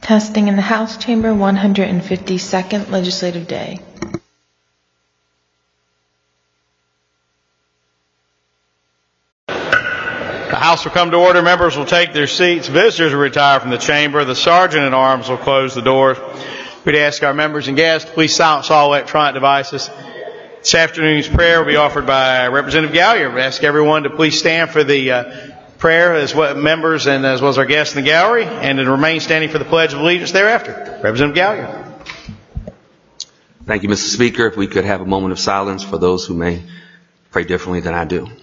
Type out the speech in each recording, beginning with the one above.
Testing in the House Chamber, 152nd Legislative Day. The House will come to order. Members will take their seats. Visitors will retire from the chamber. The Sergeant-at-Arms will close the doors. We'd ask our members and guests to please silence all electronic devices. This afternoon's prayer will be offered by Representative Gallier. We ask everyone to please stand for the prayer, as well members and as well as our guests in the gallery, and to remain standing for the Pledge of Allegiance thereafter. Representative Gallier. Thank you, Mr. Speaker. If we could have a moment of silence for those who may pray differently than I do.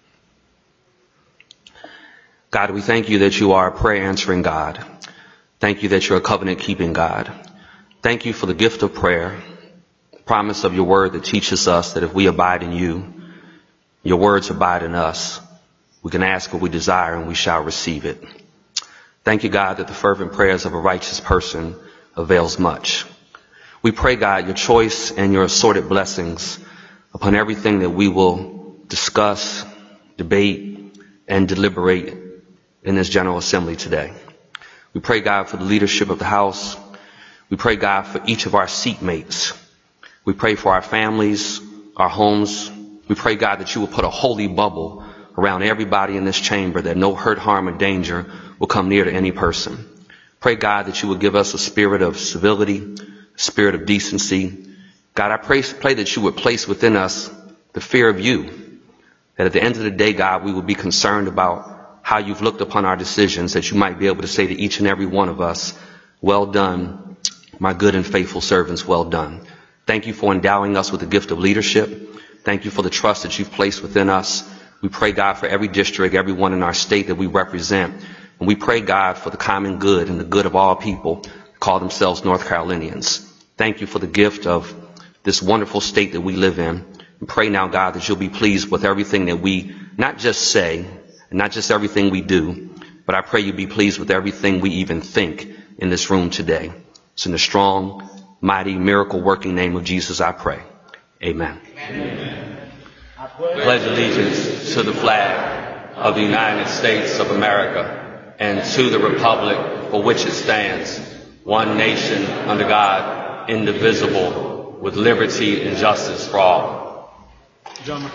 God, we thank you that you are a prayer-answering God. Thank you that you're a covenant-keeping God. Thank you for the gift of prayer, the promise of your word that teaches us that if we abide in you, your words abide in us. We can ask what we desire and we shall receive it. Thank you, God, that the fervent prayers of a righteous person avails much. We pray, God, your choice and your assorted blessings upon everything that we will discuss, debate, and deliberate in this General Assembly today. We pray, God, for the leadership of the House. We pray, God, for each of our seatmates. We pray for our families, our homes. We pray, God, that you will put a holy bubble around everybody in this chamber, that no hurt, harm, or danger will come near to any person. Pray, God, that you will give us a spirit of civility, a spirit of decency. God, I pray that you would place within us the fear of you, that at the end of the day, God, we will be concerned about how you've looked upon our decisions, that you might be able to say to each and every one of us, well done, my good and faithful servants, well done. Thank you for endowing us with the gift of leadership. Thank you for the trust that you've placed within us. We pray, God, for every district, everyone in our state that we represent. And we pray, God, for the common good and the good of all people who call themselves North Carolinians. Thank you for the gift of this wonderful state that we live in. And pray now, God, that you'll be pleased with everything that we not just say and not just everything we do, but I pray you be pleased with everything we even think in this room today. It's in the strong, mighty, miracle-working name of Jesus I pray. Amen. Amen. I pledge allegiance to the flag of the United States of America and to the republic for which it stands, one nation under God, indivisible, with liberty and justice for all. Gentleman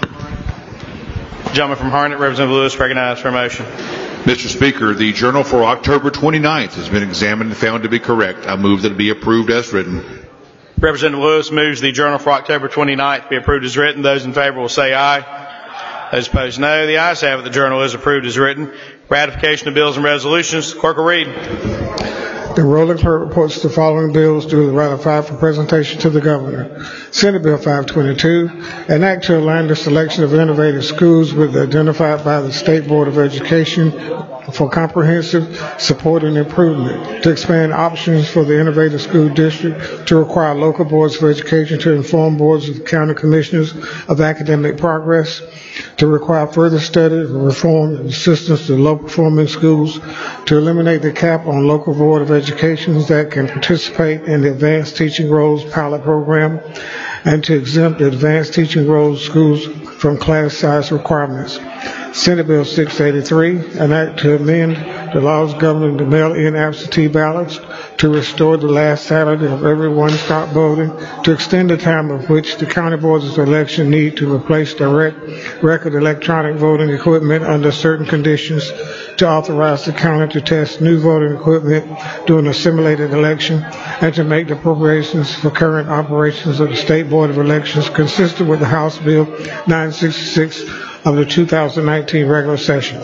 from Harnett, Representative Lewis, recognized for a motion. Mr. Speaker, the journal for October 29th has been examined and found to be correct. I move that it be approved as written. Representative Lewis moves the journal for October 29th be approved as written. Those in favor will say aye. Those opposed, no. The ayes have it. The journal is approved as written. Ratification of bills and resolutions. Clerk will read. The rolling clerk reports the following bills duly ratified for presentation to the governor. Senate Bill 522, an act to align the selection of innovative schools with identified by the State Board of Education for comprehensive support and improvement, to expand options for the innovative school district, to require local boards of education to inform boards of county commissioners of academic progress, to require further study of reform and assistance to low-performing schools, to eliminate the cap on local board of education that can participate in the Advanced Teaching Roles pilot program, and to exempt the Advanced Teaching Roles schools from class size requirements. Senate Bill 683, an act to amend the laws governing the mail-in absentee ballots, to restore the last Saturday of every one-stop voting, to extend the time of which the county boards of election need to replace direct record electronic voting equipment under certain conditions, to authorize the county to test new voting equipment during a simulated election, and to make the appropriations for current operations of the State Board of Elections consistent with the House Bill 966 of the 2019 regular session.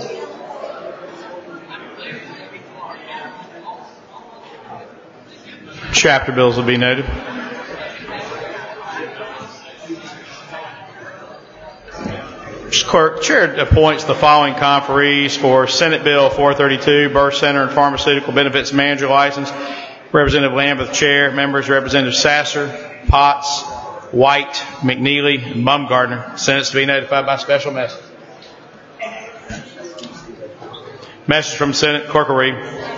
Chapter bills will be noted. Mr. Clerk, Chair appoints the following conferees for Senate Bill 432, Birth Center and Pharmaceutical Benefits Manager License. Representative Lambeth, Chair. Members, Representative Sasser, Potts, White, McNeely, and Baumgardner. Senate's to be notified by special message. Message from the Senate. Clerk will read.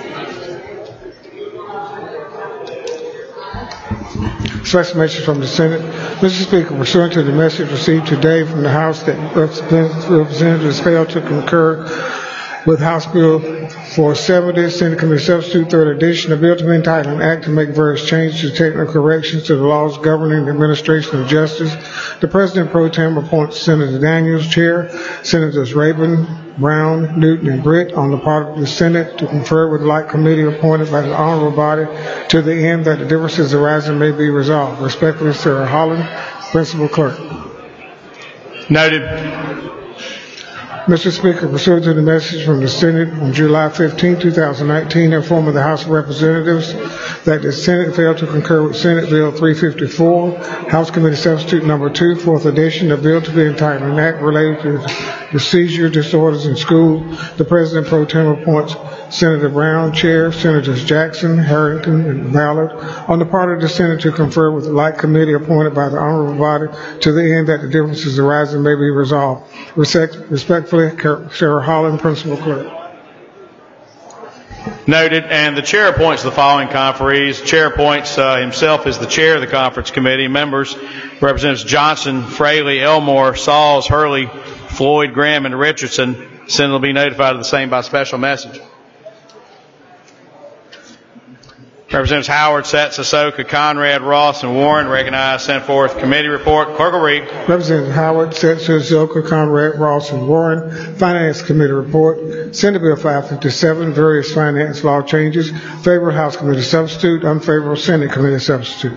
Special message from the Senate. Mr. Speaker, pursuant to the message received today from the House that representatives failed to concur with House Bill 470, Senate Committee Substitute, third edition, a bill to be entitled an act to make various changes to technical corrections to the laws governing the administration of justice. The President Pro Tem appoints Senator Daniels, Chair, Senators Rabin, Brown, Newton, and Britt on the part of the Senate to confer with the like committee appointed by the honorable body to the end that the differences arising may be resolved. Respectfully, Sarah Holland, Principal Clerk. Noted. Mr. Speaker, pursuant to the message from the Senate on July 15, 2019, informed of the House of Representatives that the Senate failed to concur with Senate Bill 354, House Committee Substitute Number 2, fourth edition, a bill to be entitled an act related to the seizure disorders in school. The President Pro Tem appoints Senator Brown, Chair, Senators Jackson, Harrington, and Ballard on the part of the Senate to confer with the like committee appointed by the honorable body to the end that the differences arising may be resolved. Respectfully, Sarah Holland, Principal Clerk. Noted. And the chair appoints the following conferees. The chair appoints himself as the chair of the conference committee. Members, Representatives Johnson, Fraley, Elmore, Sauls, Hurley, Floyd, Graham, and Richardson. The Senate will be notified of the same by special message. Representatives Howard, Setz, Ahsoka, Conrad, Ross, and Warren recognize. Send forth committee report. Clerk will read. Representatives Howard, Setz, Ahsoka, Conrad, Ross, and Warren. Finance Committee report. Senate Bill 557, various finance law changes. Favorable House Committee Substitute, unfavorable Senate Committee Substitute.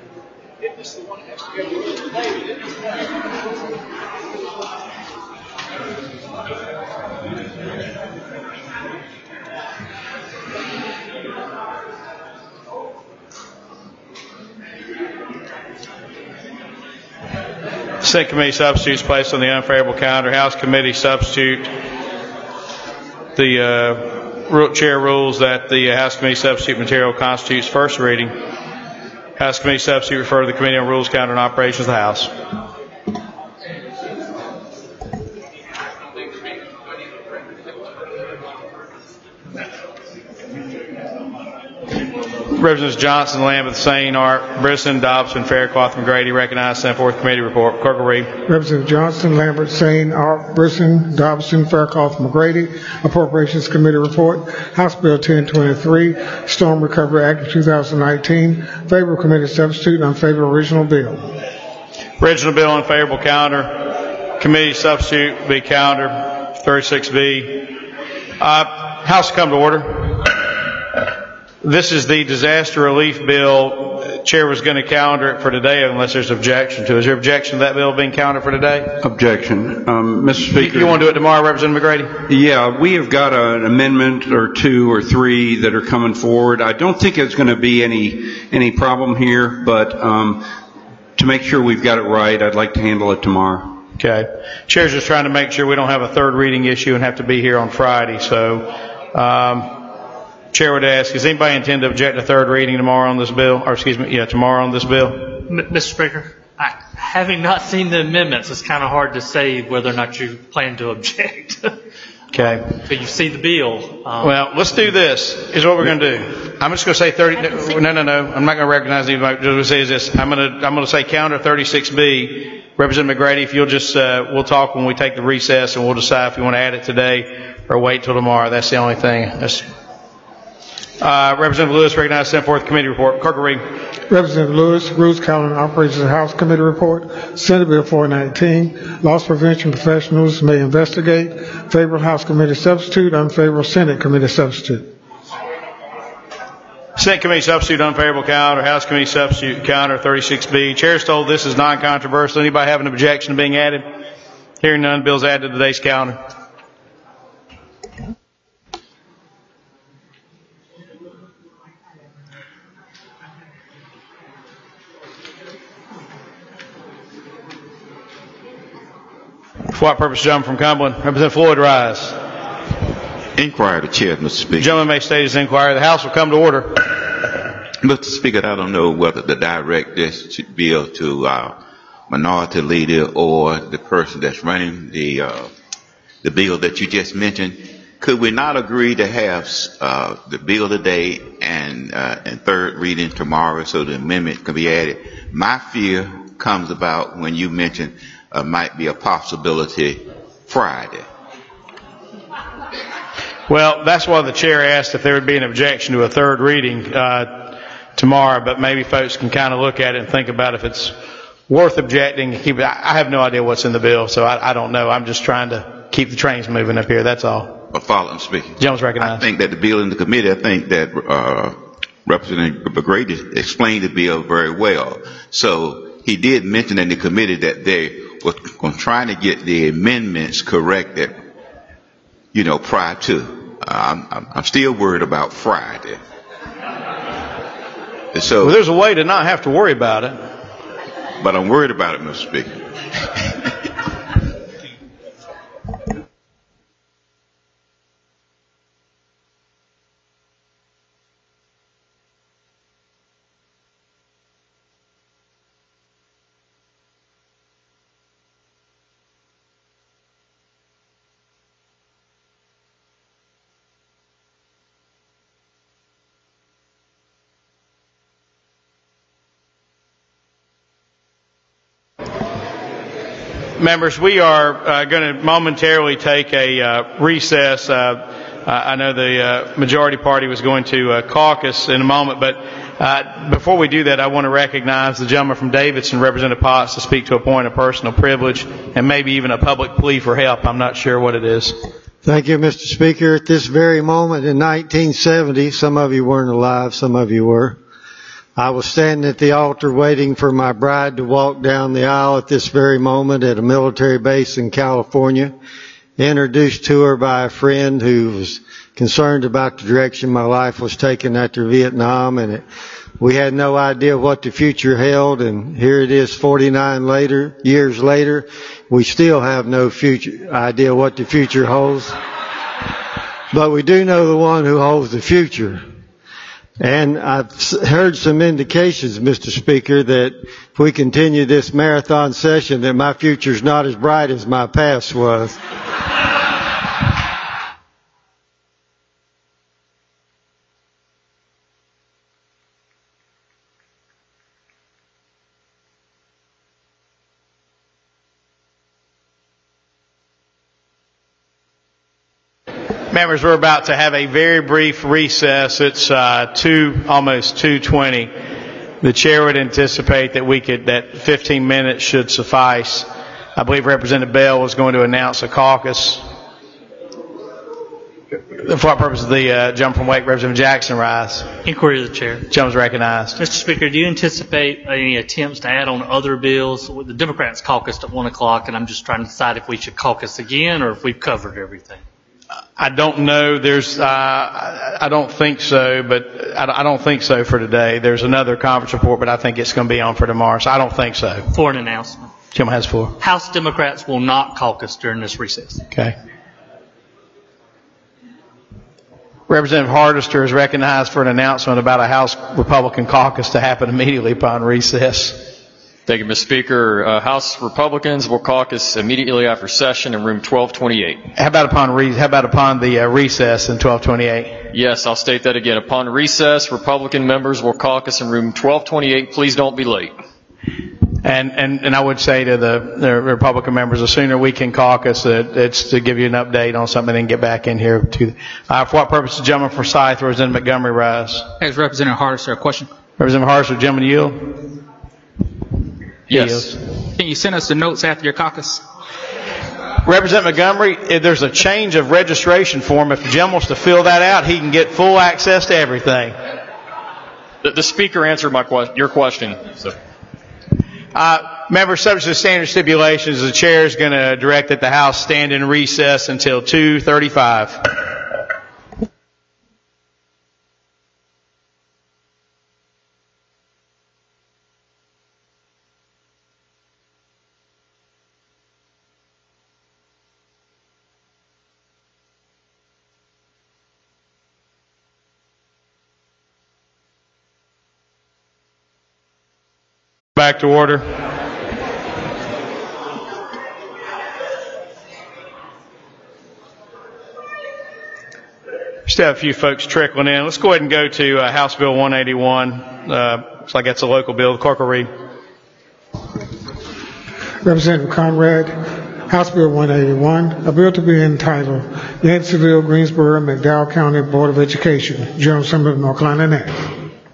Senate Committee Substitutes placed on the unfavorable calendar. House Committee Substitute. The chair rules that the House Committee Substitute material constitutes first reading. House Committee Substitute refer to the Committee on Rules, Calendar, and Operations of the House. Representatives Johnson, Lambeth, Sane, Art, Brisson, Dobson, Faircloth, and Grady recognize. Send forth committee report. Clerk will read. Representative Johnson, Lambert, Sane, Art, Brisson, Dobson, Faircloth, McGrady. Appropriations Committee report. House Bill 1023, Storm Recovery Act of 2019. Favorable Committee Substitute, unfavorable original bill. Original bill, unfavorable calendar. Committee Substitute, be calendar. 36B. House, come to order. This is the disaster relief bill. Chair was going to calendar it for today unless there's objection to it. Is there objection to that bill being calendared for today? Objection. Mr. Speaker. You want to do it tomorrow, Representative McGrady? Yeah, we have got an amendment or two or three that are coming forward. I don't think it's going to be any problem here, but to make sure we've got it right, I'd like to handle it tomorrow. Okay. Chair's just trying to make sure we don't have a third reading issue and have to be here on Friday. So, Chair would ask, does anybody intend to object to third reading tomorrow on this bill? Or tomorrow on this bill? Mr. Speaker, having not seen the amendments, it's kind of hard to say whether or not you plan to object. Okay. So you see the bill. Well, let's do this. Is what we're going to do. I'm just going to say 30. No. I'm not going to recognize anybody. What we'll say is this. I'm going to say calendar 36B. Representative McGrady, if you'll just, we'll talk when we take the recess and we'll decide if we want to add it today or wait till tomorrow. That's the only thing. Representative Lewis recognized. Send forth committee report. Clerk will read. Representative Lewis, Rules, Calendar, and Operations of the House Committee report. Senate Bill 419, Loss Prevention Professionals may investigate. Favorable House Committee Substitute, unfavorable Senate Committee Substitute. Senate Committee Substitute, unfavorable calendar. House Committee Substitute, calendar 36B. Chair's told this is non-controversial. Anybody have an objection to being added? Hearing none, bills added to today's calendar. For what purpose, gentleman from Cumberland? Representative Floyd, rise. Inquiry to Chair, Mr. Speaker. The gentleman may state his inquiry. The House will come to order. Mr. Speaker, I don't know whether to direct this bill to our minority leader or the person that's running the bill that you just mentioned. Could we not agree to have the bill today and third reading tomorrow so the amendment can be added? My fear comes about when you mentioned might be a possibility Friday. Well, that's why the chair asked if there would be an objection to a third reading tomorrow, but maybe folks can kind of look at it and think about if it's worth objecting. I have no idea what's in the bill, so I don't know. I'm just trying to keep the trains moving up here, that's all. I'm speaking. Gentleman's recognized. I think that the bill in the committee, I think that Representative McGrady explained the bill very well. So he did mention in the committee that they were trying to get the amendments corrected, prior to. I'm still worried about Friday. So, well, there's a way to not have to worry about it. But I'm worried about it, Mr. Speaker. Members, we are going to momentarily take a recess. I know the majority party was going to caucus in a moment, but before we do that, I want to recognize the gentleman from Davidson, Representative Potts, to speak to a point of personal privilege and maybe even a public plea for help. I'm not sure what it is. Thank you, Mr. Speaker. At this very moment in 1970, some of you weren't alive, some of you were, I was standing at the altar waiting for my bride to walk down the aisle at this very moment at a military base in California, introduced to her by a friend who was concerned about the direction my life was taking after Vietnam, and we had no idea what the future held, and here it is 49 years later, we still have no idea what the future holds. But we do know the one who holds the future. And I've heard some indications, Mr. Speaker, that if we continue this marathon session, that my future's not as bright as my past was. Members, we're about to have a very brief recess. It's almost 2:20. The chair would anticipate that 15 minutes should suffice. I believe Representative Bell was going to announce a caucus. For what purpose of the jump from Wake, Representative Jackson rise? Inquiry of the chair. Gentleman's recognized. Mr. Speaker, do you anticipate any attempts to add on other bills? The Democrats caucused at 1 o'clock, and I'm just trying to decide if we should caucus again or if we've covered everything. I don't know. I don't think so, but I don't think so for today. There's another conference report, but I think it's going to be on for tomorrow, so I don't think so. For an announcement. Gentleman has the floor. House Democrats will not caucus during this recess. Okay. Representative Hardister is recognized for an announcement about a House Republican caucus to happen immediately upon recess. Thank you, Mr. Speaker. House Republicans will caucus immediately after session in room 1228. How about upon the recess in 1228? Yes, I'll state that again. Upon recess, Republican members will caucus in room 1228. Please don't be late. And I would say to the Republican members, the sooner we can caucus, it's to give you an update on something and get back in here. For what purpose, the gentleman for Scythe, Representative Montgomery, rise? As Representative Hardister, a question. Representative Hardister, gentleman yield? Yes. Can you send us the notes after your caucus? Representative Montgomery, if there's a change of registration form. If the gentleman wants to fill that out, he can get full access to everything. The Speaker answered your question. So. Members, subject to standard stipulations, the chair is going to direct that the House stand in recess until 2:35. Back to order. Just have a few folks trickling in. Let's go ahead and go to House Bill 181. Looks like that's a local bill. The clerk will read. Representative Conrad, House Bill 181, a bill to be entitled Yanceyville, Greensboro, and McDowell County Board of Education, General Assembly of North Carolina Act.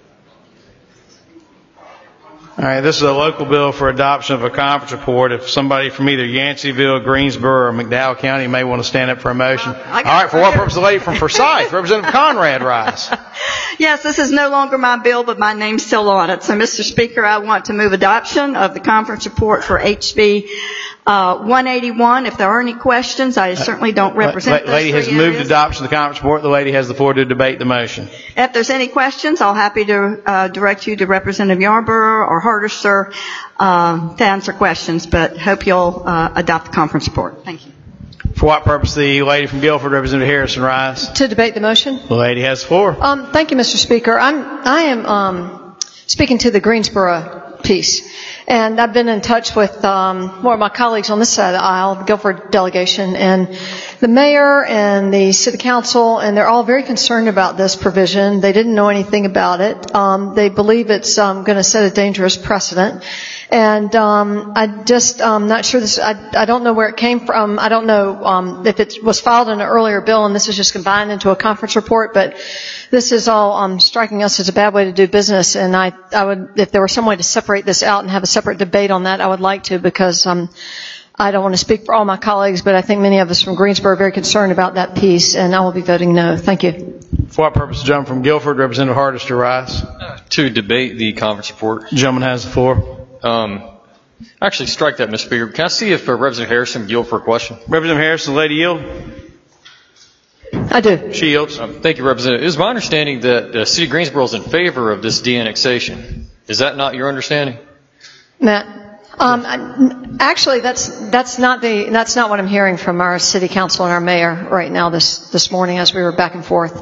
All right, this is a local bill for adoption of a conference report. If somebody from either Yanceyville, Greensboro, or McDowell County may want to stand up for a motion. All right, for what purpose, the lady from Forsyth, Representative Conrad, rise. Yes, this is no longer my bill, but my name's still on it. So, Mr. Speaker, I want to move adoption of the conference report for HB 181. If there are any questions, I certainly don't represent The lady has moved adoption of the conference report. The lady has the floor to debate the motion. If there's any questions, I'll happy to direct you to Representative Yarborough or Hardisher to answer questions, but hope you'll adopt the conference report. Thank you. For what purpose, the lady from Guilford, Representative Harrison, rise. To debate the motion. The lady has the floor. Thank you, Mr. Speaker. I am speaking to the Greensboro piece. And I've been in touch with more of my colleagues on this side of the aisle, the Guilford delegation, and the mayor and the city council, and they're all very concerned about this provision. They didn't know anything about it. They believe it's going to set a dangerous precedent. And I just not sure this. I don't know where it came from. I don't know if it was filed in an earlier bill and this is just combined into a conference report. But this is all striking us as a bad way to do business. And I would, if there were some way to separate this out and have a separate debate on that, I would like to, because I don't want to speak for all my colleagues, but I think many of us from Greensboro are very concerned about that piece, and I will be voting no. Thank you. For what purpose, the gentleman from Guilford, Representative Hardisher, rise. To debate the conference report. The gentleman has the floor. Actually, strike that, Mr. Speaker. Can I see if Representative Harrison would yield for a question? Representative Harrison, the lady yield. I do. She yields. Thank you, Representative. It is my understanding that the City of Greensboro is in favor of this de-annexation. Is that not your understanding? Matt, actually, that's not what I'm hearing from our city council and our mayor right now this morning as we were back and forth.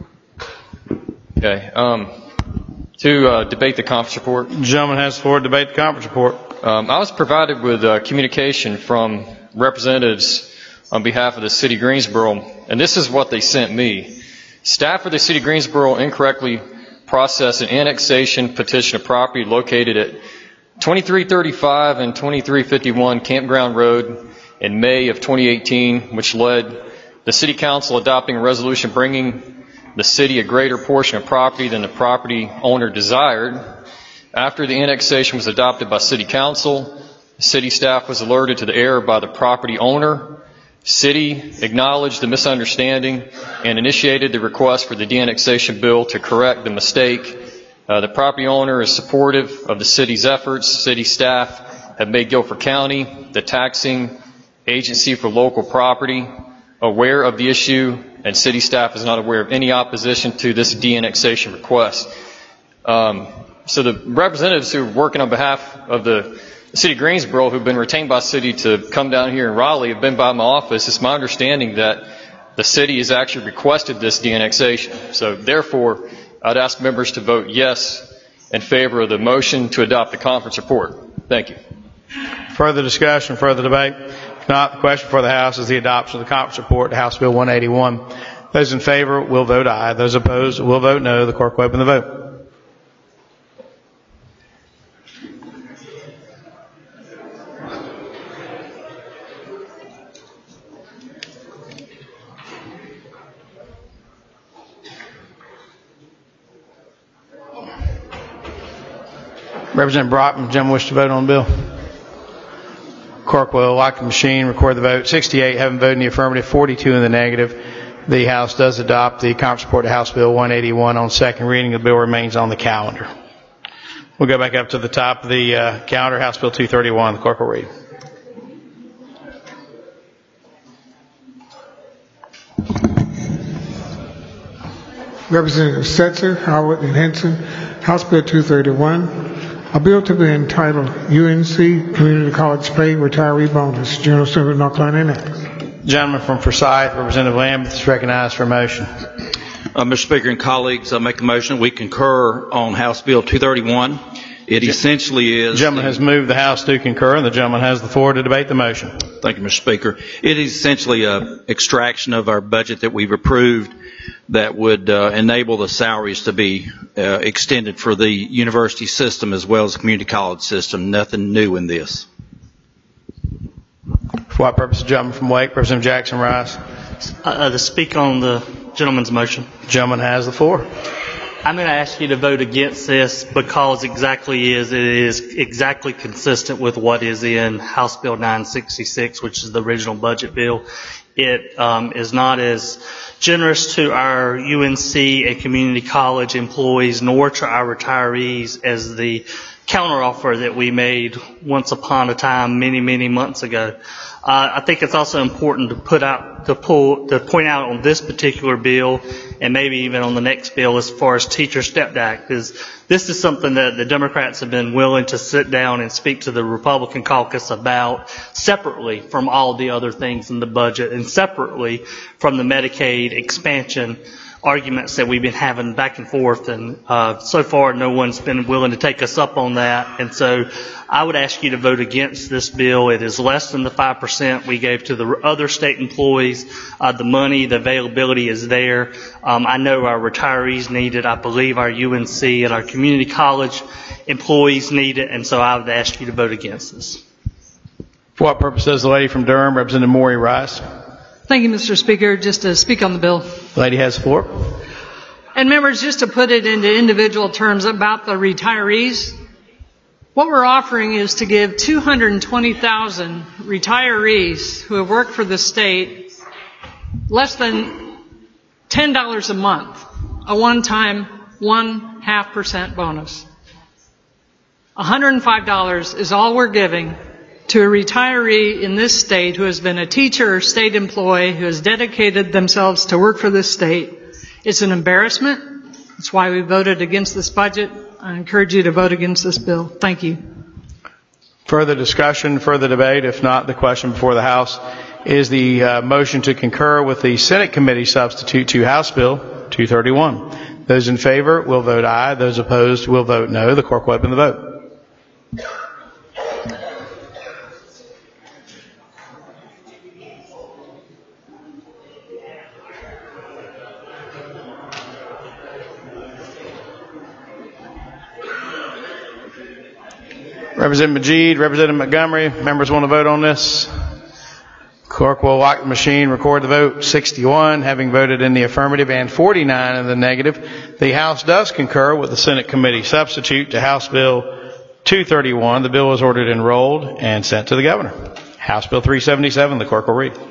Okay. To debate the conference report. The gentleman has the floor to debate the conference report. I was provided with communication from representatives on behalf of the City of Greensboro, and this is what they sent me. Staff of the City of Greensboro incorrectly processed an annexation petition of property located at 2335 and 2351 Campground Road in May of 2018, which led the City Council adopting a resolution bringing the city a greater portion of property than the property owner desired. After the annexation was adopted by City Council, the city staff was alerted to the error by the property owner. City acknowledged the misunderstanding and initiated the request for the de-annexation bill to correct the mistake. The property owner is supportive of the city's efforts. City staff have made Guilford County, the taxing agency for local property, aware of the issue, and city staff is not aware of any opposition to this de-annexation request. So the representatives who are working on behalf of the City of Greensboro, who've been retained by the city to come down here in Raleigh, have been by my office. It's my understanding that the city has actually requested this de-annexation. So therefore, I'd ask members to vote yes in favor of the motion to adopt the conference report. Thank you. Further discussion, further debate? If not, the question for the House is the adoption of the conference report to House Bill 181. Those in favor will vote aye. Those opposed will vote no. The clerk will open the vote. Representative Brockman, gentleman wish to vote on the bill. Clerk will lock the machine, record the vote. 68 having voted in the affirmative, 42 in the negative. The House does adopt the conference report to House Bill 181 on second reading. The bill remains on the calendar. We'll go back up to the top of the calendar, House Bill 231. The clerk will read. Representative Setzer, Howard, and Henson, House Bill 231, a bill to be entitled UNC Community College Pay Retiree Bonus, General Assembly of North Carolina Act. Gentleman from Forsyth, Representative Lambeth, is recognized for a motion. Mr. Speaker and colleagues, I make a motion. We concur on House Bill 231. It essentially is... The gentleman has moved the House to concur, and the gentleman has the floor to debate the motion. Thank you, Mr. Speaker. It is essentially an extraction of our budget that we've approved that would enable the salaries to be extended for the university system as well as the community college system. Nothing new in this. For what purpose? The gentleman from Wake, Representative Jackson Rice. To speak on the gentleman's motion. The gentleman has the floor. I'm going to ask you to vote against this because it is exactly consistent with what is in House Bill 966, which is the original budget bill. It is not as generous to our UNC and community college employees nor to our retirees as the counteroffer that we made once upon a time many, many months ago. I think it's also important to point out on this particular bill and maybe even on the next bill as far as Teacher Stepped Act, because this is something that the Democrats have been willing to sit down and speak to the Republican caucus about separately from all the other things in the budget and separately from the Medicaid expansion arguments that we've been having back and forth, and so far no one's been willing to take us up on that. And so I would ask you to vote against this bill. It is less than the 5% we gave to the other state employees. The money, the availability is there. I know our retirees need it. I believe our UNC and our community college employees need it, and so I would ask you to vote against this. For what purpose does the lady from Durham, Representative Maury Rice? Thank you, Mr. Speaker. Just to speak on the bill. The lady has the floor. And members, just to put it into individual terms about the retirees, what we're offering is to give 220,000 retirees who have worked for the state less than $10 a month, a one-time 0.5% bonus. $105 is all we're giving to a retiree in this state who has been a teacher or state employee who has dedicated themselves to work for this state. It's an embarrassment. That's why we voted against this budget. I encourage you to vote against this bill. Thank you. Further discussion, further debate? If not, the question before the House is the motion to concur with the Senate committee substitute to House Bill 231. Those in favor will vote aye. Those opposed will vote no. The clerk will open the vote. Representative Majid, Representative Montgomery, members want to vote on this? Clerk will lock the machine, record the vote. 61 having voted in the affirmative and 49 in the negative. The House does concur with the Senate committee substitute to House Bill 231. The bill is ordered enrolled and sent to the governor. House Bill 377, the clerk will read.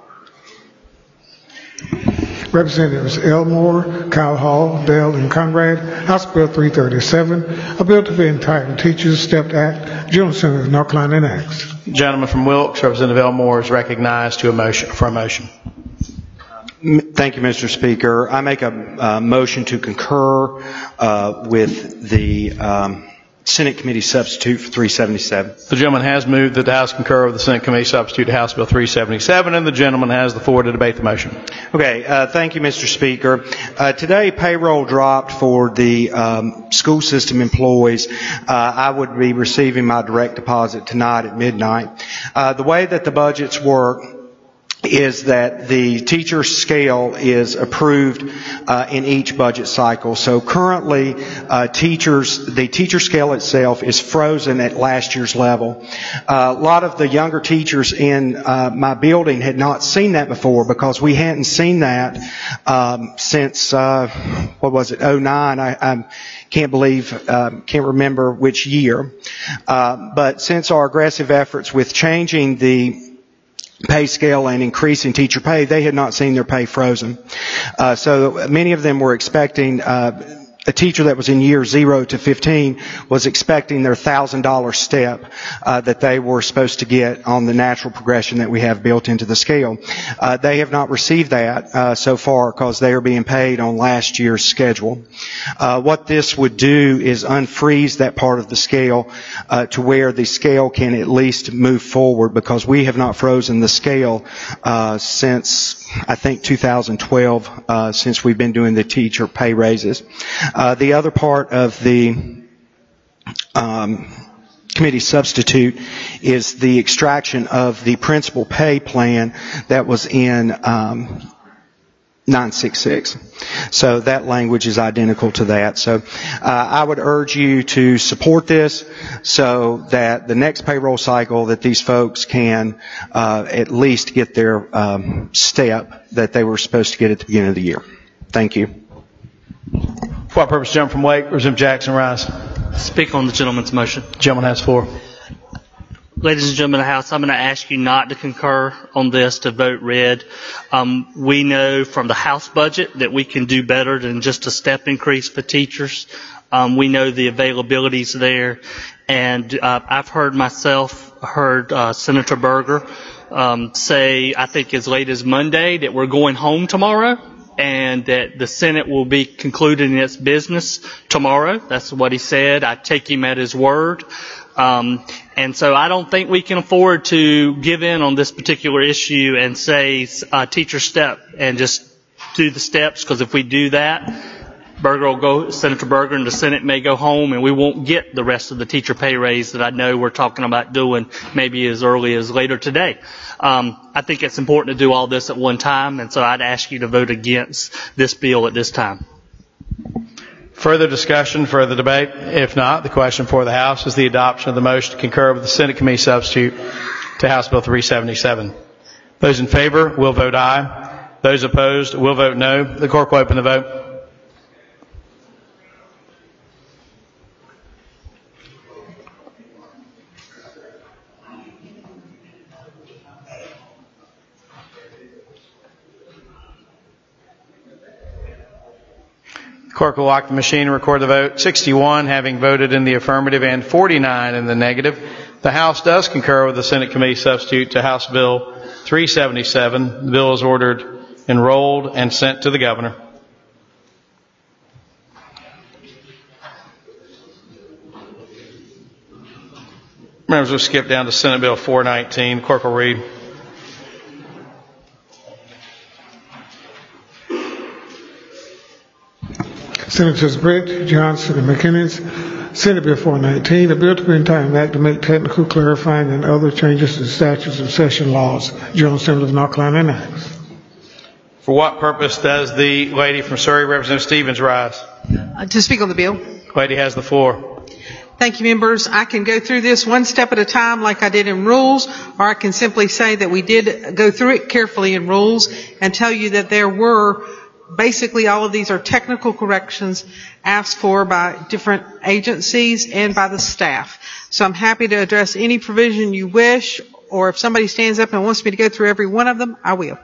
Representatives Elmore, Kyle Hall, Bell, and Conrad, House Bill 337, a bill to be entitled Teachers Stepped Act, General Assembly of North Carolina enacts. Gentleman from Wilkes, Representative Elmore, is recognized for a motion. Thank you, Mr. Speaker. I make a motion to concur with the Senate committee substitute for 377. The gentleman has moved that the House concur with the Senate committee substitute to House Bill 377, and the gentleman has the floor to debate the motion. Okay, thank you, Mr. Speaker. Today, payroll dropped for the school system employees. I would be receiving my direct deposit tonight at midnight. The way that the budgets work is that the teacher scale is approved in each budget cycle. So currently, the teacher scale itself is frozen at last year's level. A lot of the younger teachers in my building had not seen that before because we hadn't seen that since 2009. I can't remember which year. But since our aggressive efforts with changing the pay scale and increasing teacher pay, they had not seen their pay frozen. So many of them were expecting a teacher that was in year 0 to 15 was expecting their $1,000 step that they were supposed to get on the natural progression that we have built into the scale. They have not received that so far because they are being paid on last year's schedule. What this would do is unfreeze that part of the scale to where the scale can at least move forward, because we have not frozen the scale since I think 2012, since we've been doing the teacher pay raises. The other part of the committee substitute is the extraction of the principal pay plan that was in 966. So that language is identical to that. So I would urge you to support this so that the next payroll cycle that these folks can at least get their step that they were supposed to get at the beginning of the year. Thank you. For what purpose, gentleman from Wake, resume Jackson Rice. Speak on the gentleman's motion. Gentleman has the floor. Ladies and gentlemen of the House, I'm going to ask you not to concur on this, to vote red. We know from the House budget that we can do better than just a step increase for teachers. We know the availability's there. And I've heard Senator Berger say, I think as late as Monday, that we're going home tomorrow and that the Senate will be concluding its business tomorrow. That's what he said. I take him at his word. And so I don't think we can afford to give in on this particular issue and say teacher step and just do the steps, because if we do that, Senator Berger and the Senate may go home and we won't get the rest of the teacher pay raise that I know we're talking about doing maybe as early as later today. I think it's important to do all this at one time, and so I'd ask you to vote against this bill at this time. Further discussion, further debate? If not, the question for the House is the adoption of the motion to concur with the Senate committee substitute to House Bill 377. Those in favor will vote aye. Those opposed will vote no. The clerk will open the vote. Clerk will lock the machine and record the vote. 61 having voted in the affirmative and 49 in the negative. The House does concur with the Senate committee substitute to House Bill 377. The bill is ordered enrolled and sent to the governor. Members, we'll skip down to Senate Bill 419. The clerk will read. Senators Britt, Johnson, and McKinnon. Senate Bill 419, a bill to be entitled Act to make technical, clarifying, and other changes to statutes and session laws. General Assembly of North Carolina enacts. For what purpose does the lady from Surrey, Representative Stevens, rise? To speak on the bill. Lady has the floor. Thank you, members. I can go through this one step at a time like I did in rules, or I can simply say that we did go through it carefully in rules and tell you that there were basically all of these are technical corrections asked for by different agencies and by the staff. So I'm happy to address any provision you wish, or if somebody stands up and wants me to go through every one of them, I will.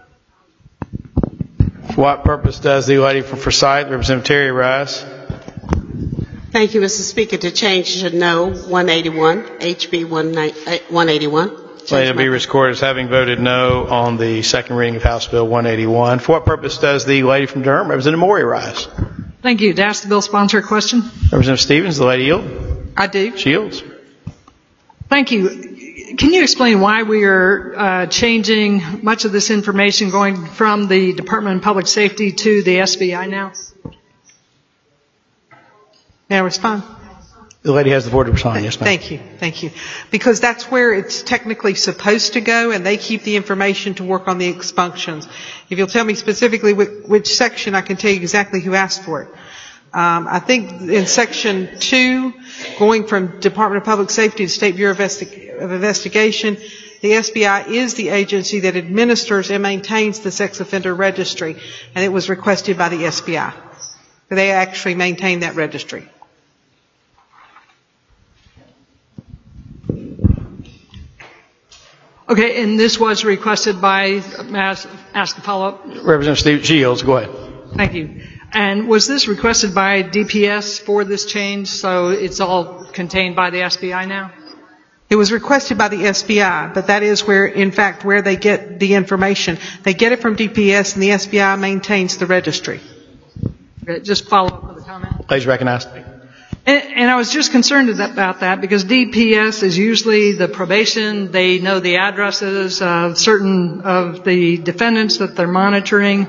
For what purpose does the lady from Forsyth, Representative Terry, rise? Thank you, Mr. Speaker. To change to no 181, HB 181. Lady will be recorded as having voted no on the second reading of House Bill 181. For what purpose does the lady from Durham, Representative Morey, rise? Thank you. To ask the bill sponsor a question. Representative Stevens, the lady yield. I do. She yields. Thank you. Can you explain why we are changing much of this information going from the Department of Public Safety to the SBI now? May I respond? The lady has the floor to respond. Yes, ma'am. Thank you. Thank you. Because that's where it's technically supposed to go, and they keep the information to work on the expunctions. If you'll tell me specifically which section, I can tell you exactly who asked for it. I think in Section 2, going from Department of Public Safety to State Bureau of Investigation, the SBI is the agency that administers and maintains the sex offender registry, and it was requested by the SBI. They actually maintain that registry. Okay, and this was requested by, may I ask a follow-up? Representative Steve Shields, go ahead. Thank you. And was this requested by DPS for this change, so it's all contained by the SBI now? It was requested by the SBI, but that is where, in fact, where they get the information. They get it from DPS, and the SBI maintains the registry. Okay, just follow up with a comment. Please recognize. And I was just concerned about that because DPS is usually the probation. They know the addresses of certain of the defendants that they're monitoring.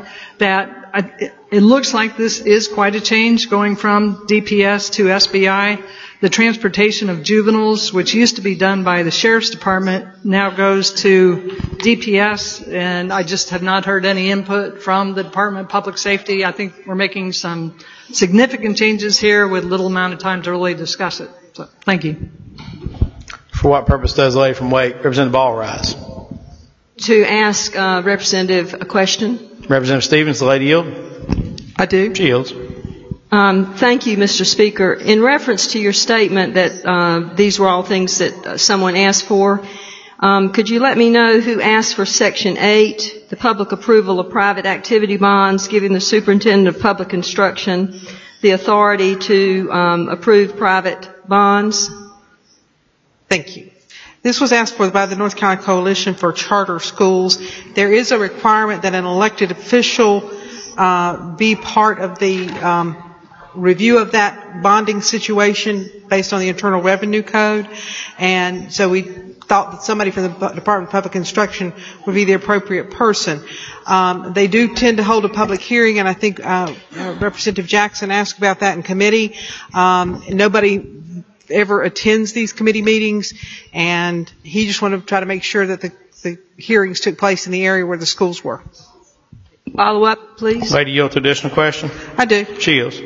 That it looks like this is quite a change going from DPS to SBI. The transportation of juveniles, which used to be done by the Sheriff's Department, now goes to DPS, and I just have not heard any input from the Department of Public Safety. I think we're making some significant changes here with little amount of time to really discuss it. So, thank you. For what purpose does the lady from Wake, Representative Ball, rise? To ask Representative a question. Representative Stevens, the lady yield? I do. She yields. Thank you, Mr. Speaker. In reference to your statement that these were all things that someone asked for, could you let me know who asked for Section 8, the public approval of private activity bonds, giving the Superintendent of Public Instruction the authority to approve private bonds? Thank you. This was asked for by the North Carolina Coalition for Charter Schools. There is a requirement that an elected official be part of the review of that bonding situation based on the Internal Revenue Code. And so we thought that somebody from the Department of Public Instruction would be the appropriate person. They do tend to hold a public hearing, and I think Representative Jackson asked about that in committee. Nobody ever attends these committee meetings, and he just wanted to try to make sure that the hearings took place in the area where the schools were. Follow up, please. Lady yield to additional question? I do. She yields.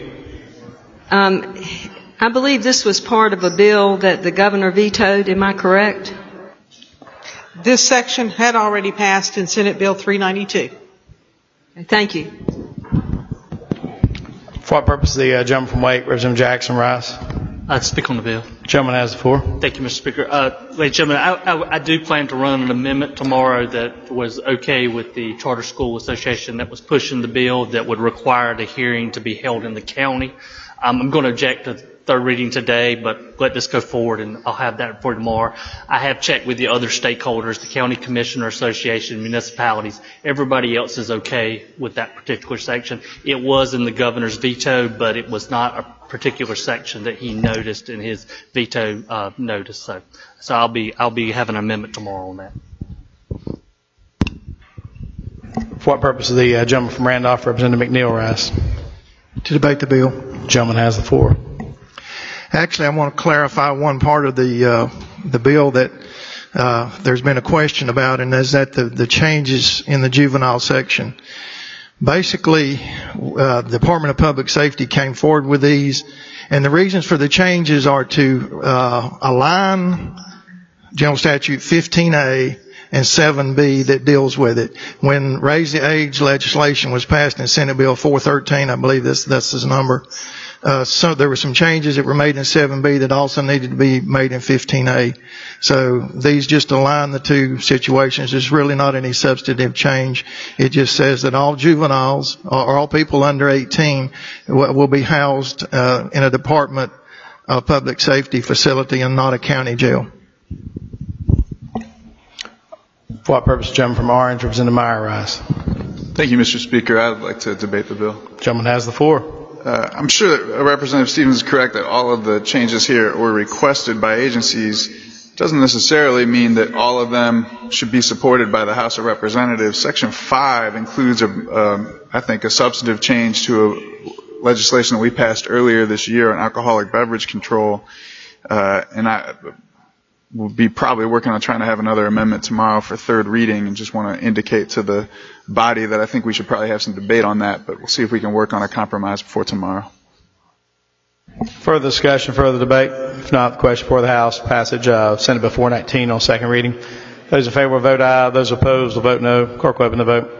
I believe this was part of a bill that the governor vetoed. Am I correct? This section had already passed in Senate Bill 392. Thank you. For what purpose the gentleman from Wake, Representative Jackson, rise? I'd speak on the bill. Gentleman has the floor. Thank you, Mr. Speaker. Ladies and gentlemen, I do plan to run an amendment tomorrow that was okay with the Charter School Association that was pushing the bill that would require the hearing to be held in the county. I'm going to object to third reading today, but let this go forward and I'll have that for tomorrow. I have checked with the other stakeholders, the County Commissioner Association, municipalities. Everybody else is okay with that particular section. It was in the governor's veto, but it was not a particular section that he noticed in his veto notice. So I'll be having an amendment tomorrow on that. For what purpose of the gentleman from Randolph, Representative McNeil, rise? To debate the bill. Gentleman has the floor. Actually, I want to clarify one part of the bill that there's been a question about, and is that the changes in the juvenile section. Basically, the Department of Public Safety came forward with these, and the reasons for the changes are to align General Statute 15A and 7B that deals with it. When Raise the Age legislation was passed in Senate Bill 413, I believe that's his number, so there were some changes that were made in 7B that also needed to be made in 15A. So these just align the two situations. There's really not any substantive change. It just says that all juveniles or all people under 18 will be housed in a Department of Public Safety facility and not a county jail. For what purpose, gentleman from Orange, Representative Meyer, rise? Thank you, Mr. Speaker. I'd like to debate the bill. Gentleman has the floor. I'm sure that Representative Stevens is correct that all of the changes here were requested by agencies. It doesn't necessarily mean that all of them should be supported by the House of Representatives. Section 5 includes, I think, a substantive change to legislation that we passed earlier this year on alcoholic beverage control. And I will be probably working on trying to have another amendment tomorrow for third reading, and just want to indicate to the body that I think we should probably have some debate on that, but we'll see if we can work on a compromise before tomorrow. Further discussion, further debate? If not, the question before the House, passage of Senate Bill 419 on second reading. Those in favor will vote aye. Those opposed will vote no. Clerk will open the vote.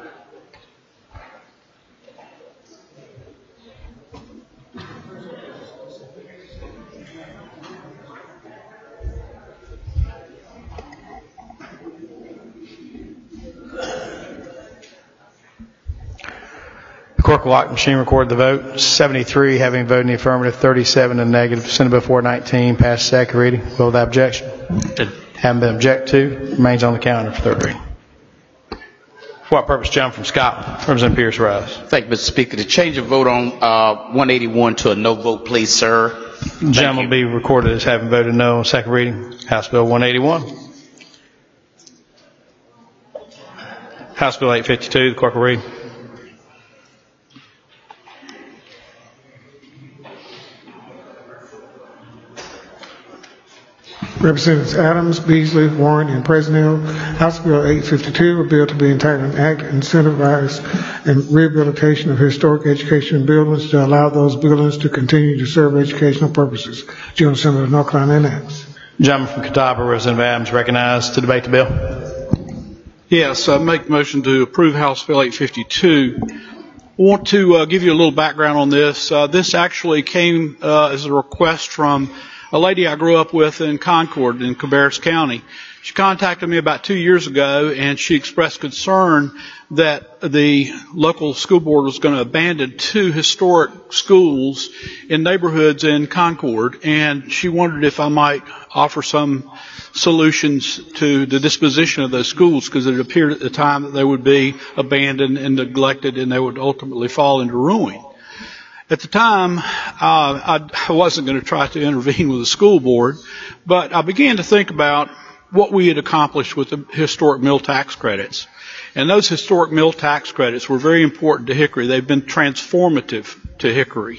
Clerk will lock the machine, record the vote. 73 having voted in the affirmative, 37 in the negative. Senate Bill 419 passed second reading. Will without objection? Haven't been objected to. Remains on the calendar for third reading. For what purpose, gentleman from Scotland? Representative Pierce, rise. Thank you, Mr. Speaker. To change a vote on 181 to a no vote, please, sir. The gentleman will be recorded as having voted no on second reading. House Bill 181. House Bill 852. The clerk will read. Representatives Adams, Beasley, Warren, and Presnell. House Bill 852, a bill to be entitled an act incentivize and rehabilitation of historic education buildings to allow those buildings to continue to serve educational purposes. General Assembly of North Carolina enacts. Gentleman from Catawba, Representative Adams, recognized to debate the bill. Yes, I make the motion to approve House Bill 852. I want to give you a little background on this. This actually came as a request from a lady I grew up with in Concord in Cabarrus County. She contacted me about 2 years ago, and she expressed concern that the local school board was going to abandon 2 historic schools in neighborhoods in Concord, and she wondered if I might offer some solutions to the disposition of those schools, because it appeared at the time that they would be abandoned and neglected and they would ultimately fall into ruin. At the time, I wasn't going to try to intervene with the school board, but I began to think about what we had accomplished with the historic mill tax credits. And those historic mill tax credits were very important to Hickory. They've been transformative to Hickory.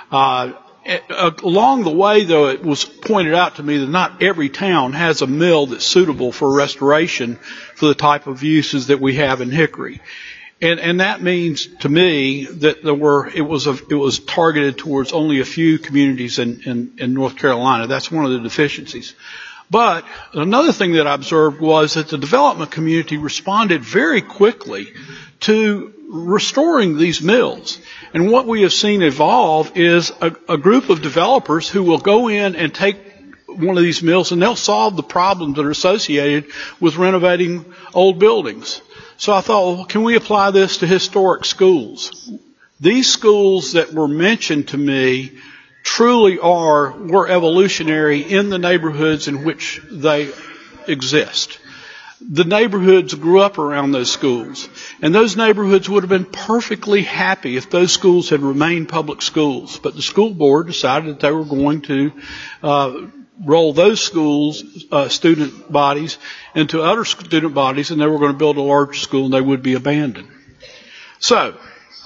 Along the way, though, it was pointed out to me that not every town has a mill that's suitable for restoration for the type of uses that we have in Hickory. And that means to me that it was targeted towards only a few communities in North Carolina. That's one of the deficiencies. But another thing that I observed was that the development community responded very quickly to restoring these mills. And what we have seen evolve is a group of developers who will go in and take one of these mills and they'll solve the problems that are associated with renovating old buildings. So I thought, well, can we apply this to historic schools? These schools that were mentioned to me truly were evolutionary in the neighborhoods in which they exist. The neighborhoods grew up around those schools, and those neighborhoods would have been perfectly happy if those schools had remained public schools. But the school board decided that they were going to roll those schools, student bodies, into other student bodies, and they were going to build a large school, and they would be abandoned. So,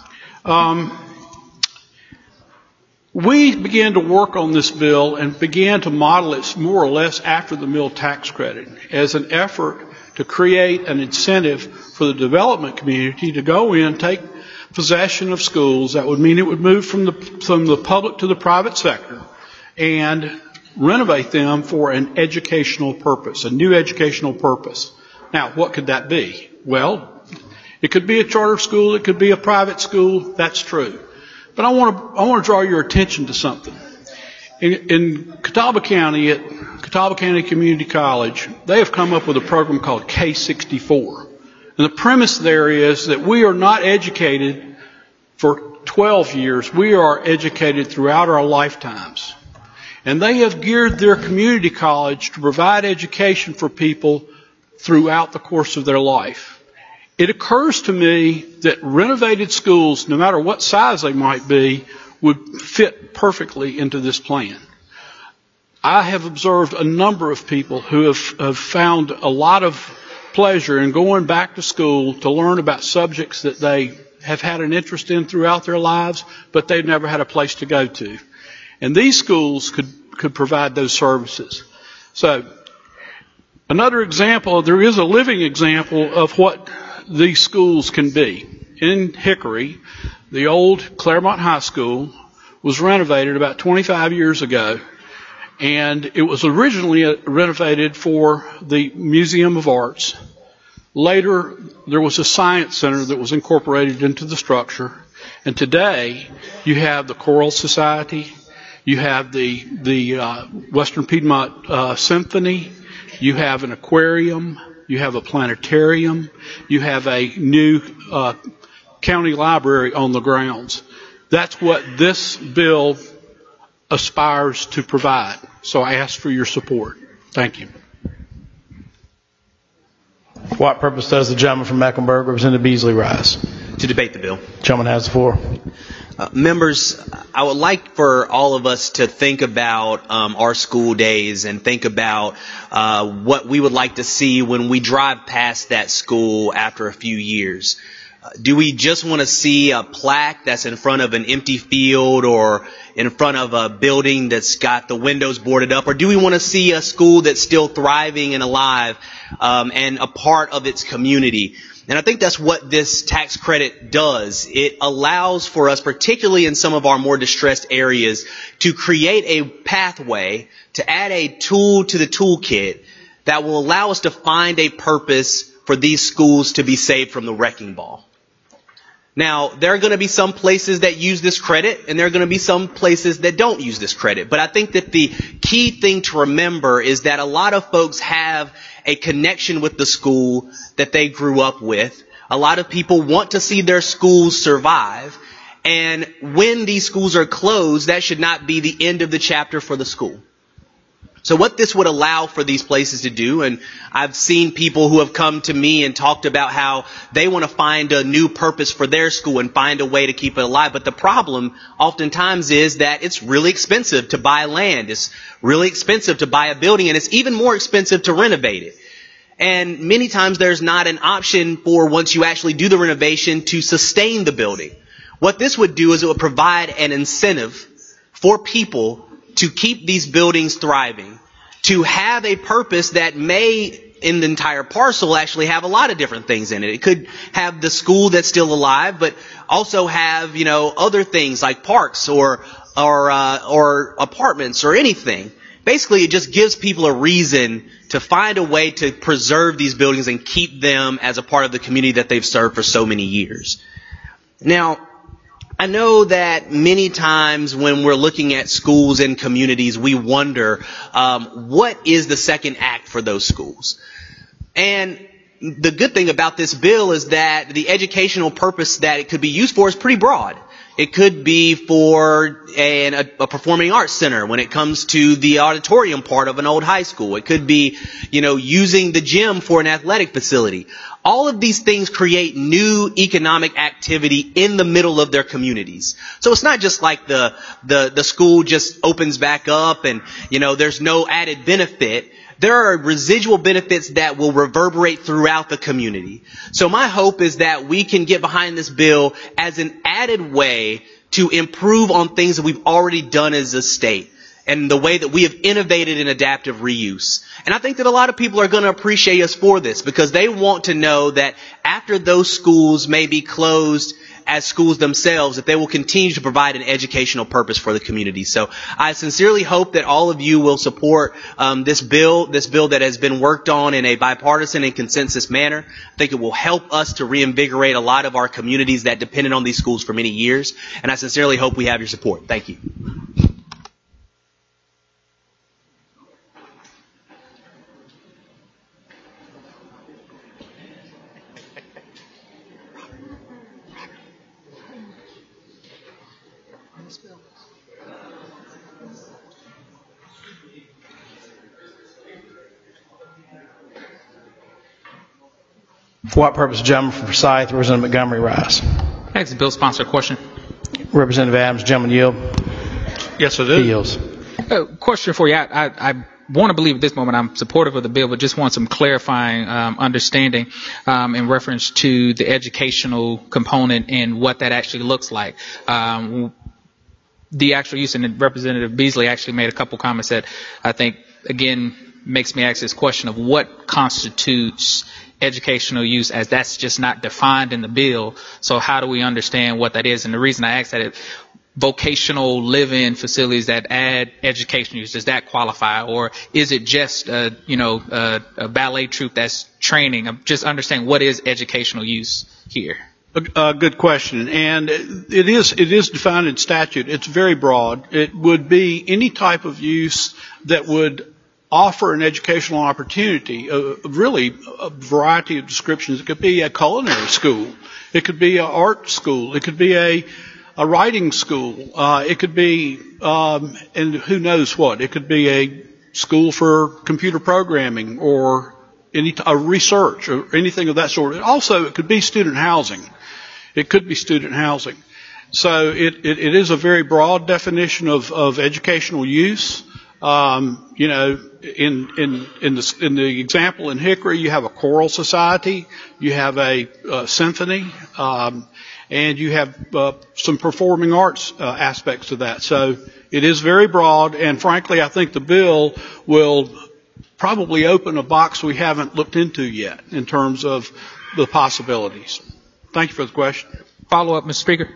we began to work on this bill and began to model it more or less after the mill tax credit as an effort to create an incentive for the development community to go in, take possession of schools. That would mean it would move from the public to the private sector and renovate them for an educational purpose, a new educational purpose. Now, what could that be? Well, it could be a charter school, it could be a private school, that's true. But I want to draw your attention to something. In Catawba County, at Catawba County Community College, they have come up with a program called K64. And the premise there is that we are not educated for 12 years. We are educated throughout our lifetimes. And they have geared their community college to provide education for people throughout the course of their life. It occurs to me that renovated schools, no matter what size they might be, would fit perfectly into this plan. I have observed a number of people who have found a lot of pleasure in going back to school to learn about subjects that they have had an interest in throughout their lives, but they've never had a place to go to. And these schools could provide those services. So, another example, there is a living example of what these schools can be. In Hickory, the old Claremont High School was renovated about 25 years ago, and it was originally renovated for the Museum of Arts. Later, there was a science center that was incorporated into the structure, and today you have the Choral Society, you have the Western Piedmont Symphony, you have an aquarium, you have a planetarium, you have a new county library on the grounds. That's what this bill aspires to provide. So I ask for your support. Thank you. For what purpose does the gentleman from Mecklenburg, Representative Beasley, rise? To debate the bill. Gentleman has the floor. Members, I would like for all of us to think about our school days and think about what we would like to see when we drive past that school after a few years. Do we just want to see a plaque that's in front of an empty field or in front of a building that's got the windows boarded up? Or do we want to see a school that's still thriving and alive and a part of its community? And I think that's what this tax credit does. It allows for us, particularly in some of our more distressed areas, to create a pathway, to add a tool to the toolkit that will allow us to find a purpose for these schools to be saved from the wrecking ball. Now, there are going to be some places that use this credit, and there are going to be some places that don't use this credit. But I think that the key thing to remember is that a lot of folks have a connection with the school that they grew up with. A lot of people want to see their schools survive. And when these schools are closed, that should not be the end of the chapter for the school. So what this would allow for these places to do, and I've seen people who have come to me and talked about how they want to find a new purpose for their school and find a way to keep it alive. But the problem oftentimes is that it's really expensive to buy land. It's really expensive to buy a building, and it's even more expensive to renovate it. And many times there's not an option for, once you actually do the renovation, to sustain the building. What this would do is it would provide an incentive for people to keep these buildings thriving, to have a purpose that may, in the entire parcel, actually have a lot of different things in it. It could have the school that's still alive, but also have, other things like parks or apartments or anything. Basically, it just gives people a reason to find a way to preserve these buildings and keep them as a part of the community that they've served for so many years. Now, I know that many times when we're looking at schools and communities, we wonder, what is the second act for those schools? And the good thing about this bill is that the educational purpose that it could be used for is pretty broad. It could be for a performing arts center when it comes to the auditorium part of an old high school. It could be, using the gym for an athletic facility. All of these things create new economic activity in the middle of their communities. So it's not just like the school just opens back up and, there's no added benefit. There are residual benefits that will reverberate throughout the community. So my hope is that we can get behind this bill as an added way to improve on things that we've already done as a state and the way that we have innovated in adaptive reuse. And I think that a lot of people are going to appreciate us for this because they want to know that after those schools may be closed as schools themselves, that they will continue to provide an educational purpose for the community. So I sincerely hope that all of you will support this bill that has been worked on in a bipartisan and consensus manner. I think it will help us to reinvigorate a lot of our communities that depended on these schools for many years. And I sincerely hope we have your support. Thank you. For what purpose, gentleman from Forsyth, Representative Montgomery rise. Next, bill sponsor question. Representative Adams, gentleman yield. Yes, I do. He yields. Question for you. I want to believe at this moment I'm supportive of the bill, but just want some clarifying understanding in reference to the educational component and what that actually looks like. The actual use, and Representative Beasley actually made a couple comments that I think, again, makes me ask this question of what constitutes educational use, as that's just not defined in the bill. So how do we understand what that is? And the reason I ask that is vocational live-in facilities that add educational use, does that qualify? Or is it just a ballet troupe that's training? I'm just understanding what is educational use here. Good question. And it is defined in statute. It's very broad. It would be any type of use that would offer an educational opportunity, really a variety of descriptions. It could be a culinary school. It could be an art school. It could be a writing school. It could be, and who knows what. It could be a school for computer programming or a research or anything of that sort. Also, it could be student housing. It could be student housing. So it is a very broad definition of educational use. You know, in the example in Hickory, you have a choral society, you have a symphony, and you have some performing arts aspects to that. So it is very broad, and frankly, I think the bill will probably open a box we haven't looked into yet in terms of the possibilities. Thank you for the question. Follow up, Mr. Speaker.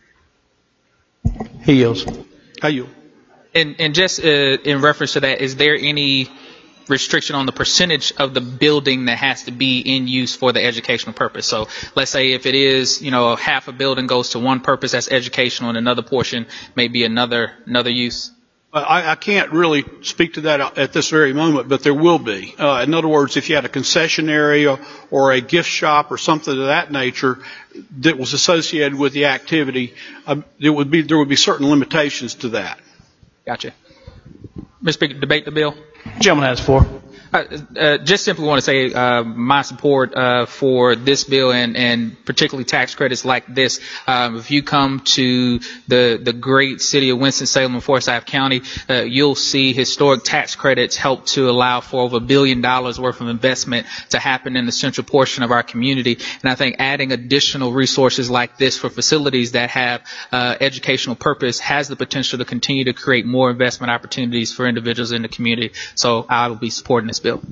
He yields. I yield. And just in reference to that, is there any restriction on the percentage of the building that has to be in use for the educational purpose? So let's say if it is, you know, half a building goes to one purpose, that's educational, and another portion may be another use. I can't really speak to that at this very moment, but there will be. In other words, if you had a concession area or a gift shop or something of that nature that was associated with the activity, there would be certain limitations to that. Gotcha. Mr. Speaker, debate the bill. Gentleman has the floor. Just simply want to say my support for this bill and particularly tax credits like this. If you come to the great city of Winston-Salem and Forsyth County, you'll see historic tax credits help to allow for over $1 billion worth of investment to happen in the central portion of our community. And I think adding additional resources like this for facilities that have educational purpose has the potential to continue to create more investment opportunities for individuals in the community. So I will be supporting this bill.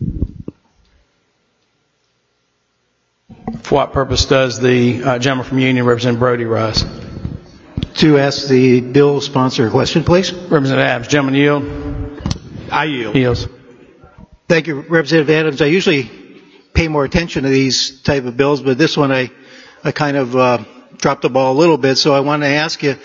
For what purpose does the gentleman from Union, Representative Brody, rise? To ask the bill sponsor a question, please. Representative Adams. Gentleman yield. I yield. He yields. Thank you, Representative Adams. I usually pay more attention to these type of bills, but this one I kind of dropped the ball a little bit. So I want to ask you,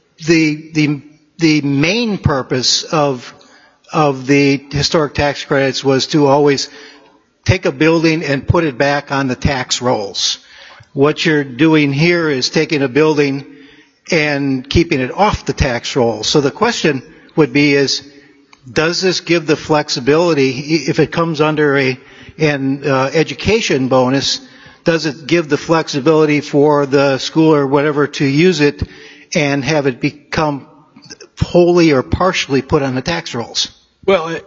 the main purpose of the historic tax credits was to always take a building and put it back on the tax rolls. What you're doing here is taking a building and keeping it off the tax rolls. So the question would be does this give the flexibility, if it comes under an education bonus, does it give the flexibility for the school or whatever to use it and have it become wholly or partially put on the tax rolls? Well,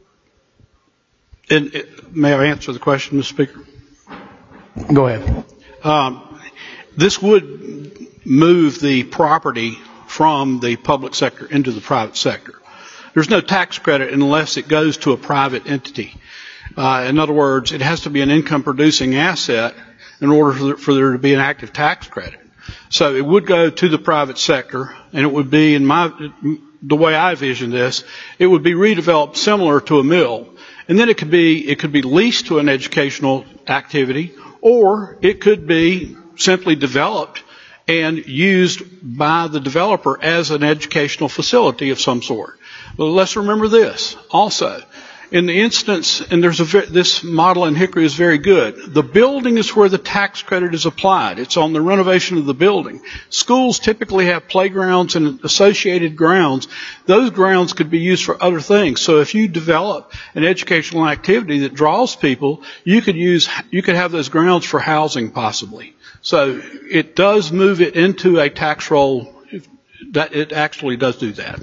may I answer the question, Mr. Speaker? Go ahead. This would move the property from the public sector into the private sector. There's no tax credit unless it goes to a private entity. In other words, it has to be an income-producing asset in order for there to be an active tax credit. So it would go to the private sector, and it would be, the way I envision this, it would be redeveloped similar to a mill. And then it could be leased to an educational activity, or it could be simply developed and used by the developer as an educational facility of some sort. But let's remember this also. In the instance, and this model in Hickory is very good, the building is where the tax credit is applied. It's on the renovation of the building. Schools typically have playgrounds and associated grounds. Those grounds could be used for other things. So if you develop an educational activity that draws people, you could have those grounds for housing possibly. So it does move it into a tax roll. It actually does do that.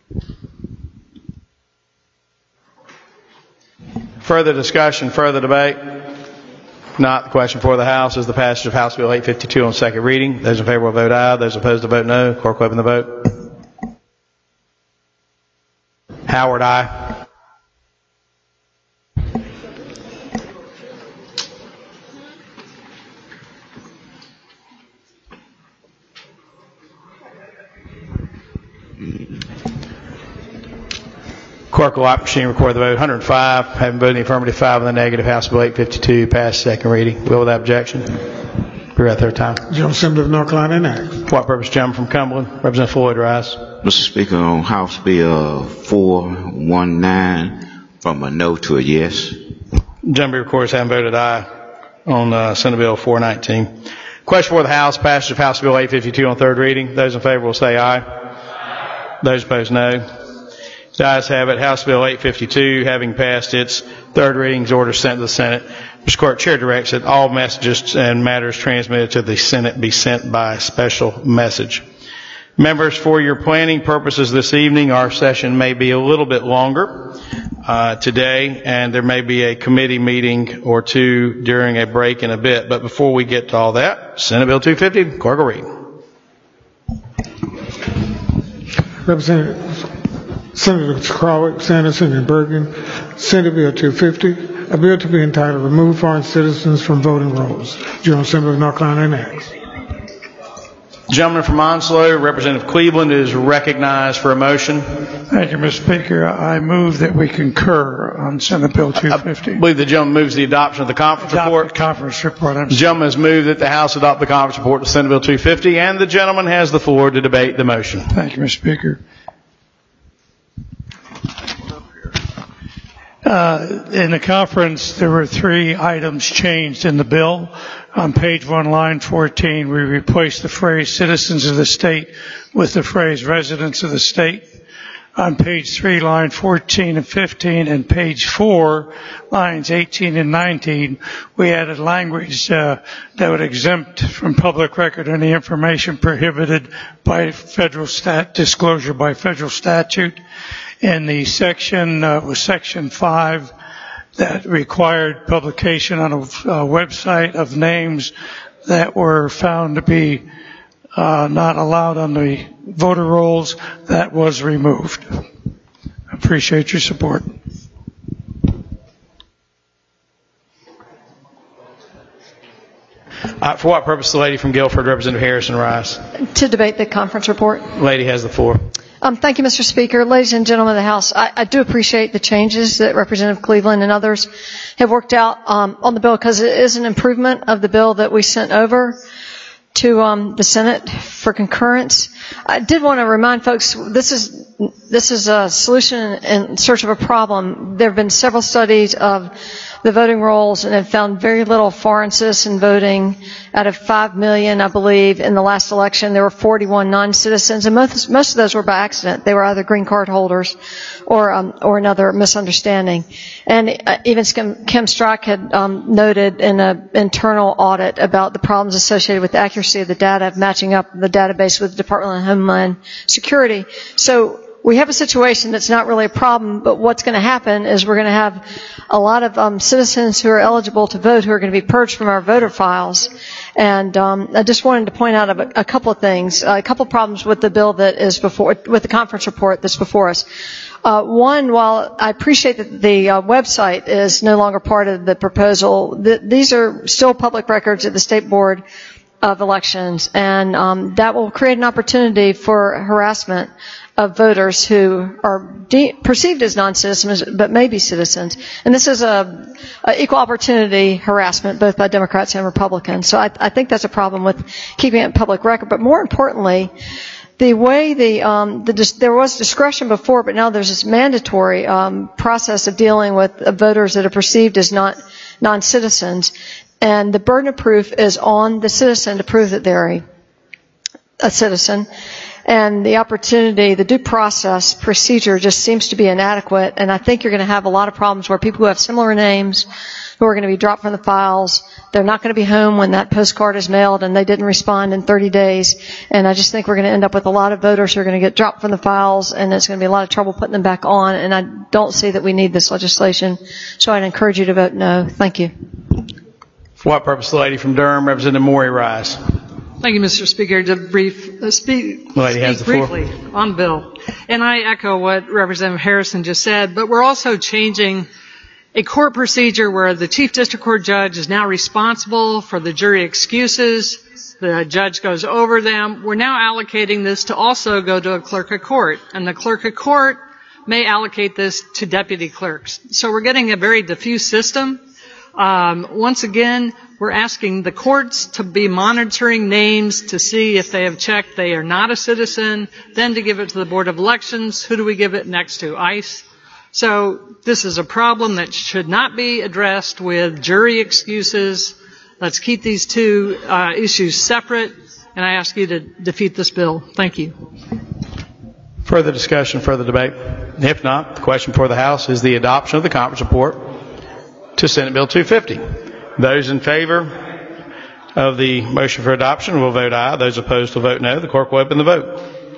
Further discussion, further debate? If not, the question before the House is the passage of House Bill 852 on second reading. Those in favor will vote aye. Those opposed will vote no. Clerk will open the vote. Howard, aye. Clerk will opt machine record the vote. 105, having voted in the affirmative, 5 in the negative. House Bill 852 passed second reading. Will without objection. Be right third time. General Assembly of North Carolina enact. For what purpose? Gentleman from Cumberland. Representative Floyd, rise. Mr. Speaker, on House Bill 419, from a no to a yes. Gentleman, of course, having voted aye on Senate Bill 419. Question for the House, passage of House Bill 852 on third reading. Those in favor will say aye. Those opposed, no. The ayes have it. House Bill 852, having passed its third readings, order sent to the Senate. Mr. Clerk, Chair directs that all messages and matters transmitted to the Senate be sent by special message. Members, for your planning purposes this evening, our session may be a little bit longer today, and there may be a committee meeting or two during a break in a bit. But before we get to all that, Senate Bill 250, clerk will read. Representative Senators Krawick, Sanderson, and Bergen, Senate Bill 250, a bill to be entitled Remove Foreign Citizens from Voting Rolls. General Assembly of North Carolina enacts. Gentleman from Onslow, Representative Cleveland, is recognized for a motion. Thank you, Mr. Speaker. I move that we concur on Senate Bill 250. I believe the gentleman moves the adoption of the conference report. Conference report. The gentleman has moved that the House adopt the conference report to Senate Bill 250, and the gentleman has the floor to debate the motion. Thank you, Mr. Speaker. In the conference, there were 3 items changed in the bill. On page 1, line 14, we replaced the phrase citizens of the state with the phrase residents of the state. On page 3, line 14 and 15, and page 4, lines 18 and 19, we added language that would exempt from public record any information prohibited by federal disclosure by federal statute. And the section was section 5 that required publication on a website of names that were found to be not allowed on the voter rolls. That was removed. I appreciate your support. For what purpose, the lady from Guilford, Representative Harrison Rice? To debate the conference report. Lady has the floor. Thank you, Mr. Speaker. Ladies and gentlemen of the House, I do appreciate the changes that Representative Cleveland and others have worked out on the bill, because it is an improvement of the bill that we sent over to the Senate for concurrence. I did want to remind folks, this is a solution in search of a problem. There have been several studies of the voting rolls and have found very little foreign citizen voting. Out of 5 million, I believe, in the last election, there were 41 non-citizens, and most of those were by accident. They were either green card holders or another misunderstanding. And even Kim Strzok had noted in an internal audit about the problems associated with the accuracy of the data, of matching up the database with the Department of Homeland Security. So we have a situation that's not really a problem, but what's going to happen is we're going to have a lot of citizens who are eligible to vote who are going to be purged from our voter files. And I just wanted to point out a couple of things, a couple of problems with the bill that is with the conference report that's before us. One, while I appreciate that the website is no longer part of the proposal, these are still public records at the State Board of Elections, and that will create an opportunity for harassment of voters who are perceived as non-citizens but may be citizens. And this is a equal opportunity harassment both by Democrats and Republicans. So I think that's a problem with keeping it public record. But more importantly, the way there was discretion before, but now there's this mandatory process of dealing with voters that are perceived as non-citizens. And the burden of proof is on the citizen to prove that they're a citizen. And the opportunity, the due process procedure just seems to be inadequate. And I think you're going to have a lot of problems where people who have similar names, who are going to be dropped from the files, they're not going to be home when that postcard is mailed and they didn't respond in 30 days. And I just think we're going to end up with a lot of voters who are going to get dropped from the files, and it's going to be a lot of trouble putting them back on. And I don't see that we need this legislation. So I'd encourage you to vote no. Thank you. For what purpose, the lady from Durham, Representative Maury Rice? Thank you, Mr. Speaker. To speak briefly on the bill. And I echo what Representative Harrison just said, but we're also changing a court procedure where the Chief District Court judge is now responsible for the jury excuses. The judge goes over them. We're now allocating this to also go to a clerk of court, and the clerk of court may allocate this to deputy clerks. So we're getting a very diffuse system. Once again, we're asking the courts to be monitoring names to see if they have checked they are not a citizen, then to give it to the Board of Elections. Who do we give it next to? ICE. So this is a problem that should not be addressed with jury excuses. Let's keep these two issues separate, and I ask you to defeat this bill. Thank you. Further discussion, further debate? If not, the question for the House is the adoption of the conference report to Senate Bill 250. Those in favor of the motion for adoption will vote aye. Those opposed will vote no. The clerk will open the vote.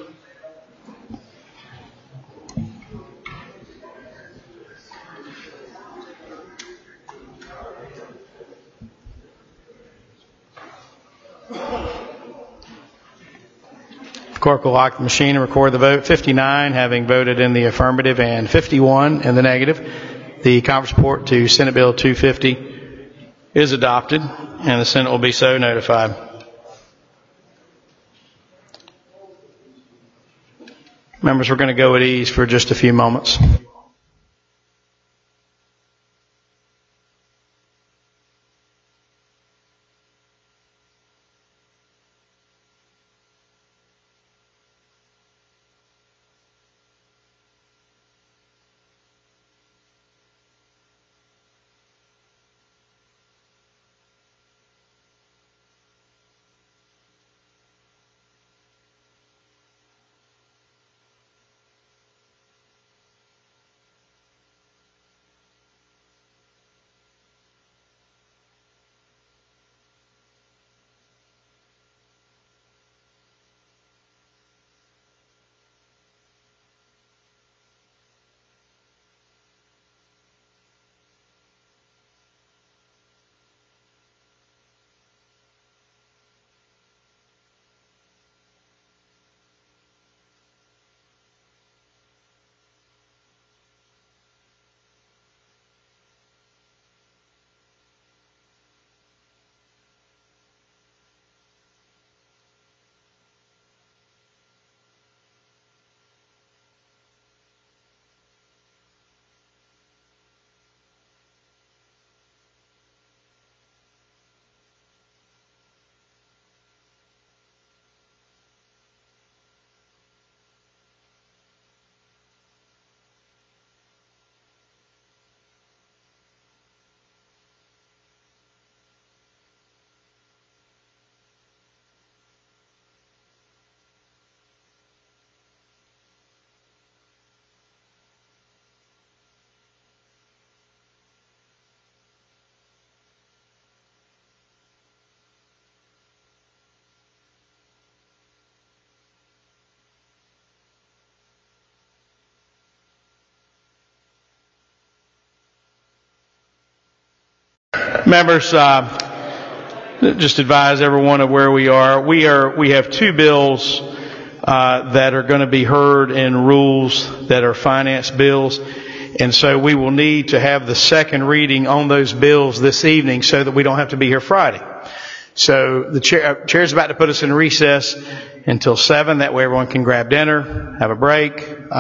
The clerk will lock the machine and record the vote. 59 having voted in the affirmative and 51 in the negative. The conference report to Senate Bill 250 is adopted, and the Senate will be so notified. Members, we're going to go at ease for just a few moments. Members, just advise everyone of where we are. We have two bills that are going to be heard in rules that are finance bills, and so we will need to have the second reading on those bills this evening so that we don't have to be here Friday. So the chair's about to put us in recess until 7. That way everyone can grab dinner, have a break,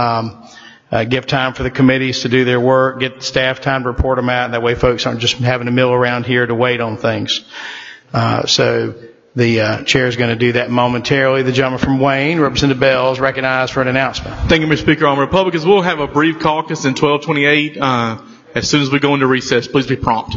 give time for the committees to do their work, get staff time to report them out, and that way folks aren't just having to mill around here to wait on things. So the chair is going to do that momentarily. The gentleman from Wayne, Representative Bell, is recognized for an announcement. Thank you, Mr. Speaker. On Republicans, we'll have a brief caucus in 1228 as soon as we go into recess. Please be prompt.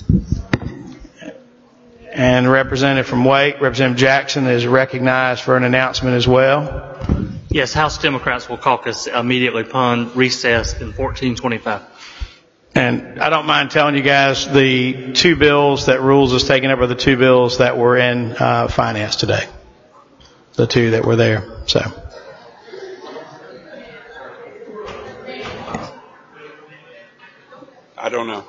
And the representative from Wake, Representative Jackson, is recognized for an announcement as well. Yes, House Democrats will caucus immediately upon recess in 1425. And I don't mind telling you guys the two bills that Rules is taking up are the two bills that were in finance today. The two that were there. So. I don't know.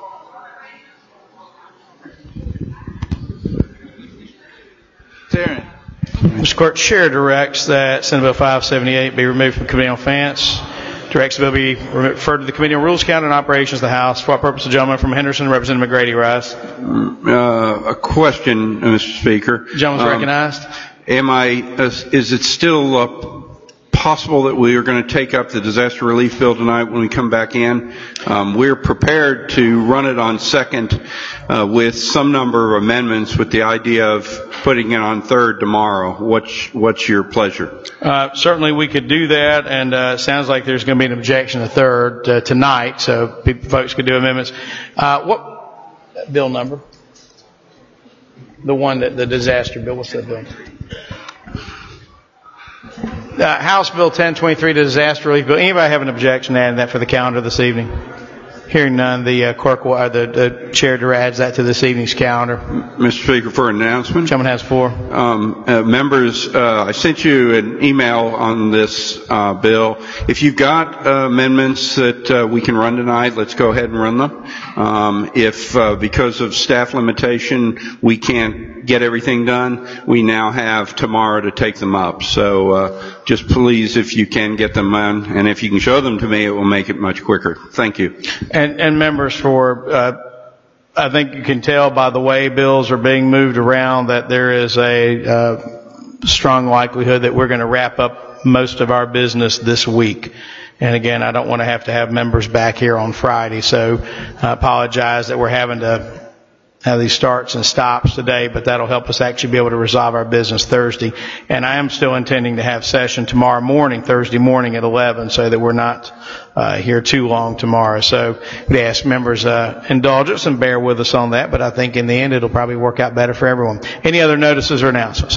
Taryn. Mr. Clerk, Chair directs that Senate Bill 578 be removed from Committee on Finance. Directs the bill be referred to the Committee on Rules, Council, and Operations of the House. For what purpose, the gentleman from Henderson, Representative McGrady, rise. A question, Mr. Speaker. The gentleman's recognized. Is it still possible that we are going to take up the disaster relief bill tonight when we come back in? We're prepared to run it on second with some number of amendments with the idea of putting it on third tomorrow. What's your pleasure? Certainly we could do that, and it sounds like there's going to be an objection to third tonight, so folks could do amendments. What bill number? The one that the disaster bill. What's that bill? House Bill 1023, the disaster relief bill. Anybody have an objection to adding that for the calendar this evening? Hearing none, the clerk will, the chair adds that to this evening's calendar. Mr. Speaker, for an announcement. Gentleman has floor. Members, I sent you an email on this bill. If you've got amendments that we can run tonight, let's go ahead and run them. If because of staff limitation we can't get everything done, we now have tomorrow to take them up. So just please, if you can get them on, and if you can show them to me, it will make it much quicker. Thank you. And members, I think you can tell by the way bills are being moved around that there is a strong likelihood that we're going to wrap up most of our business this week. And again, I don't want to have members back here on Friday, so I apologize that we're having to have these starts and stops today, but that'll help us actually be able to resolve our business Thursday. And I am still intending to have session tomorrow morning, Thursday morning at 11, so that we're not here too long tomorrow. So we ask members indulgence and bear with us on that, but I think in the end it'll probably work out better for everyone. Any other notices or announcements?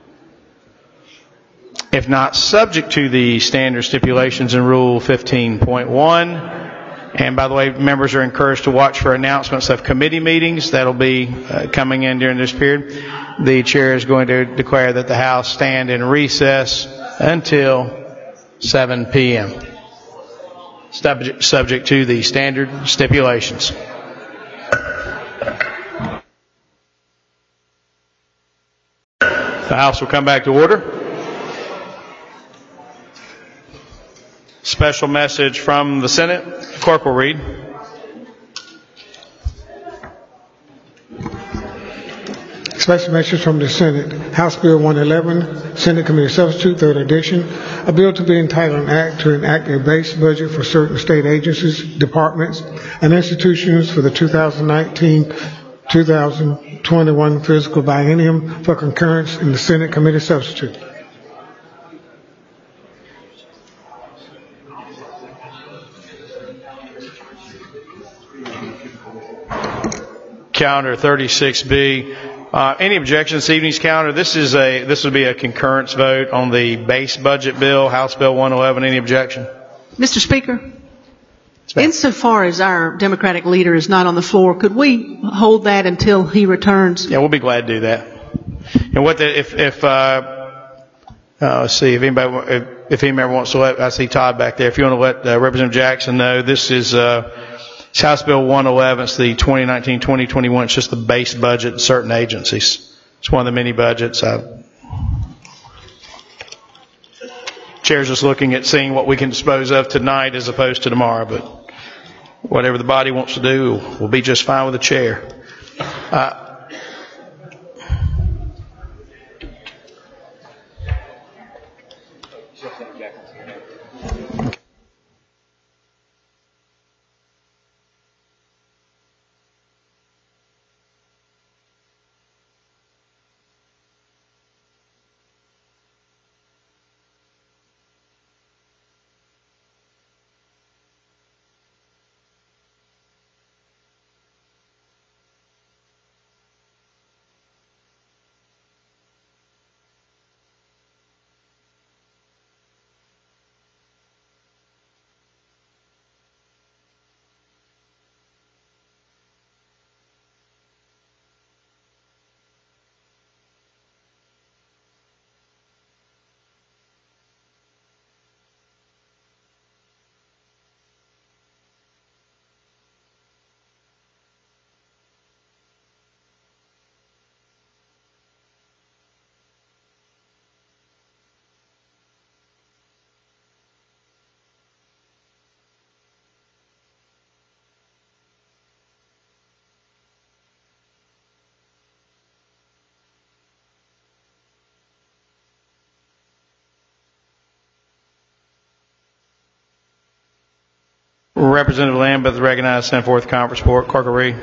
If not, subject to the standard stipulations in Rule 15.1. And by the way, members are encouraged to watch for announcements of committee meetings that'll be coming in during this period. The chair is going to declare that the House stand in recess until 7 p.m. Subject to the standard stipulations. The House will come back to order. Special message from the Senate. The clerk will read. Special message from the Senate. House Bill 111, Senate Committee Substitute, 3rd edition. A bill to be entitled an act to enact a base budget for certain state agencies, departments, and institutions for the 2019-2021 fiscal biennium for concurrence in the Senate Committee Substitute. Calendar 36B. Any objections to this evening's calendar? This would be a concurrence vote on the base budget bill, House Bill 111. Any objection? Mr. Speaker, insofar as our Democratic leader is not on the floor, could we hold that until he returns? Yeah, we'll be glad to do that. And let's see if anybody wants to let. I see Todd back there. If you want to let Representative Jackson know, this is. It's House Bill 111. It's the 2019-2021. It's just the base budget of certain agencies. It's one of the many budgets. Chair's just looking at seeing what we can dispose of tonight as opposed to tomorrow, but whatever the body wants to do will be just fine with the chair. Representative Lambeth is recognized to send forth the conference report. Clerk will read.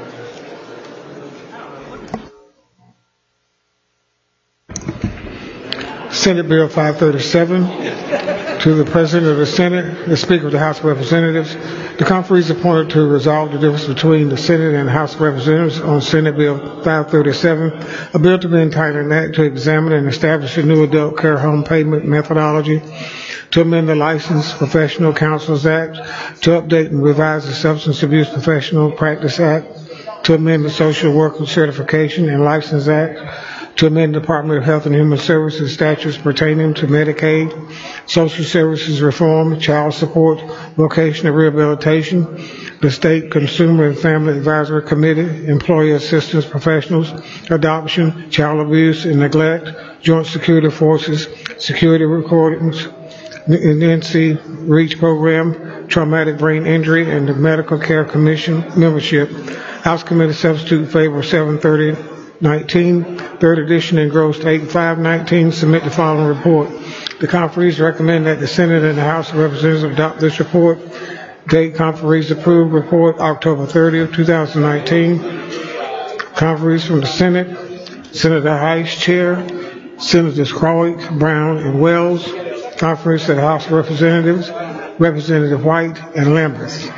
Senate Bill 537 to the President of the Senate, the Speaker of the House of Representatives. The conferee is appointed to resolve the difference between the Senate and the House of Representatives on Senate Bill 537, a bill to be entitled an act to examine and establish a new adult care home payment methodology, to amend the Licensed Professional Counselors Act, to update and revise the Substance Abuse Professional Practice Act, to amend the Social Worker Certification and License Act, to amend the Department of Health and Human Services statutes pertaining to Medicaid, Social Services Reform, Child Support, Vocational Rehabilitation, the State Consumer and Family Advisory Committee, Employee Assistance Professionals, Adoption, Child Abuse and Neglect, Joint Security Forces, Security Recordings, NC REACH Program, Traumatic Brain Injury, and the Medical Care Commission membership. House Committee substitute in favor of 73019. Third edition engrossed 8519. Submit the following report. The conferees recommend that the Senate and the House of Representatives adopt this report. Date conferees approved report October 30th, 2019. Conferees from the Senate, Senator Heiss, Chair, Senators Krolik, Brown, and Wells. Conferees to the House of Representatives, Representative White and Lambert.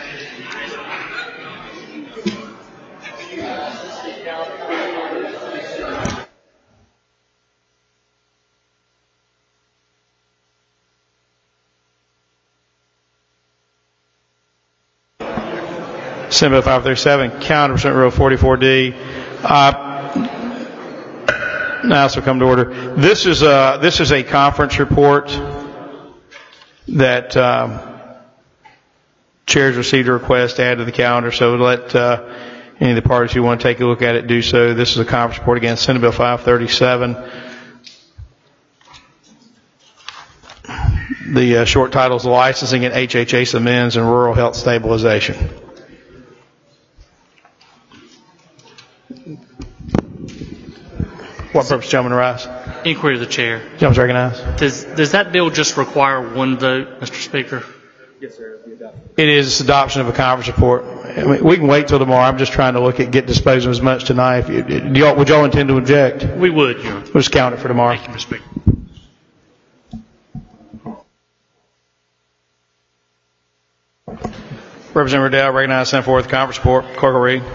Senate Bill 537, counter pursuant to Rule 44D. Now this will come to order. This is a conference report that chairs received a request to add to the calendar. So let any of the parties who want to take a look at it do so. This is a conference report against Senate Bill 537. The short title is Licensing and HHS Amends and Rural Health Stabilization. What purpose, Chairman Rice? Inquiry of the chair. Gentleman's recognized. Does that bill just require one vote, Mr. Speaker? Yes, sir. It is adoption of a conference report. I mean, we can wait till tomorrow. I'm just trying to get disposed of as much tonight. Would y'all intend to object? We would, Your Honor. We'll just count it for tomorrow. Thank you, Mr. Speaker. Representative Riddell, recognized, sent forth the conference report. Clerk will read.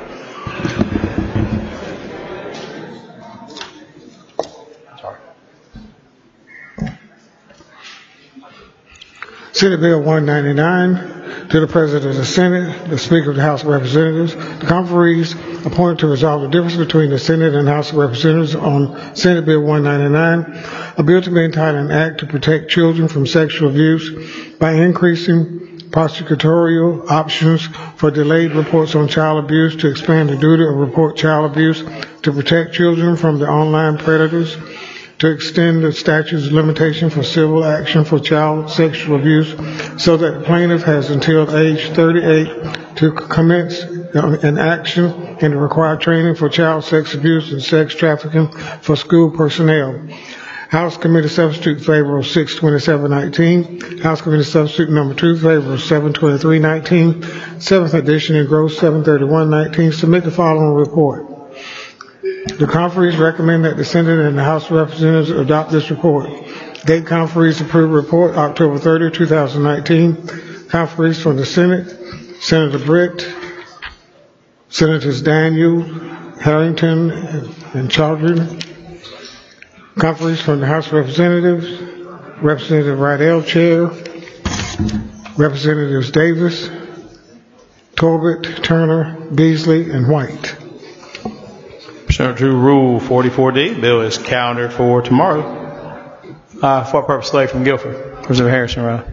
Senate Bill 199 to the President of the Senate, the Speaker of the House of Representatives. The conferees appointed to resolve the difference between the Senate and House of Representatives on Senate Bill 199, a bill to be entitled an act to protect children from sexual abuse by increasing prosecutorial options for delayed reports on child abuse, to expand the duty of report child abuse, to protect children from the online predators, to extend the statute's limitation for civil action for child sexual abuse so that the plaintiff has until age 38 to commence an action and to require training for child sex abuse and sex trafficking for school personnel. House Committee substitute in favor of 62719. House Committee substitute number 2 in favor of 72319. 7th edition engrossed 73119. Submit the following report. The conferees recommend that the Senate and the House of Representatives adopt this report. Date conferees approved report October 30, 2019. Conferees from the Senate, Senator Britt, Senators Daniel, Harrington, and Chaudhry. Conferees from the House of Representatives, Representative Riddell, Chair, Representatives Davis, Corbett, Turner, Beasley, and White. Pursuant to Rule 44D, bill is countered for tomorrow. For what purpose? Slave from Guilford. Representative Harrison, right?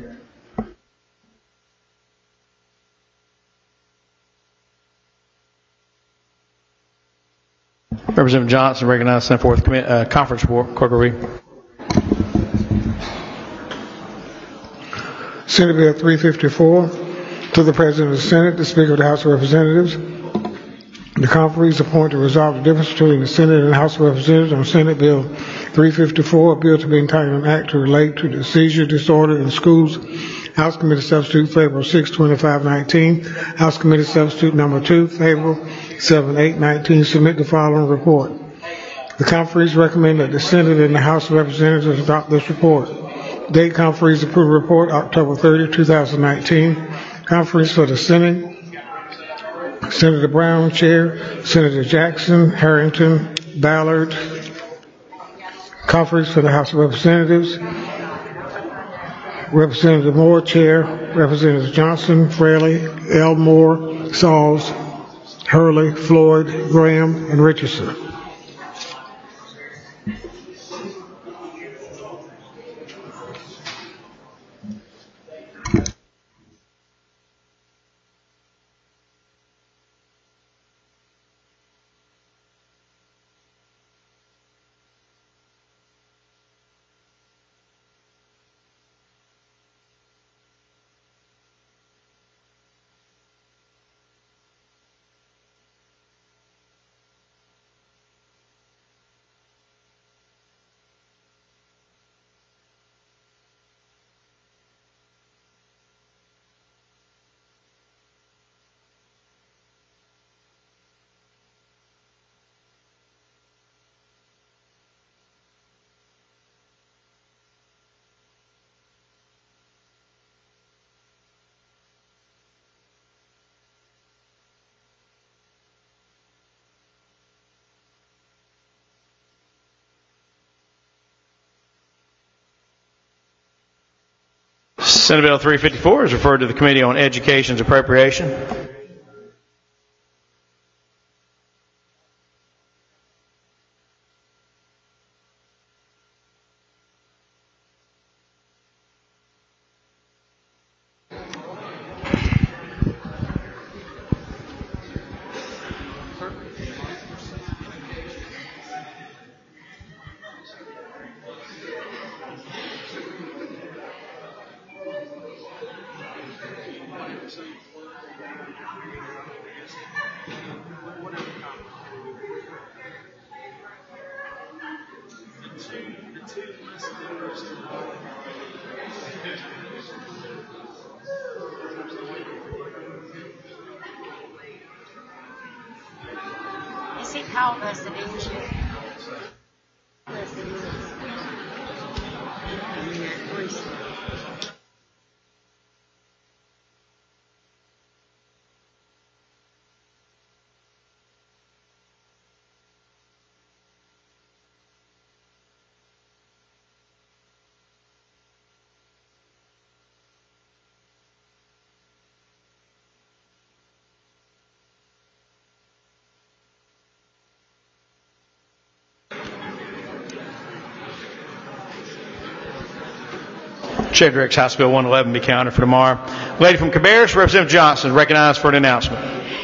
Representative Johnson, recognized, sent forth conference report. Clerk will read. Senate Bill 354 to the President of the Senate, the Speaker of the House of Representatives. The conferees appoint to resolve the difference between the Senate and the House of Representatives on Senate Bill 354, a bill to be entitled an act to relate to the seizure disorder in schools. House Committee substitute favor of 62519. House Committee substitute number 2 favor 7819. Submit the following report. The conferees recommend that the Senate and the House of Representatives adopt this report. Date conferees approved report October 30, 2019. Conferees for the Senate, Senator Brown, Chair, Senator Jackson, Harrington, Ballard. Conference for the House of Representatives, Representative Moore, Chair, Representatives Johnson, Fraley, Elmore, Sauls, Hurley, Floyd, Graham, and Richardson. Senate Bill 354 is referred to the Committee on Education's Appropriation. Is it called residential? Chair directs House Bill 111 be counted for tomorrow. Lady from Cabarrus, Representative Johnson, recognized for an announcement.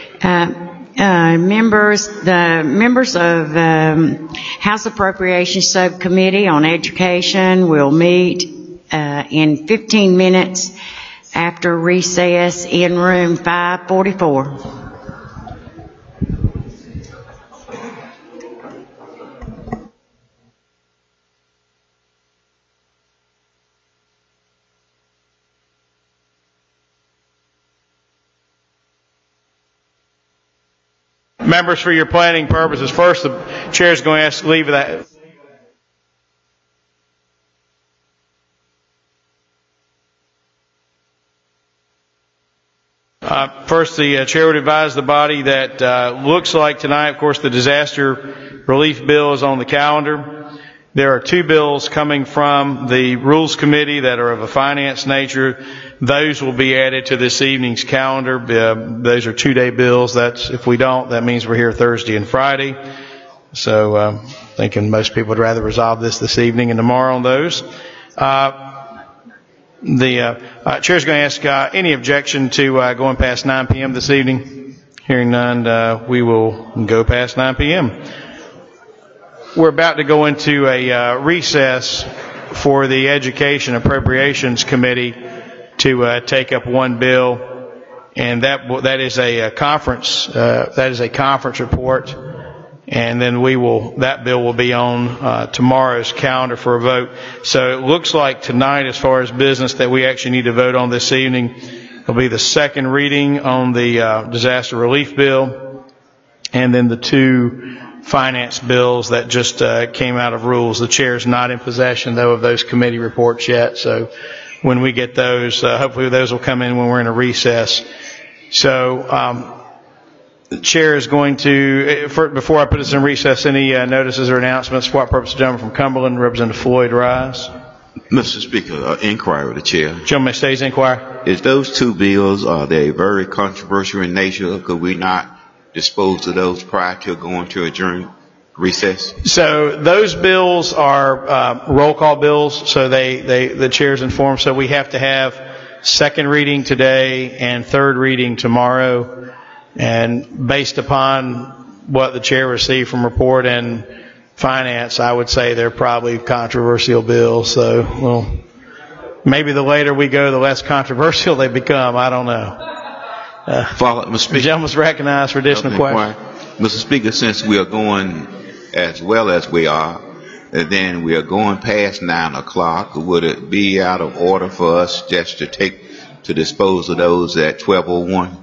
The members of House Appropriations Subcommittee on Education will meet in 15 minutes after recess in room 544. Members, for your planning purposes, first the chair is going to ask to leave that. First, the chair would advise the body that looks like tonight, of course, the disaster relief bill is on the calendar. There are two bills coming from the Rules Committee that are of a finance nature. Those will be added to this evening's calendar. Those are 2-day bills. That's, if we don't, that means we're here Thursday and Friday. So, thinking most people would rather resolve this evening and tomorrow on those. The chair's going to ask any objection to going past 9 p.m. this evening. Hearing none, we will go past 9 p.m. We're about to go into a recess for the Education Appropriations Committee to take up one bill, and that is a conference report, and then that bill will be on tomorrow's calendar for a vote. So it looks like tonight, as far as business that we actually need to vote on this evening, will be the second reading on the disaster relief bill, and then the two finance bills that just came out of rules. The chair's not in possession, though, of those committee reports yet, so when we get those, hopefully those will come in when we're in a recess. So the chair is going to, before I put us in recess, any notices or announcements? For what purpose? Gentleman from Cumberland, Representative Floyd Rise. Mr. Speaker, inquiry with the chair. Gentleman stays inquire. Is those two bills, are they very controversial in nature? Could we not dispose of those prior to going to adjourn recess? So those bills are roll call bills, so the chair's informed, so we have to have second reading today and third reading tomorrow, and based upon what the chair received from report and finance, I would say they're probably controversial bills, so well, maybe the later we go, the less controversial they become. I don't know. Mr. Speaker. The gentleman's recognized for additional questions. Mr. Speaker, since we are going as well as we are, and then we are going past 9 o'clock, would it be out of order for us just to dispose of those at 12:01?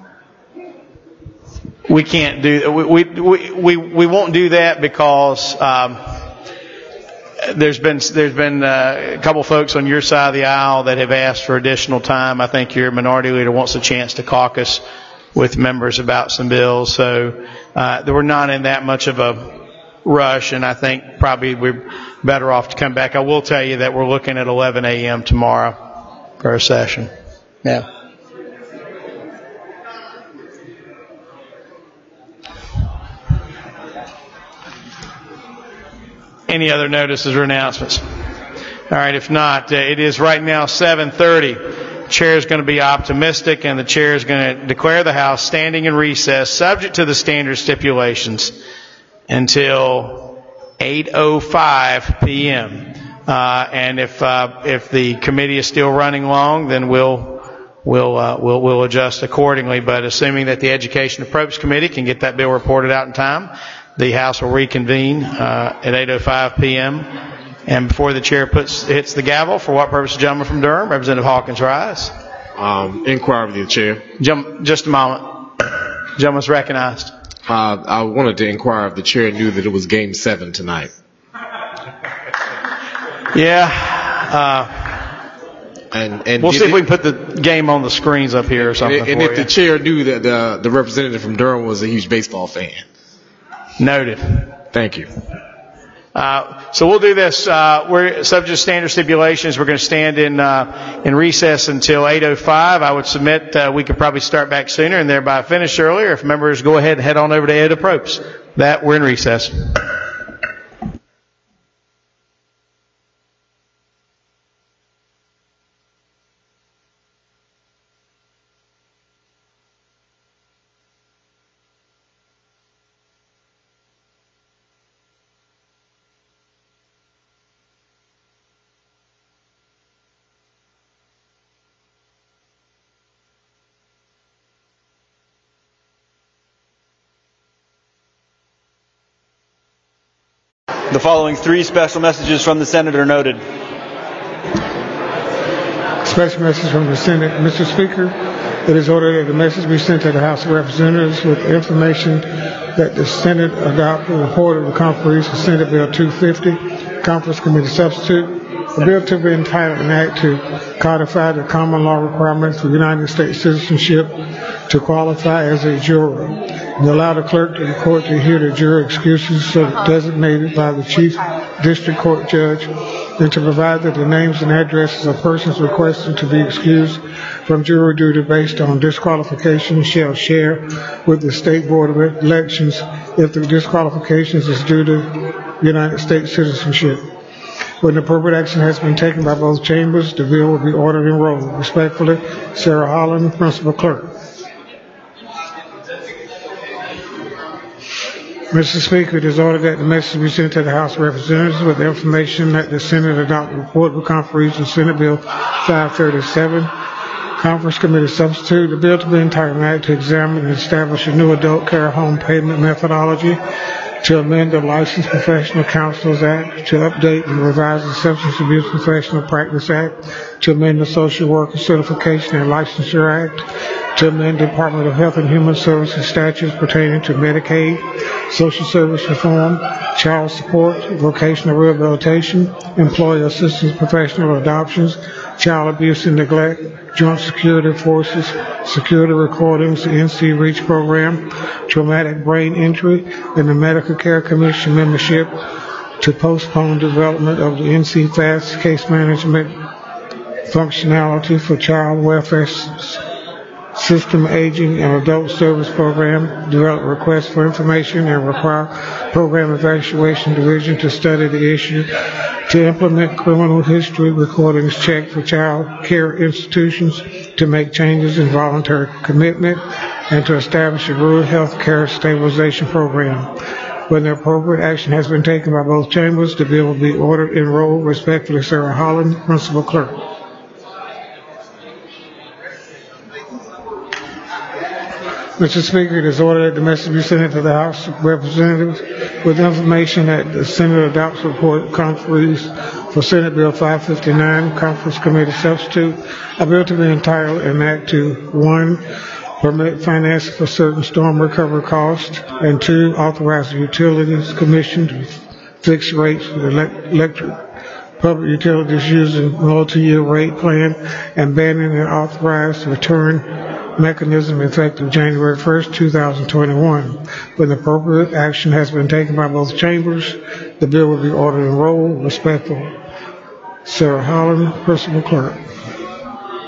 We can't do, we won't do that because, there's been a couple folks on your side of the aisle that have asked for additional time. I think your minority leader wants a chance to caucus with members about some bills. So we're not in that much of a rush, and I think probably we're better off to come back. I will tell you that we're looking at 11 a.m. tomorrow. per session. Yeah. Any other notices or announcements? All right, if not, it is right now 7:30. The chair is going to be optimistic, and the chair is going to declare the House standing in recess, subject to the standard stipulations, until 8:05 p.m. And if the committee is still running long, then we'll adjust accordingly. But assuming that the Education Appropriations Committee can get that bill reported out in time, the House will reconvene at 8:05 p.m. And before the chair hits the gavel, for what purpose, the gentleman from Durham, Representative Hawkins, rise. Inquiry with the chair. Just a moment. Gentleman's recognized. I wanted to inquire if the chair knew that it was Game 7 tonight. Yeah. And we'll see if we can put the game on the screens up here or something. And if the chair knew that the representative from Durham was a huge baseball fan. Noted. Thank you. So we'll do this. We're subject to standard stipulations. We're going to stand in recess until 8:05. I would submit we could probably start back sooner and thereby finish earlier. If members go ahead and head on over to Ed Approps. That we're in recess. The following three special messages from the Senate are noted. Special message from the Senate. Mr. Speaker, it is ordered that the message be sent to the House of Representatives with information that the Senate adopt the report of the conferees for Senate Bill 250, Conference Committee Substitute, a bill to be entitled an act to codify the common law requirements for United States citizenship to qualify as a juror, and allow the clerk of the court to hear the juror excuses so designated by the chief district court judge, and to provide that the names and addresses of persons requesting to be excused from jury duty based on disqualification shall share with the State Board of Elections if the disqualifications is due to United States citizenship. When the appropriate action has been taken by both chambers, the bill will be ordered and rolled. Respectfully, Sarah Holland, Principal Clerk. Mr. Speaker, it is ordered that the message be sent to the House of Representatives with information that the Senate adopt the report of conferees in Senate Bill 537, Conference Committee Substitute, the bill to be entitled an act to examine and establish a new adult care home payment methodology, to amend the Licensed Professional Counselors Act, to update and revise the Substance Abuse Professional Practice Act, to amend the Social Worker Certification and Licensure Act, to amend the Department of Health and Human Services statutes pertaining to Medicaid, social service reform, child support, vocational rehabilitation, employee assistance professional adoptions, child abuse and neglect, joint security forces, security recordings, the NC REACH program, traumatic brain injury, and the Medical Care Commission membership, to postpone development of the NC FAST case management functionality for child welfare system aging and adult service program, develop requests for information and require program evaluation division to study the issue, to implement criminal history recordings check for child care institutions, to make changes in voluntary commitment, and to establish a rural health care stabilization program. When the appropriate action has been taken by both chambers, the bill will be ordered and rolled. Respectfully, Sarah Holland, Principal Clerk. Mr. Speaker, it is ordered that the message be sent to the House of Representatives with information that the Senate adopts report conferees for Senate Bill 559, Conference Committee Substitute, a bill to be entitled an act to 1, permit financing for certain storm recovery costs, and 2, authorize the Utilities Commission to fix rates for the electric public utilities using multi-year rate plan, and banning the authorized return mechanism effective January 1st, 2021. When the appropriate action has been taken by both chambers, the bill will be ordered and rolled. Respectful, Sarah Holland, Principal Clerk.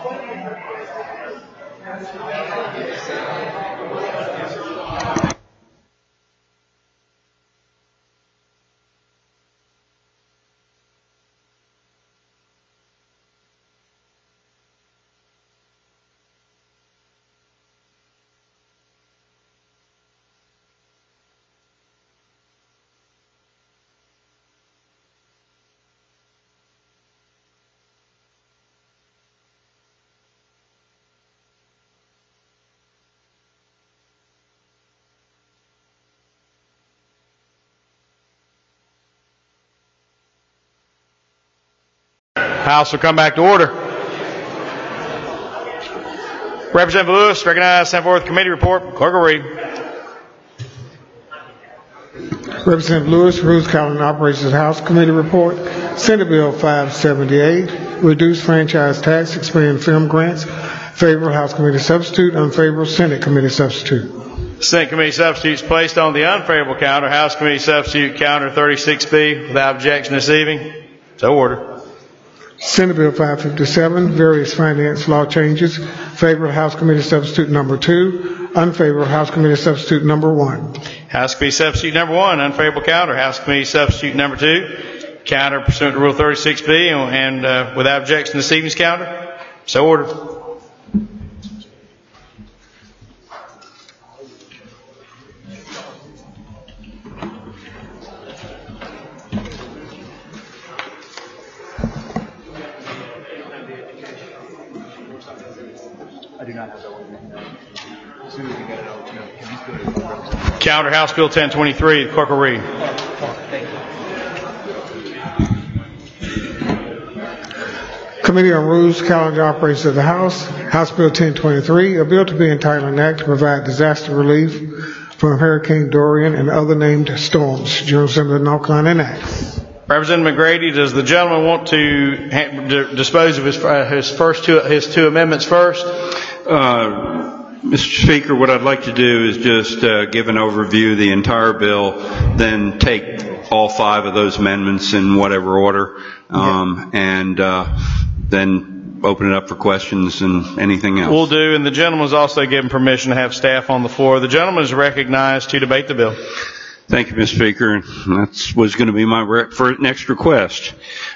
House will come back to order. Representative Lewis, recognized, sent forth committee report. Clerk will read. Representative Lewis, Rules, Calendar, and Operations House Committee report. Senate Bill 578, reduce franchise tax, expand film grants. Favorable House Committee substitute, unfavorable Senate Committee substitute. Senate Committee substitutes placed on the unfavorable calendar. House Committee substitute calendar 36B without objection this evening. So ordered. Senate Bill 557, various finance law changes. Favorable House Committee substitute number 2, unfavorable House Committee substitute number 1. House Committee substitute number 1, unfavorable calendar. House Committee substitute number 2, calendar pursuant to Rule 36B and without objection this evening's calendar. So ordered. I do not have that one. As soon as we get it out, can you go to Calendar House Bill 1023. The clerk will read. Committee on Rules, Calendar, Operations of the House. House Bill 1023, a bill to be entitled an act to provide disaster relief from Hurricane Dorian and other named storms. General Assembly of North Carolina enact. Representative McGrady, does the gentleman want to dispose of his two amendments first? Mr. Speaker, what I'd like to do is just give an overview of the entire bill, then take all 5 of those amendments in whatever order, and then open it up for questions and anything else. Will do, and the gentleman is also given permission to have staff on the floor. The gentleman is recognized to debate the bill. Thank you, Mr. Speaker. That was going to be my next request.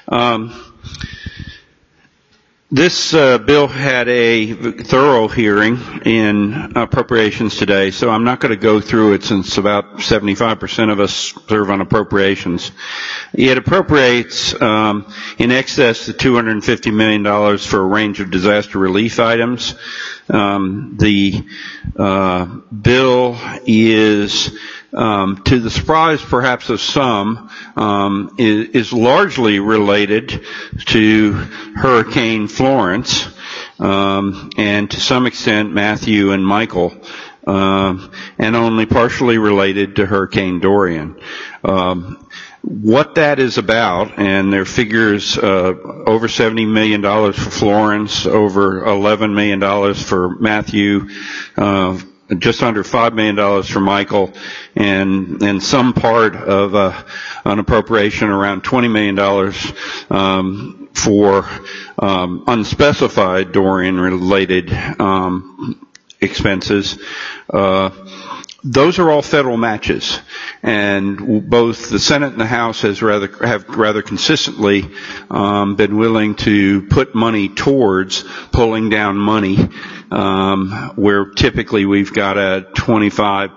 This bill had a thorough hearing in appropriations today, so I'm not going to go through it since about 75% of us serve on appropriations. It appropriates in excess of $250 million for a range of disaster relief items. The bill is, to the surprise perhaps of some, is largely related to Hurricane Florence, and to some extent Matthew and Michael, and only partially related to Hurricane Dorian. What that is about, and their figures over $70 million for Florence, over $11 million for Matthew, just under $5 million for Michael, and some part of an appropriation around $20 million for unspecified Dorian-related expenses. Those are all federal matches, and both the Senate and the House have rather consistently been willing to put money towards pulling down money, where typically we've got a 25%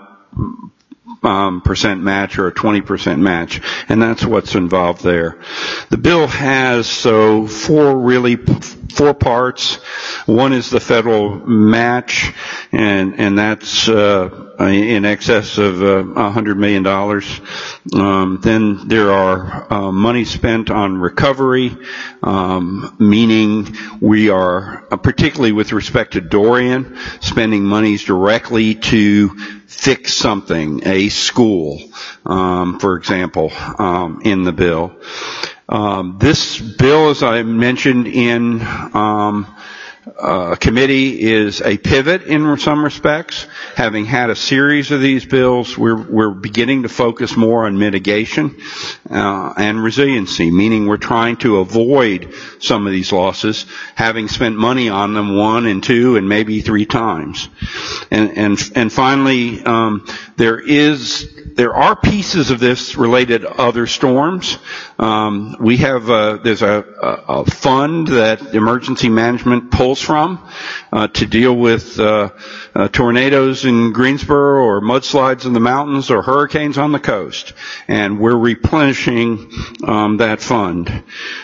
match or a 20% match, and that's what's involved there. The bill has four parts. One is the federal match, and that's in excess of $100 million. Then there are money spent on recovery, meaning we are, particularly with respect to Dorian, spending monies directly to fix something, a school, for example, in the bill. This bill, as I mentioned in committee is a pivot in some respects. Having had a series of these bills, we're beginning to focus more on mitigation and resiliency, meaning we're trying to avoid some of these losses, having spent money on them 1 and 2 and maybe 3 times. And finally, there are pieces of this related to other storms. There's a fund that emergency management pulls from to deal with tornadoes in Greensboro or mudslides in the mountains or hurricanes on the coast, and we're replenishing that fund.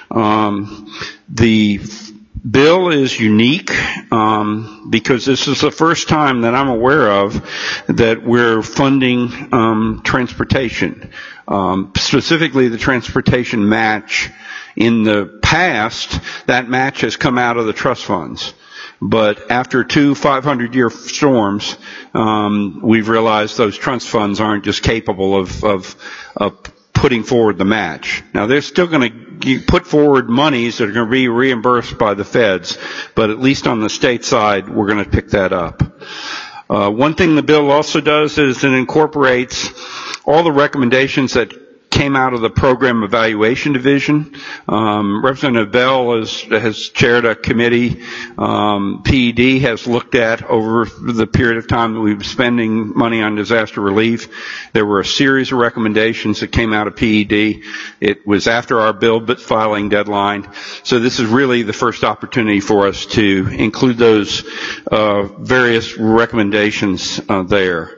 The bill is unique because this is the first time that I'm aware of that we're funding transportation, specifically the transportation match. In the past, that match has come out of the trust funds. But after 2 500-year storms, we've realized those trust funds aren't just capable of putting forward the match. Now, they're still going to put forward monies that are going to be reimbursed by the feds, but at least on the state side, we're going to pick that up. One thing the bill also does is it incorporates all the recommendations that came out of the Program Evaluation Division. Representative Bell has chaired a committee. PED has looked at over the period of time that we've been spending money on disaster relief. There were a series of recommendations that came out of PED. It was after our bill filing deadline. So this is really the first opportunity for us to include those various recommendations there.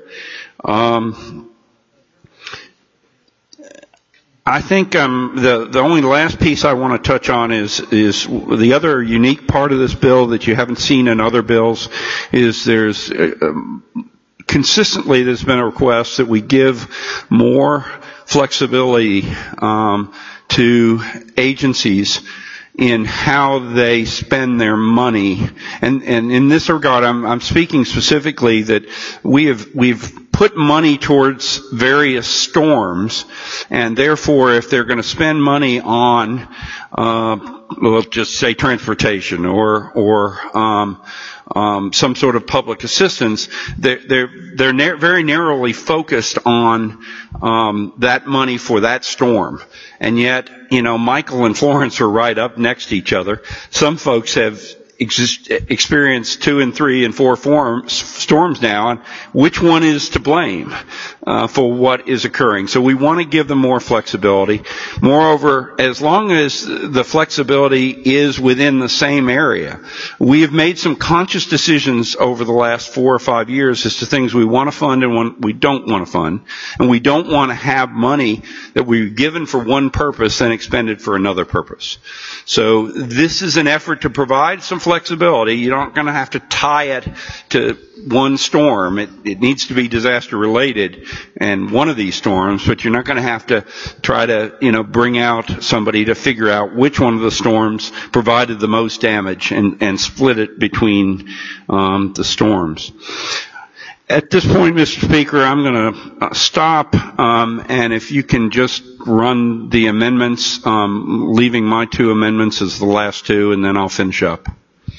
I think the only last piece I want to touch on is the other unique part of this bill that you haven't seen in other bills is there's consistently there's been a request that we give more flexibility to agencies in how they spend their money. And in this regard, I'm speaking specifically that we've put money towards various storms, and therefore if they're going to spend money on, let's just say transportation or some sort of public assistance, they're very narrowly focused on that money for that storm. And yet, Michael and Florence are right up next to each other. Some folks have experienced 2 and 3 and 4 storms now, and which one is to blame for what is occurring? So we want to give them more flexibility. Moreover, as long as the flexibility is within the same area, we have made some conscious decisions over the last 4 or 5 years as to things we want to fund and what we don't want to fund, and we don't want to have money that we've given for one purpose and expended for another purpose. So this is an effort to provide some flexibility. You're not going to have to tie it to one storm. It needs to be disaster related and one of these storms, but you're not going to have to try to, bring out somebody to figure out which one of the storms provided the most damage and split it between the storms. At this point, Mr. Speaker, I'm going to stop, and if you can just run the amendments, leaving my 2 amendments as the last 2, and then I'll finish up.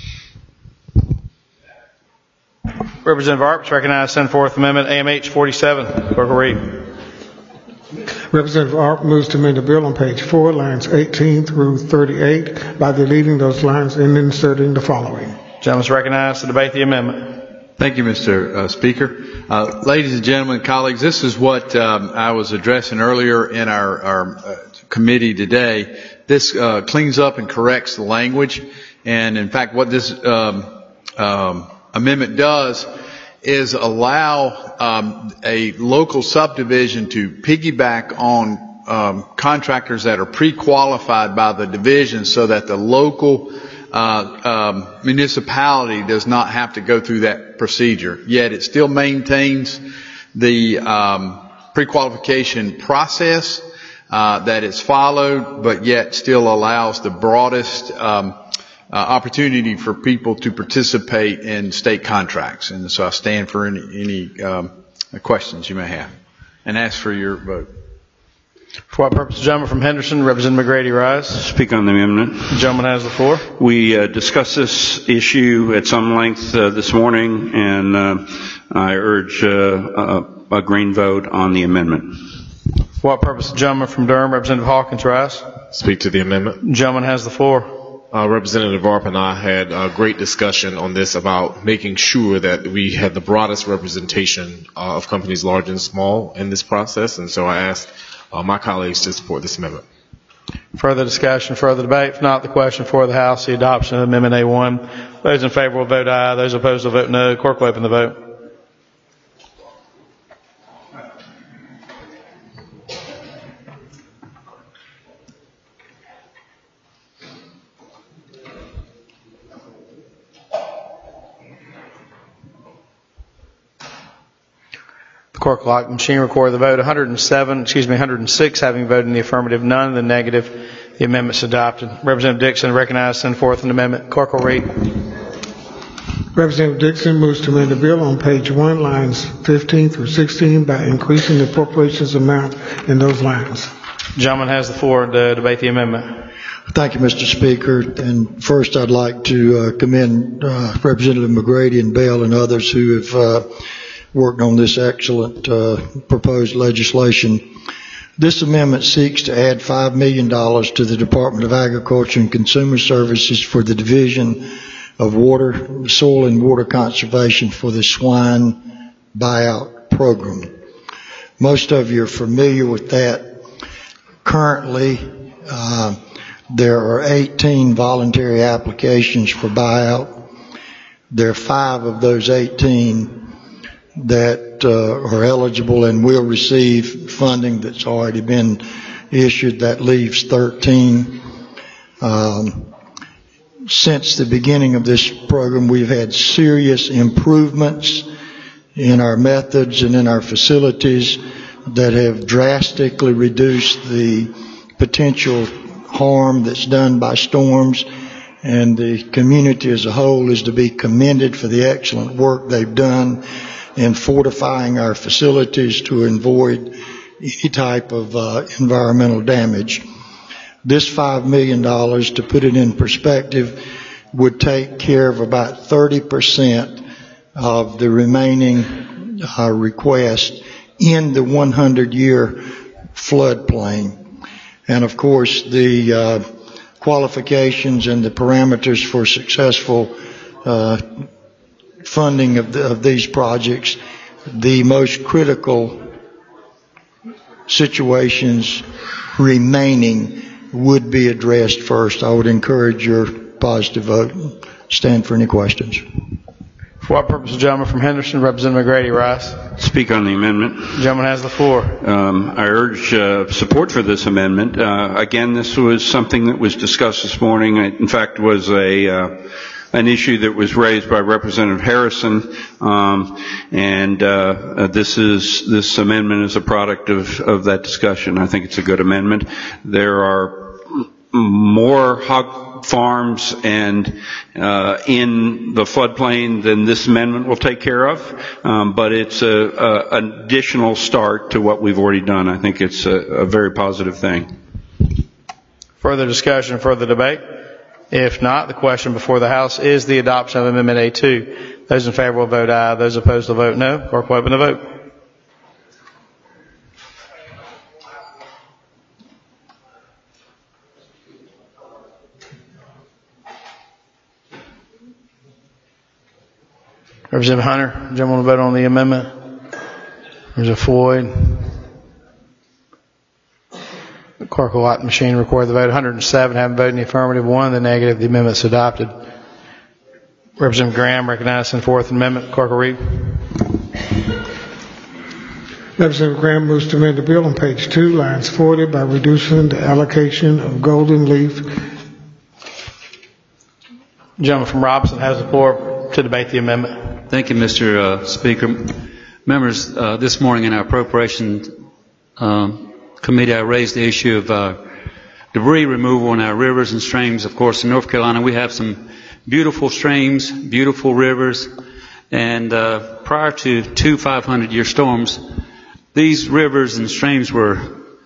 Representative Arps recognized, send forth Amendment AMH 47. Clerk will read. Representative Arp moves to amend the bill on page 4, lines 18 through 38, by deleting those lines and inserting the following. Gentleman is recognized to debate the amendment. Thank you, Mr. Speaker. Ladies and gentlemen, colleagues, this is what I was addressing earlier in our committee today. This cleans up and corrects the language. And in fact, what this amendment does is allow a local subdivision to piggyback on contractors that are pre-qualified by the division so that the local municipality does not have to go through that procedure. Yet it still maintains the pre-qualification process that is followed, but yet still allows the broadest opportunity for people to participate in state contracts. And so I stand for any questions you may have and ask for your vote. For what purpose? The gentleman from Henderson, Representative McGrady, rise. Speak on the amendment. The gentleman has the floor. We discussed this issue at some length this morning, and I urge a green vote on the amendment. For what purpose? The gentleman from Durham, Representative Hawkins, rise. Speak to the amendment. The gentleman has the floor. Representative Arp and I had a great discussion on this about making sure that we had the broadest representation of companies large and small in this process, and so I asked my colleagues to support this amendment. Further discussion, further debate? If not, the question for the House, the adoption of Amendment A1. Those in favor will vote aye. Those opposed will vote no. Clerk will open the vote. The clerk will lock the machine, record the vote. 106 having voted in the affirmative, none in the negative. The amendment's adopted. Representative Dixon recognized, send forth an amendment. Clerk will read. Representative Dixon moves to amend the bill on page 1, lines 15 through 16 by increasing the appropriations amount in those lines. The gentleman has the floor to debate the amendment. Thank you, Mr. Speaker. And first, I'd like to commend Representative McGrady and Bell and others who have worked on this excellent proposed legislation. This amendment seeks to add $5 million to the Department of Agriculture and Consumer Services for the Division of Water, Soil and Water Conservation for the swine buyout program. Most of you are familiar with that. Currently, there are 18 voluntary applications for buyout. There are 5 of those 18 that are eligible and will receive funding that's already been issued. That leaves 13. Since the beginning of this program, we've had serious improvements in our methods and in our facilities that have drastically reduced the potential harm that's done by storms, and the community as a whole is to be commended for the excellent work they've done in fortifying our facilities to avoid any type of environmental damage. This $5 million, to put it in perspective, would take care of about 30% of the remaining request in the 100-year floodplain. And of course, the qualifications and the parameters for successful funding of these projects, the most critical situations remaining would be addressed first. I would encourage your positive vote. Stand for any questions. For what purpose, the gentleman from Henderson, Representative McGrady, rise. Speak on the amendment. The gentleman has the floor. I urge support for this amendment. Again, this was something that was discussed this morning. It, in fact, was an issue that was raised by Representative Harrison, this amendment is a product of that discussion. I think it's a good amendment. There are more hog farms and in the floodplain than this amendment will take care of, but it's an additional start to what we've already done. I think it's a very positive thing. Further discussion, further debate? If not, the question before the House is the adoption of Amendment A2. Those in favor will vote aye. Those opposed will vote no. Clerk will open the vote. Representative Hunter, gentleman will vote on the amendment. Representative Floyd. The clerk will lock the machine, record the vote. 107 haven't voted in the affirmative, 1 in the negative. The amendment is adopted. Representative Graham recognized in fourth amendment. Clerk will read. Representative Graham moves to amend the bill on page 2, lines 40, by reducing the allocation of golden leaf. The gentleman from Robinson has the floor to debate the amendment. Thank you, Mr. Speaker. Members, this morning in our Appropriations Committee, I raised the issue of debris removal in our rivers and streams. Of course, in North Carolina, we have some beautiful streams, beautiful rivers, and prior to 2 500-year storms, these rivers and streams were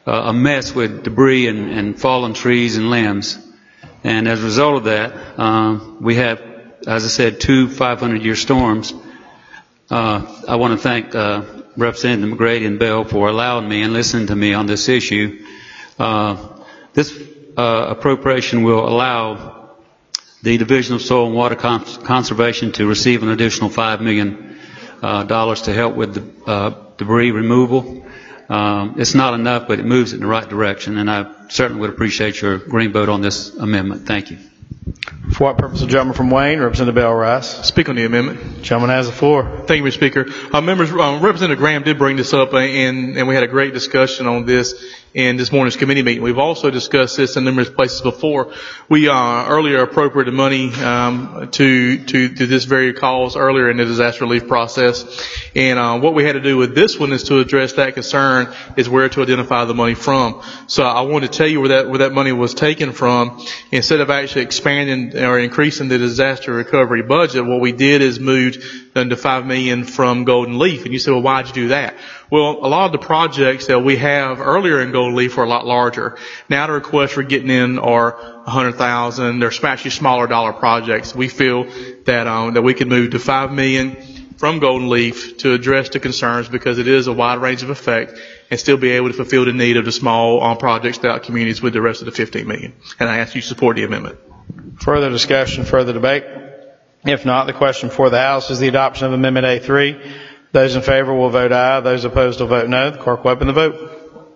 a mess with debris and fallen trees and limbs. And as a result of that, we have, as I said, 2 500-year storms. I want to thank Representative McGrady and Bell for allowing me and listening to me on this issue. This appropriation will allow the Division of Soil and Water Conservation to receive an additional $5 million to help with the debris removal. It's not enough, but it moves in the right direction, and I certainly would appreciate your green vote on this amendment. Thank you. For what purpose, the gentleman from Wayne, Representative Bell Rice. Speak on the amendment. Gentleman has the floor. Thank you, Mr. Speaker. Members, Representative Graham did bring this up, and we had a great discussion on this in this morning's committee meeting. We've also discussed this in numerous places before. We earlier appropriated money to this very cause earlier in the disaster relief process. And what we had to do with this one is to address that concern is where to identify the money from. So I wanted to tell you where that money was taken from. Instead of actually expanding or increasing the disaster recovery budget, what we did is moved into $5 million from Golden Leaf. And you say, well, why'd you do that? Well, a lot of the projects that we have earlier in Golden Leaf were a lot larger. Now the requests we're getting in are $100,000. They're actually smaller dollar projects. We feel that we can move to $5 million from Golden Leaf to address the concerns because it is a wide range of effect and still be able to fulfill the need of the small projects throughout communities with the rest of the $15 million. And I ask you to support the amendment. Further discussion, further debate? If not, the question before the House is the adoption of Amendment A3. Those in favor will vote aye. Those opposed will vote no. The clerk will open the vote.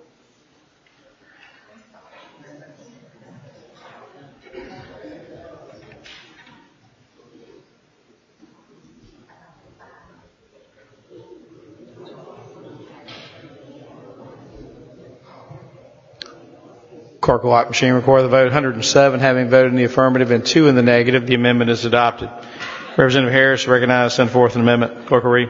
Clerk will lock machine, record the vote. 107 having voted in the affirmative and 2 in the negative. The amendment is adopted. Representative Harris recognized, send forth an amendment. Clerk will read.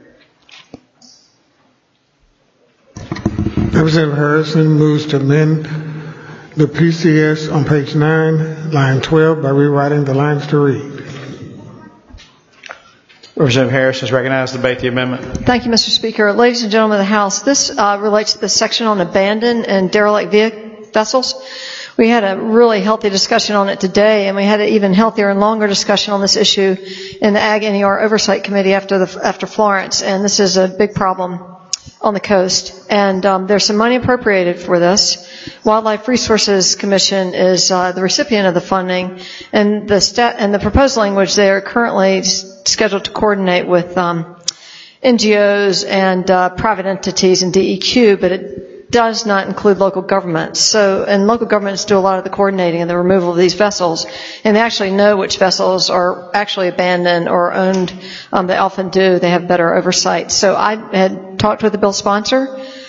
Representative Harrison moves to amend the PCS on page 9, line 12, by rewriting the lines to read. Representative Harris is recognized to debate the amendment. Thank you, Mr. Speaker. Ladies and gentlemen of the House, this relates to the section on abandoned and derelict vessels. We had a really healthy discussion on it today, and we had an even healthier and longer discussion on this issue in the Ag NER Oversight Committee after Florence, and this is a big problem on the coast. And there's some money appropriated for this. Wildlife Resources Commission is the recipient of the funding, and the proposed language they are currently scheduled to coordinate with NGOs and private entities and DEQ, but it does not include local governments. And local governments do a lot of the coordinating and the removal of these vessels, and they actually know which vessels are actually abandoned or owned. They often do. They have better oversight. So I had talked with the bill sponsor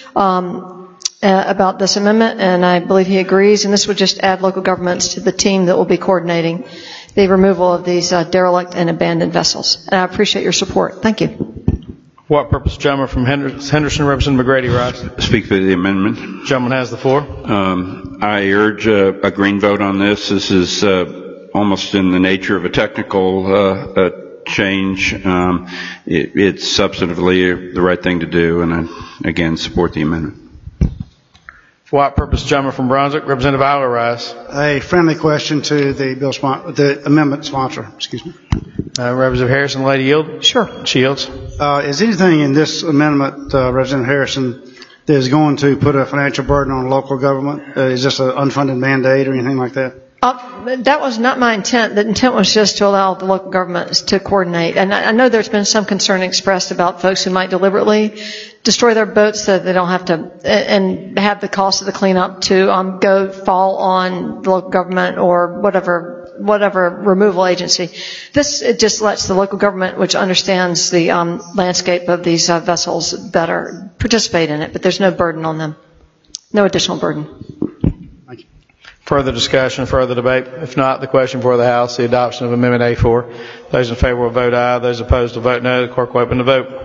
about this amendment, and I believe he agrees, and this would just add local governments to the team that will be coordinating the removal of these derelict and abandoned vessels. And I appreciate your support. Thank you. For what purpose, gentleman from Henderson, Representative McGrady, Rice? Speak for the amendment. Gentleman has the floor. I urge a green vote on this. This is almost in the nature of a technical change. It's substantively the right thing to do, and I, again, support the amendment. For what purpose, gentleman from Brunswick, Representative Isla Rice? A friendly question to the amendment sponsor. Excuse me. Representative Harrison, lady yield? Sure. She yields. Is anything in this amendment, Representative Harrison, that is going to put a financial burden on local government? Is this an unfunded mandate or anything like that? That was not my intent. The intent was just to allow the local governments to coordinate. And I know there's been some concern expressed about folks who might deliberately destroy their boats so that they don't have to, and have the cost of the cleanup to go fall on the local government or whatever removal agency. It just lets the local government, which understands the landscape of these vessels better, participate in it, but there's no burden on them. No additional burden. Thank you. Further discussion, further debate? If not, the question before the House, the adoption of Amendment A4. Those in favor will vote aye. Those opposed will vote no. The clerk will open the vote.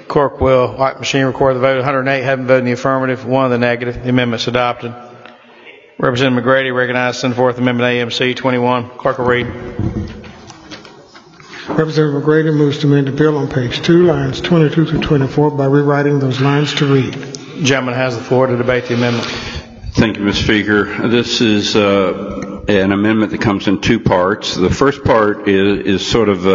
Clerk will, like machine, record the vote. 108 having voted in the affirmative, 1 in the negative. The amendment's adopted. Representative McGrady recognized, send forth Amendment AMC 21. Clerk will read. Representative McGrady moves to amend the bill on page 2, lines 22 through 24 by rewriting those lines to read. The gentleman has the floor to debate the amendment. Thank you, Mr. Speaker. This is an amendment that comes in 2 parts. The first part is sort of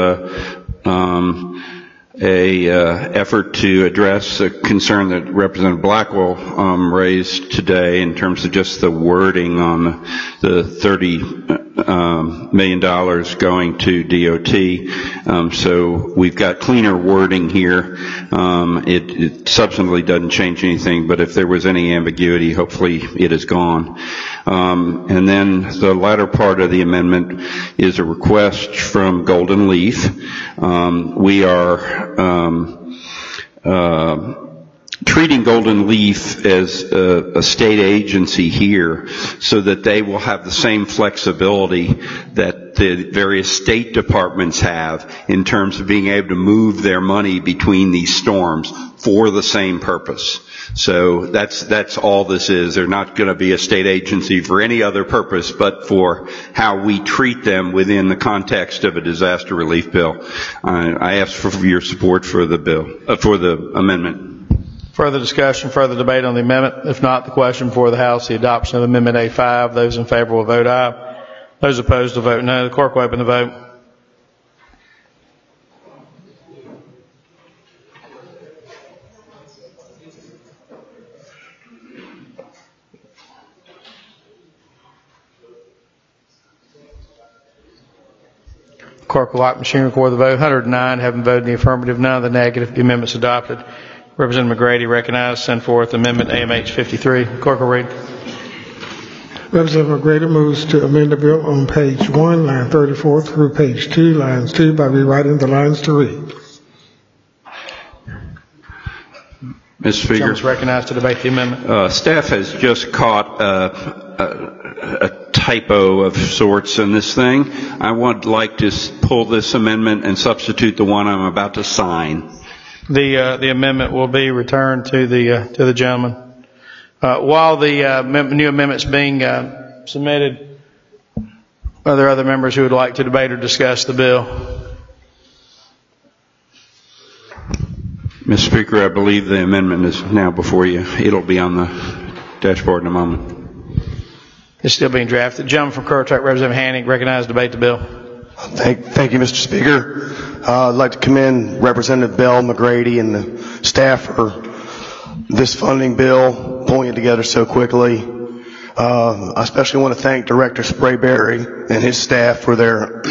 effort to address a concern that Representative Blackwell raised today in terms of just the wording on the $30 million going to DOT. So we've got cleaner wording here. It substantively doesn't change anything, but if there was any ambiguity, hopefully it is gone. And then the latter part of the amendment is a request from Golden Leaf. We are treating Golden Leaf as a state agency here so that they will have the same flexibility that the various state departments have in terms of being able to move their money between these storms for the same purpose. So that's all this is. They're not going to be a state agency for any other purpose but for how we treat them within the context of a disaster relief bill. I ask for your support for the bill, for the amendment. Further discussion, further debate on the amendment? If not, the question before the House, the adoption of Amendment A5. Those in favor will vote aye. Those opposed will vote no. The clerk will open the vote. Clerk will lock machine, record the vote. 109 having voted in the affirmative, none in the negative. The amendment's adopted. Representative McGrady recognized. Send forth Amendment AMH 53. Clerk will read. Representative McGrady moves to amend the bill on page 1, line 34 through page 2, lines 2 by rewriting the lines to read. Mr. Speaker, is recognized to debate the amendment. Staff has just caught a typo of sorts in this thing. I would like to pull this amendment and substitute the one I'm about to sign. The amendment will be returned to the gentleman. While the new amendment's being submitted, are there other members who would like to debate or discuss the bill? Mr. Speaker, I believe the amendment is now before you. It'll be on the dashboard in a moment. It's still being drafted. The gentleman from Currituck, Representative Hanning, recognized to debate the bill. Thank you, Mr. Speaker. I'd like to commend Representative Bell, McGrady, and the staff for this funding bill, pulling it together so quickly. I especially want to thank Director Sprayberry and his staff for their,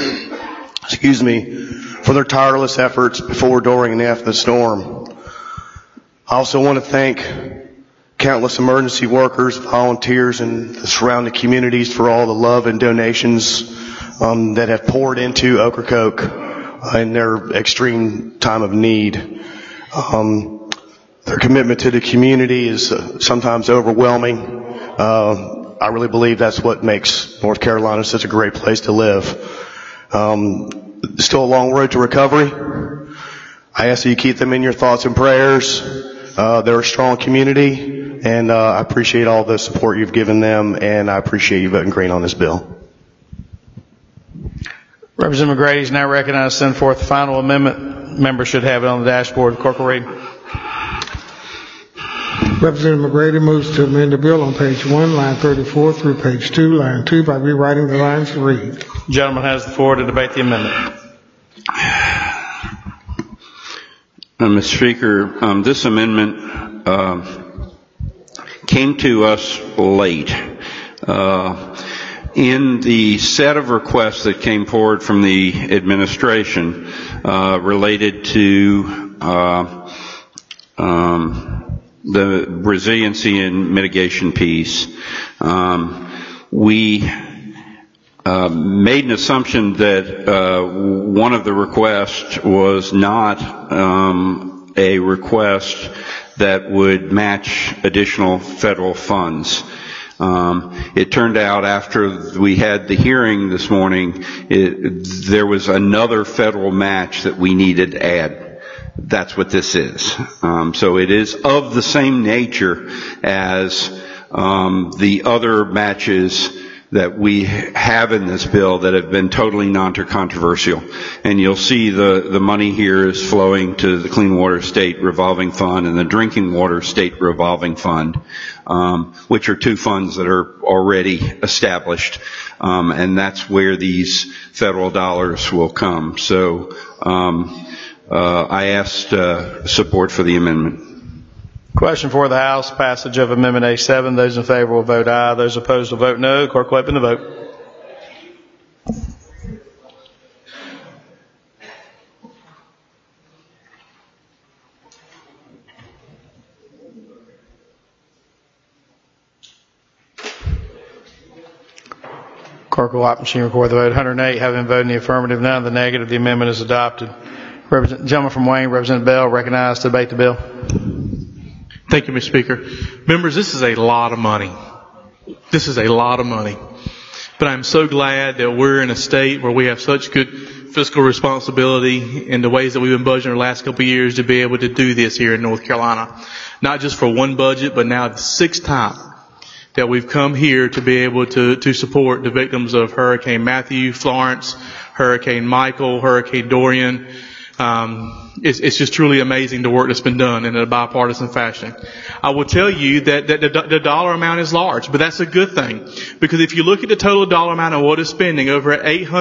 for their tireless efforts before, during, and after the storm. I also want to thank countless emergency workers, volunteers, and the surrounding communities for all the love and donations that have poured into Ocracoke in their extreme time of need. Their commitment to the community is sometimes overwhelming. I really believe that's what makes North Carolina such a great place to live. Still a long road to recovery. I ask that you keep them in your thoughts and prayers. They're a strong community, and I appreciate all the support you've given them, and I appreciate you voting green on this bill. Representative McGrady is now recognized to send forth the final amendment. Members should have it on the dashboard. The clerk will read. Representative McGrady moves to amend the bill on page 1, line 34 through page 2, line 2 by rewriting the lines to read. The gentleman has the floor to debate the amendment. Mr. Speaker, this amendment came to us late. In the set of requests that came forward from the administration related to the resiliency and mitigation piece, we made an assumption that one of the requests was not a request that would match additional federal funds. It turned out after we had the hearing this morning, there was another federal match that we needed to add. that's what this is. So it is of the same nature as the other matches that we have in this bill that have been totally non-controversial. And you'll see the money here is flowing to the Clean Water State Revolving Fund and the Drinking Water State Revolving Fund, which are two funds that are already established. And that's where these federal dollars will come. So I asked support for the amendment. Question for the House, passage of Amendment A7. Those in favor will vote aye. Those opposed will vote no. Clerk will open the vote. Clerk will open machine record the vote. 108 having voted in the affirmative, none in the negative. The amendment is adopted. Gentleman from Wayne, Representative Bell, recognized to debate the bill. Thank you, Mr. Speaker. Members, this is a lot of money. This is a lot of money. But I'm so glad that we're in a state where we have such good fiscal responsibility in the ways that we've been budgeting the last couple of years to be able to do this here in North Carolina. Not just for one budget, but now the sixth time that we've come here to be able to support the victims of Hurricane Matthew, Florence, Hurricane Michael, Hurricane Dorian. It's just truly amazing the work that's been done in a bipartisan fashion. I will tell you that the dollar amount is large, but that's a good thing, because if you look at the total dollar amount of what is spending, over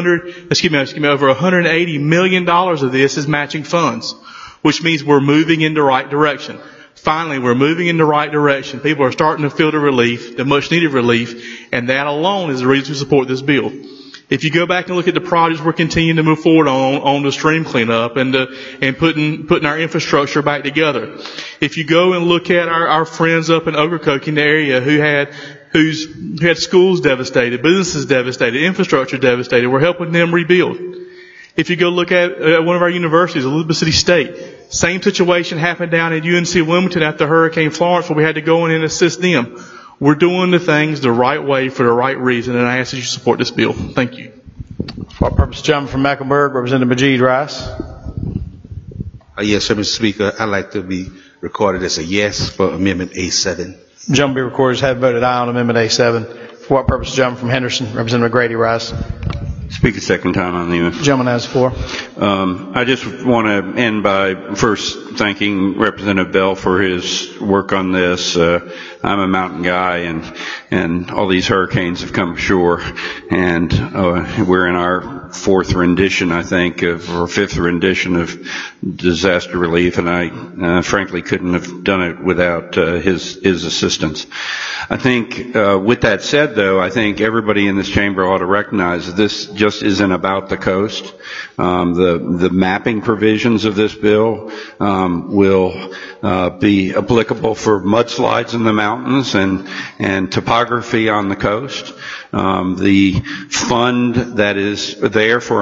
$180 million of this is matching funds, which means we're moving in the right direction. Finally, we're moving in the right direction. People are starting to feel the relief, the much needed relief, and that alone is the reason to support this bill. If you go back and look at the projects we're continuing to move forward on the stream cleanup and putting our infrastructure back together. If you go and look at our friends up in Ocracoke in the area who had schools devastated, businesses devastated, infrastructure devastated, we're helping them rebuild. If you go look at one of our universities, Elizabeth City State, same situation happened down at UNC Wilmington after Hurricane Florence, where we had to go in and assist them. We're doing the things the right way for the right reason, and I ask that you support this bill. Thank you. For what purpose, gentleman from Mecklenburg, Representative Majid Rice. Yes, sir, Mr. Speaker. I'd like to be recorded as a yes for Amendment A7. Gentleman be recorded as having voted aye on Amendment A7. For what purpose, gentleman from Henderson, Representative McGrady Rice. Speak a second time on the amendment. Gentleman has the floor. I just want to end by first thanking Representative Bell for his work on this. I'm a mountain guy, and all these hurricanes have come ashore, and we're in our fourth rendition, I think, or fifth rendition of disaster relief, and I frankly couldn't have done it without his assistance. I think, with that said, though, I think everybody in this chamber ought to recognize that this just isn't about the coast. The mapping provisions of this bill will be applicable for mudslides in the mountains and topography on the coast. The fund that is there for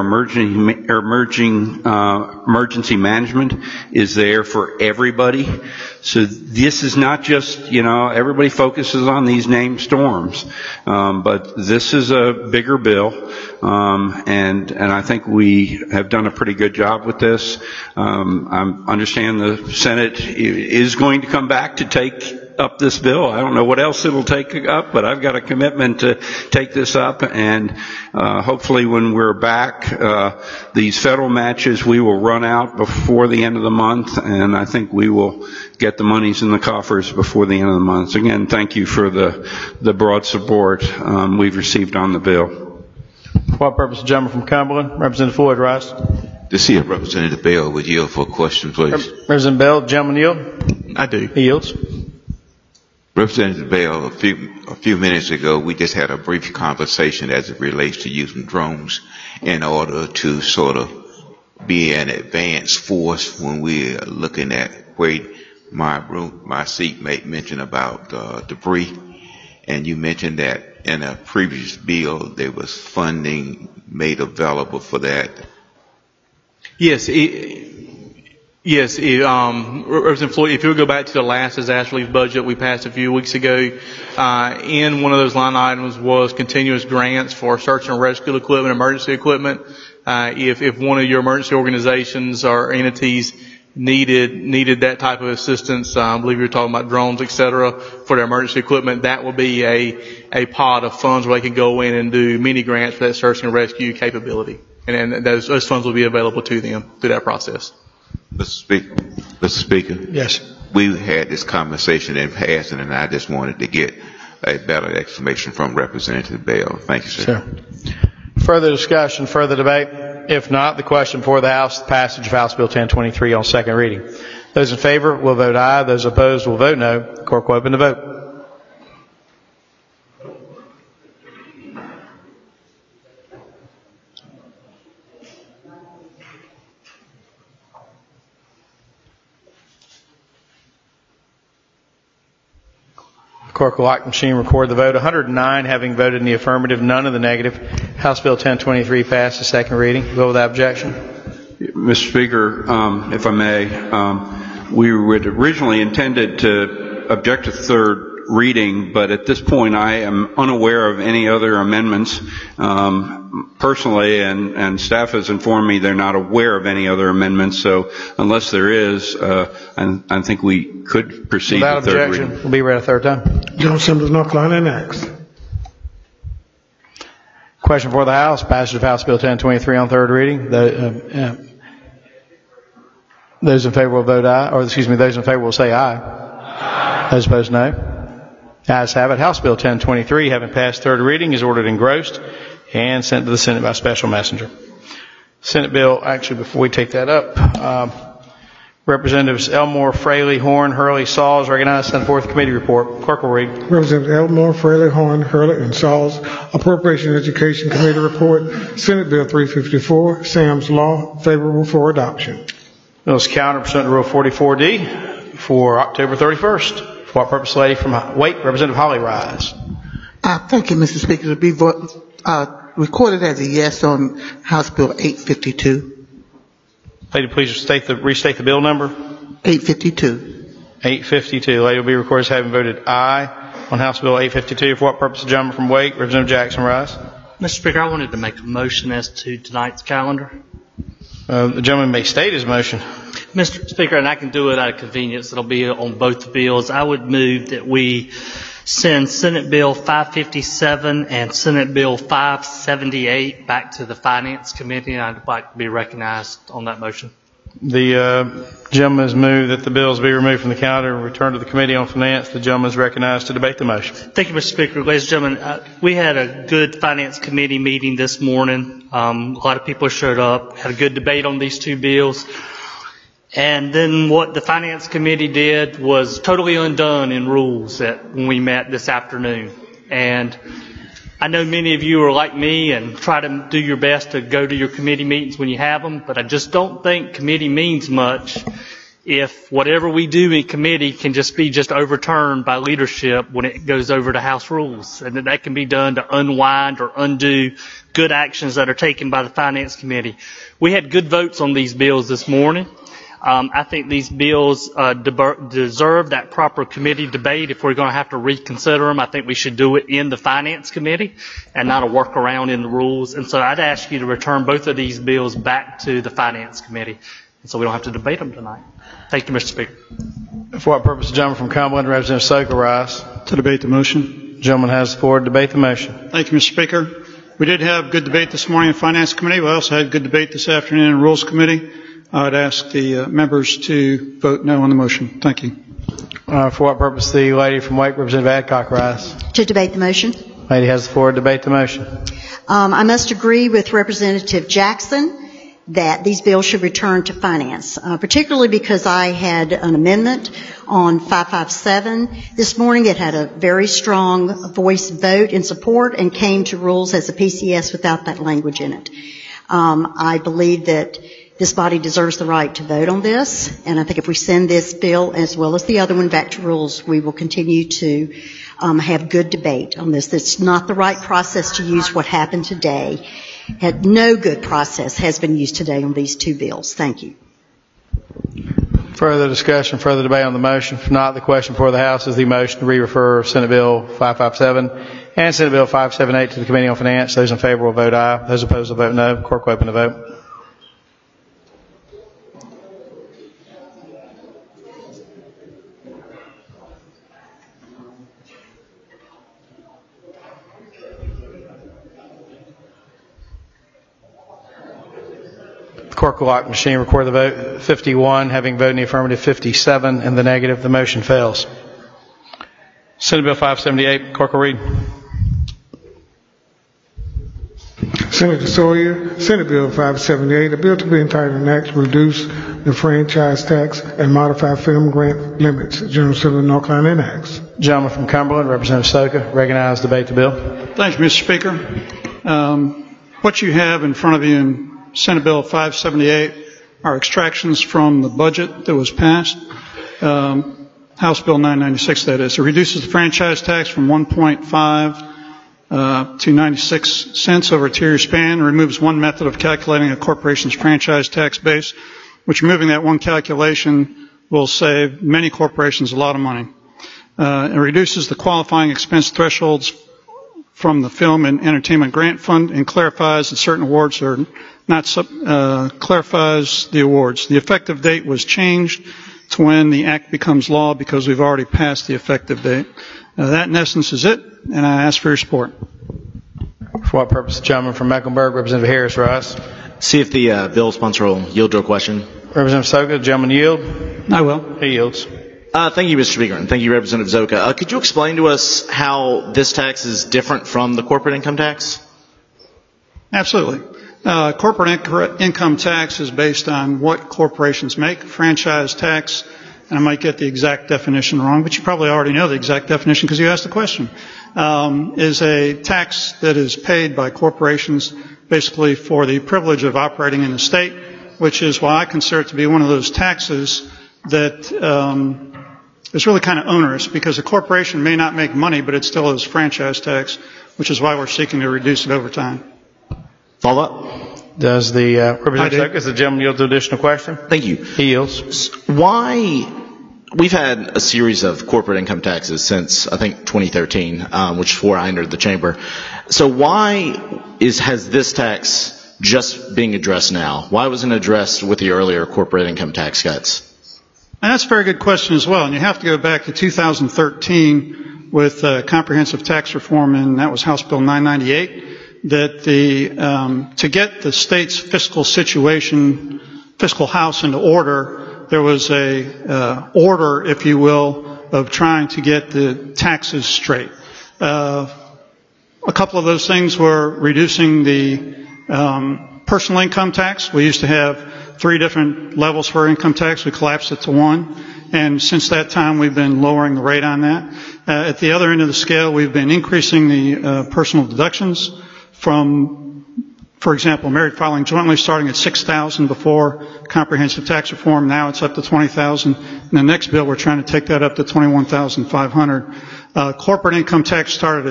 emergency management is there for everybody. So this is not just, everybody focuses on these named storms, but this is a bigger bill, and I think we have done a pretty good job with this. I understand the Senate is going to come back to take up this bill. I don't know what else it'll take up, but I've got a commitment to take this up, and hopefully when we're back, these federal matches, we will run out before the end of the month, and I think we will get the monies in the coffers before the end of the month. So again, thank you for the broad support we've received on the bill. For what purpose, the gentleman from Cumberland, Representative Floyd Rice. To see if Representative Bell would yield for a question, please. Representative Bell, gentleman yield? I do. He yields. Representative Bell, a few minutes ago, we just had a brief conversation as it relates to using drones in order to sort of be an advanced force when we're looking at where my seatmate mentioned about debris, and you mentioned that in a previous bill there was funding made available for that. Yes, Representative Floyd, if you'll go back to the last disaster relief budget we passed a few weeks ago, in one of those line items was continuous grants for search and rescue equipment, emergency equipment. If one of your emergency organizations or entities needed that type of assistance, I believe you were talking about drones, et cetera, for their emergency equipment, that will be a pot of funds where they can go in and do mini grants for that search and rescue capability. And those funds will be available to them through that process. Mr. Speaker. Yes. We had this conversation in passing, and I just wanted to get a better explanation from Representative Bell. Thank you, sir. Sure. Further discussion, further debate? If not, the question before the House, the passage of House Bill 1023 on second reading. Those in favor will vote aye. Those opposed will vote no. The clerk will open the vote. Clerk will lock the machine, record the vote. 109 having voted in the affirmative, none in the negative. House Bill 1023 passed the second reading. Bill without objection. Mr. Speaker, if I may, we would originally intended to object to third reading, but at this point I am unaware of any other amendments personally, and staff has informed me they're not aware of any other amendments, so unless there is, I think we could proceed without to third objection, reading. will be read a third time. General Assembly, North Carolina enacts. Question for the House, passage of House Bill 1023 on third reading. Those in favor will vote aye, or excuse me, those in favor will say aye. Aye. Those opposed, no. Ayes have it. House Bill 1023, having passed third reading, is ordered engrossed and sent to the Senate by special messenger. Senate bill, actually, before we take that up, Representatives Elmore, Fraley, Horn, Hurley, Sauls recognized. Send forth committee report. Clerk will read. Representative Elmore, Fraley, Horn, Hurley, and Sauls. Appropriation and Education Committee report. Senate Bill 354, Sam's Law, favorable for adoption. Bill is counted pursuant to Rule 44D for October 31st. For what purpose, lady from Wake, Representative Holly rise. Thank you, Mr. Speaker. To be recorded as a yes on House Bill 852. Lady, please restate the bill number. 852. 852. Lady will be recorded as having voted aye on House Bill 852. For what purpose, the gentleman from Wake, Representative Jackson rise. Mr. Speaker, I wanted to make a motion as to tonight's calendar. The gentleman may state his motion. Mr. Speaker, and I can do it out of convenience. It'll be on both bills. I would move that we send Senate Bill 557 and Senate Bill 578 back to the Finance Committee, and I'd like to be recognized on that motion. The gentleman has moved that the bills be removed from the calendar and returned to the Committee on Finance. The gentleman is recognized to debate the motion. Thank you, Mr. Speaker. Ladies and gentlemen, we had a good Finance Committee meeting this morning. A lot of people showed up, had a good debate on these two bills. And then what the Finance Committee did was totally undone in rules when we met this afternoon. And I know many of you are like me and try to do your best to go to your committee meetings when you have them, but I just don't think committee means much if whatever we do in committee can just be overturned by leadership when it goes over to House rules. And that can be done to unwind or undo good actions that are taken by the Finance Committee. We had good votes on these bills this morning. I think these bills deserve that proper committee debate. If we're going to have to reconsider them, I think we should do it in the Finance Committee and not a workaround in the rules. And so I'd ask you to return both of these bills back to the Finance Committee, and so we don't have to debate them tonight. Thank you, Mr. Speaker. For what purpose, the gentleman from Cumberland, Representative Soka, rise. To debate the motion. The gentleman has the floor to debate the motion. Thank you, Mr. Speaker. We did have good debate this morning in Finance Committee. We also had good debate this afternoon in Rules Committee. I would ask the members to vote no on the motion. Thank you. For what purpose, the lady from Wake, Representative Adcock, rise. To debate the motion. Lady has the floor to debate the motion. I must agree with Representative Jackson that these bills should return to Finance, particularly because I had an amendment on 557 this morning. It had a very strong voice vote in support and came to Rules as a PCS without that language in it. I believe that this body deserves the right to vote on this, and I think if we send this bill as well as the other one back to Rules, we will continue to have good debate on this. It's not the right process to use what happened today. No good process has been used today on these two bills. Thank you. Further discussion, further debate on the motion. If not, the question for the House is the motion to re-refer Senate Bill 557 and Senate Bill 578 to the Committee on Finance. Those in favor will vote aye. Those opposed will vote no. Clerk will open the vote. Clerk will lock the machine, record the vote. 51, having voted in the affirmative, 57 in the negative. The motion fails. Senate Bill 578, Clerk will read. Senator Sawyer, Senate Bill 578, a bill to be entitled an act to reduce the franchise tax and modify film grant limits. General Assembly of North Carolina enacts. Gentleman from Cumberland, Representative Soka, recognized to debate the bill. Thank you, Mr. Speaker. What you have in front of you in Senate Bill 578 are extractions from the budget that was passed. House Bill 996, that is. It reduces the franchise tax from 1.5 to 96 cents over a 2-year span, removes one method of calculating a corporation's franchise tax base, which removing that one calculation will save many corporations a lot of money. It reduces the qualifying expense thresholds from the Film and Entertainment Grant Fund and clarifies that certain awards are not, clarifies the awards. The effective date was changed to when the act becomes law because we've already passed the effective date. That in essence is it, and I ask for your support. For what purpose? The gentleman from Mecklenburg, Representative Harris, rise. See if the bill sponsor will yield to a question. Representative Soka, the gentleman yield. I will. He yields. Thank you, Mr. Speaker, and thank you, Representative Zoka. Could you explain to us how this tax is different from the corporate income tax? Absolutely. Corporate income tax is based on what corporations make. Franchise tax, and I might get the exact definition wrong, but you probably already know the exact definition because you asked the question, is a tax that is paid by corporations basically for the privilege of operating in the state, which is why I consider it to be one of those taxes that is really kind of onerous because a corporation may not make money, but it still is franchise tax, which is why we're seeking to reduce it over time. Follow up? Does the Representative Soka, is the gentleman yield to additional question? Thank you. He yields. Why? We've had a series of corporate income taxes since, I think, 2013, which is before I entered the chamber. So why has this tax just being addressed now? Why wasn't it addressed with the earlier corporate income tax cuts? And that's a very good question as well. And you have to go back to 2013 with comprehensive tax reform, and that was House Bill 998, that to get the state's fiscal situation, fiscal house into order, there was a order, if you will, of trying to get the taxes straight. A couple of those things were reducing the personal income tax. We used to have 3 different levels for income tax. We collapsed it to 1. And since that time, we've been lowering the rate on that. At the other end of the scale, we've been increasing the personal deductions from, for example, married filing jointly starting at $6,000 before comprehensive tax reform. Now it's up to $20,000. In the next bill, we're trying to take that up to $21,500. Corporate income tax started at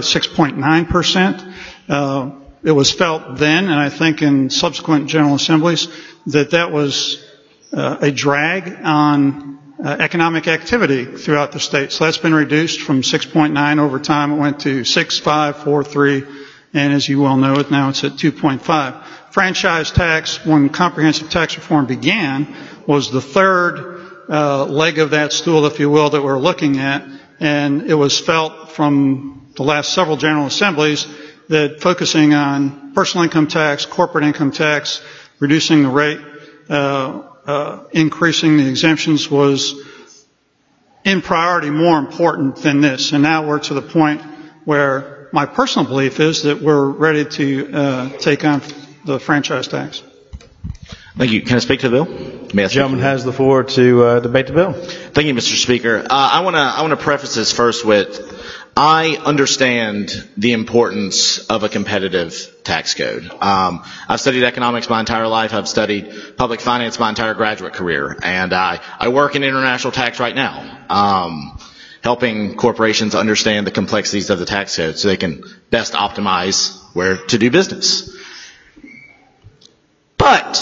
6.9%. It was felt then, and I think in subsequent General Assemblies, that was a drag on economic activity throughout the state. So that's been reduced from 6.9 over time. It went to 6, 5, 4, 3, and as you well know, now it's at 2.5. Franchise tax, when comprehensive tax reform began, was the third leg of that stool, if you will, that we're looking at, and it was felt from the last several General Assemblies that focusing on personal income tax, corporate income tax, reducing the rate, increasing the exemptions was in priority more important than this. And now we're to the point where my personal belief is that we're ready to take on the franchise tax. Thank you. Can I speak to the bill? The gentleman has the floor to debate the bill. Thank you, Mr. Speaker. I want to preface this first with I understand the importance of a competitive tax code. I've studied economics my entire life. I've studied public finance my entire graduate career. And I work in international tax right now, helping corporations understand the complexities of the tax code so they can best optimize where to do business. But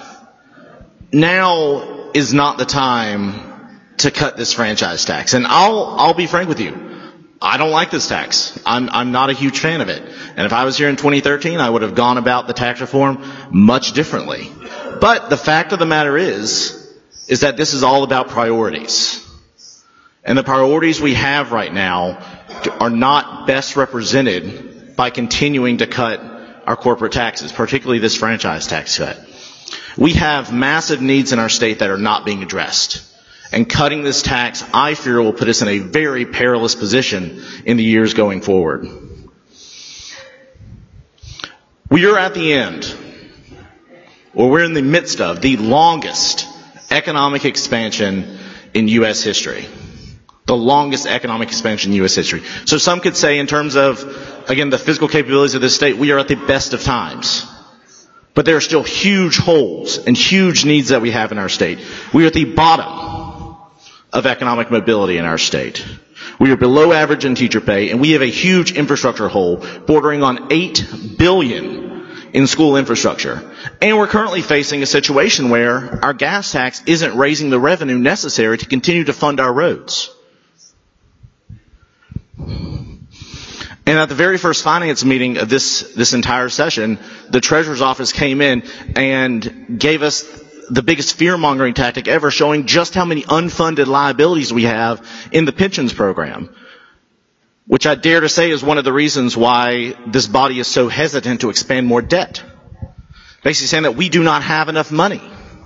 now is not the time to cut this franchise tax. And I'll be frank with you. I don't like this tax. I'm not a huge fan of it. And if I was here in 2013, I would have gone about the tax reform much differently. But the fact of the matter is that this is all about priorities. And the priorities we have right now are not best represented by continuing to cut our corporate taxes, particularly this franchise tax cut. We have massive needs in our state that are not being addressed. And cutting this tax, I fear, will put us in a very perilous position in the years going forward. We are at the end, or we're in the midst of, the longest economic expansion in U.S. history. The longest economic expansion in U.S. history. So some could say, in terms of, again, the physical capabilities of this state, we are at the best of times. But there are still huge holes and huge needs that we have in our state. We are at the bottom of economic mobility in our state. We are below average in teacher pay, and we have a huge infrastructure hole bordering on $8 billion in school infrastructure. And we're currently facing a situation where our gas tax isn't raising the revenue necessary to continue to fund our roads. And at the very first finance meeting of this entire session, the Treasurer's Office came in and gave us the biggest fear-mongering tactic ever, showing just how many unfunded liabilities we have in the pensions program, which I dare to say is one of the reasons why this body is so hesitant to expand more debt. Basically saying that we do not have enough money.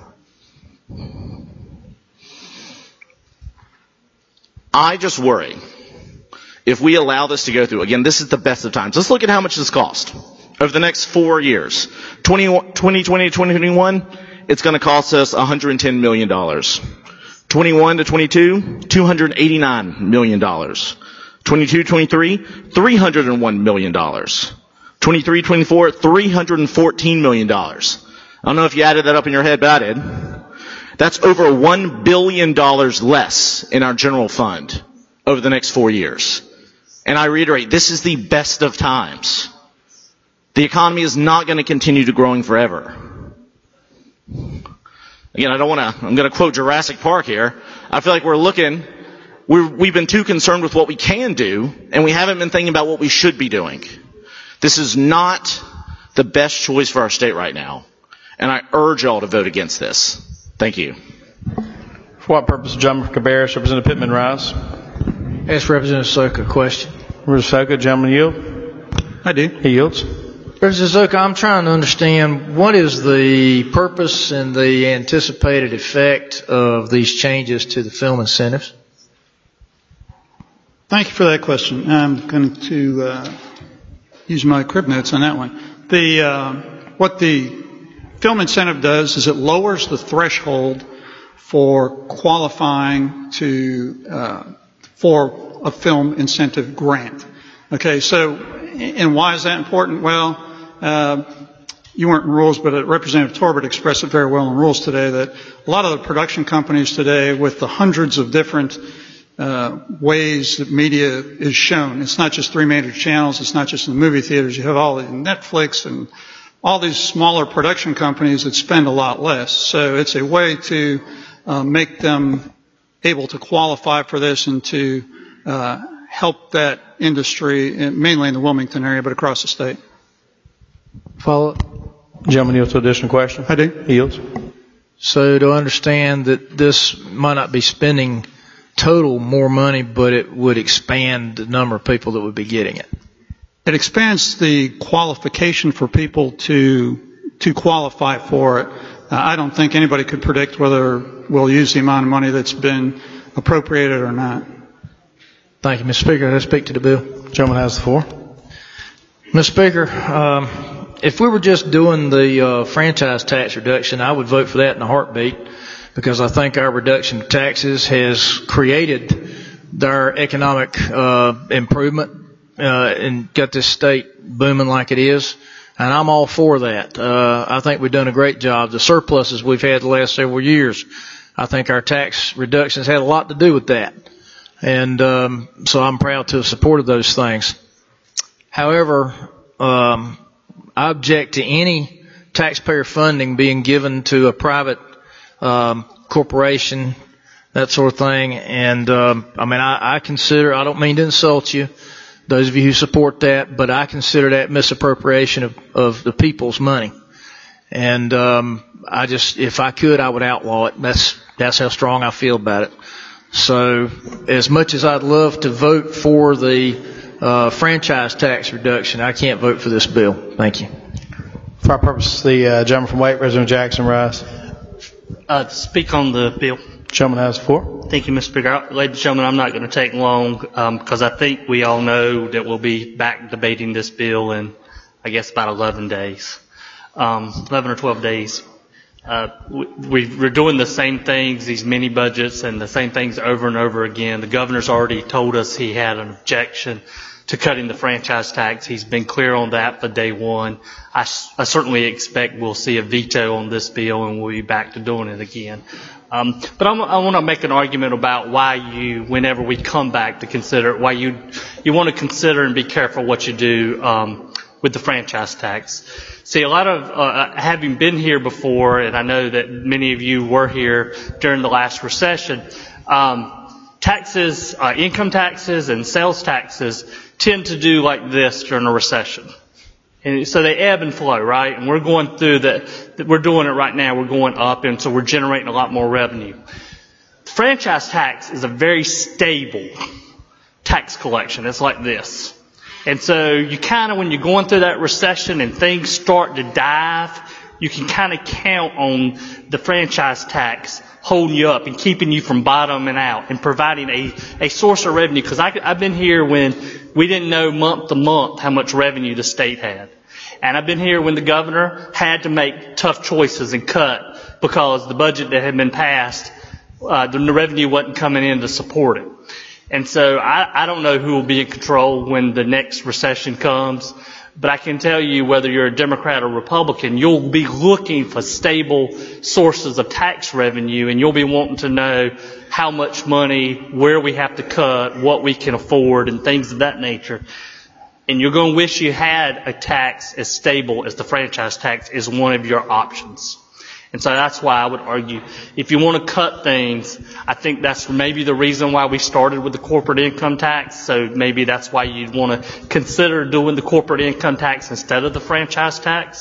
I just worry, if we allow this to go through, again, this is the best of times. Let's look at how much this cost over the next 4 years. 2020 to 2021, it's going to cost us $110 million. 21 to 22, $289 million. 22, 23, $301 million. 23, 24, $314 million. I don't know if you added that up in your head, but I did. That's over $1 billion less in our general fund over the next 4 years. And I reiterate, this is the best of times. The economy is not going to continue to growing forever. Again, I'm going to quote Jurassic Park here. I feel like we've been too concerned with what we can do, and we haven't been thinking about what we should be doing. This is not the best choice for our state right now. And I urge y'all to vote against this. Thank you. For what purpose, Gentleman from Cabarrus, Representative Pittman rise. Ask Representative Soka a question. Representative Soka, gentleman yield? I do. He yields. Representative Soka, I'm trying to understand what is the purpose and the anticipated effect of these changes to the film incentives? Thank you for that question. I'm going to use my crib notes on that one. What the film incentive does is it lowers the threshold for qualifying for a film incentive grant. Okay, so, and why is that important? Well, you weren't in rules, but Representative Torbert expressed it very well in rules today, that a lot of the production companies today, with the hundreds of different ways that media is shown, it's not just 3 major channels, it's not just in the movie theaters, you have all the Netflix and all these smaller production companies that spend a lot less. So it's a way to make them able to qualify for this and to help that industry, mainly in the Wilmington area, but across the state. Follow up? Gentleman yields to additional question. I do. He yields. So to understand that this might not be spending total more money, but it would expand the number of people that would be getting it. It expands the qualification for people to qualify for it. I don't think anybody could predict whether we'll use the amount of money that's been appropriated or not. Thank you, Mr. Speaker. Let's speak to the bill. Gentleman has the floor. Mr. Speaker, if we were just doing the franchise tax reduction, I would vote for that in a heartbeat, because I think our reduction of taxes has created our economic improvement and got this state booming like it is. And I'm all for that. I think we've done a great job. The surpluses we've had the last several years, I think our tax reductions had a lot to do with that. And so I'm proud to have supported those things. However, I object to any taxpayer funding being given to a private corporation, that sort of thing. And I consider, I don't mean to insult you, those of you who support that, but I consider that misappropriation of the people's money. And if I could, I would outlaw it. That's how strong I feel about it. So as much as I'd love to vote for the franchise tax reduction, I can't vote for this bill. Thank you. For our purpose, the gentleman from White, Representative Jackson, rise. To speak on the bill. Gentleman has the floor. Thank you, Mr. Speaker. Ladies and gentlemen, I'm not going to take long because I think we all know that we'll be back debating this bill in, I guess, about 11 days, 11 or 12 days. We're doing the same things, these mini budgets, and the same things over and over again. The governor's already told us he had an objection to cutting the franchise tax. He's been clear on that for day one. I certainly expect we'll see a veto on this bill and we'll be back to doing it again. But I want to make an argument about why whenever we come back to consider, why you want to consider and be careful what you do with the franchise tax. See, a lot of, having been here before, and I know that many of you were here during the last recession, taxes, income taxes and sales taxes tend to do like this during a recession. And so they ebb and flow, right? And we're going through we're doing it right now. We're going up, and so we're generating a lot more revenue. The franchise tax is a very stable tax collection. It's like this. And so you kind of, when you're going through that recession and things start to dive, you can kind of count on the franchise tax holding you up and keeping you from bottoming out and providing a source of revenue. Because I've been here when we didn't know month to month how much revenue the state had. And I've been here when the governor had to make tough choices and cut because the budget that had been passed, the revenue wasn't coming in to support it. And so I don't know who will be in control when the next recession comes, but I can tell you whether you're a Democrat or Republican, you'll be looking for stable sources of tax revenue, and you'll be wanting to know how much money, where we have to cut, what we can afford, and things of that nature. And you're going to wish you had a tax as stable as the franchise tax is one of your options. And so that's why I would argue, if you want to cut things, I think that's maybe the reason why we started with the corporate income tax. So maybe that's why you'd want to consider doing the corporate income tax instead of the franchise tax.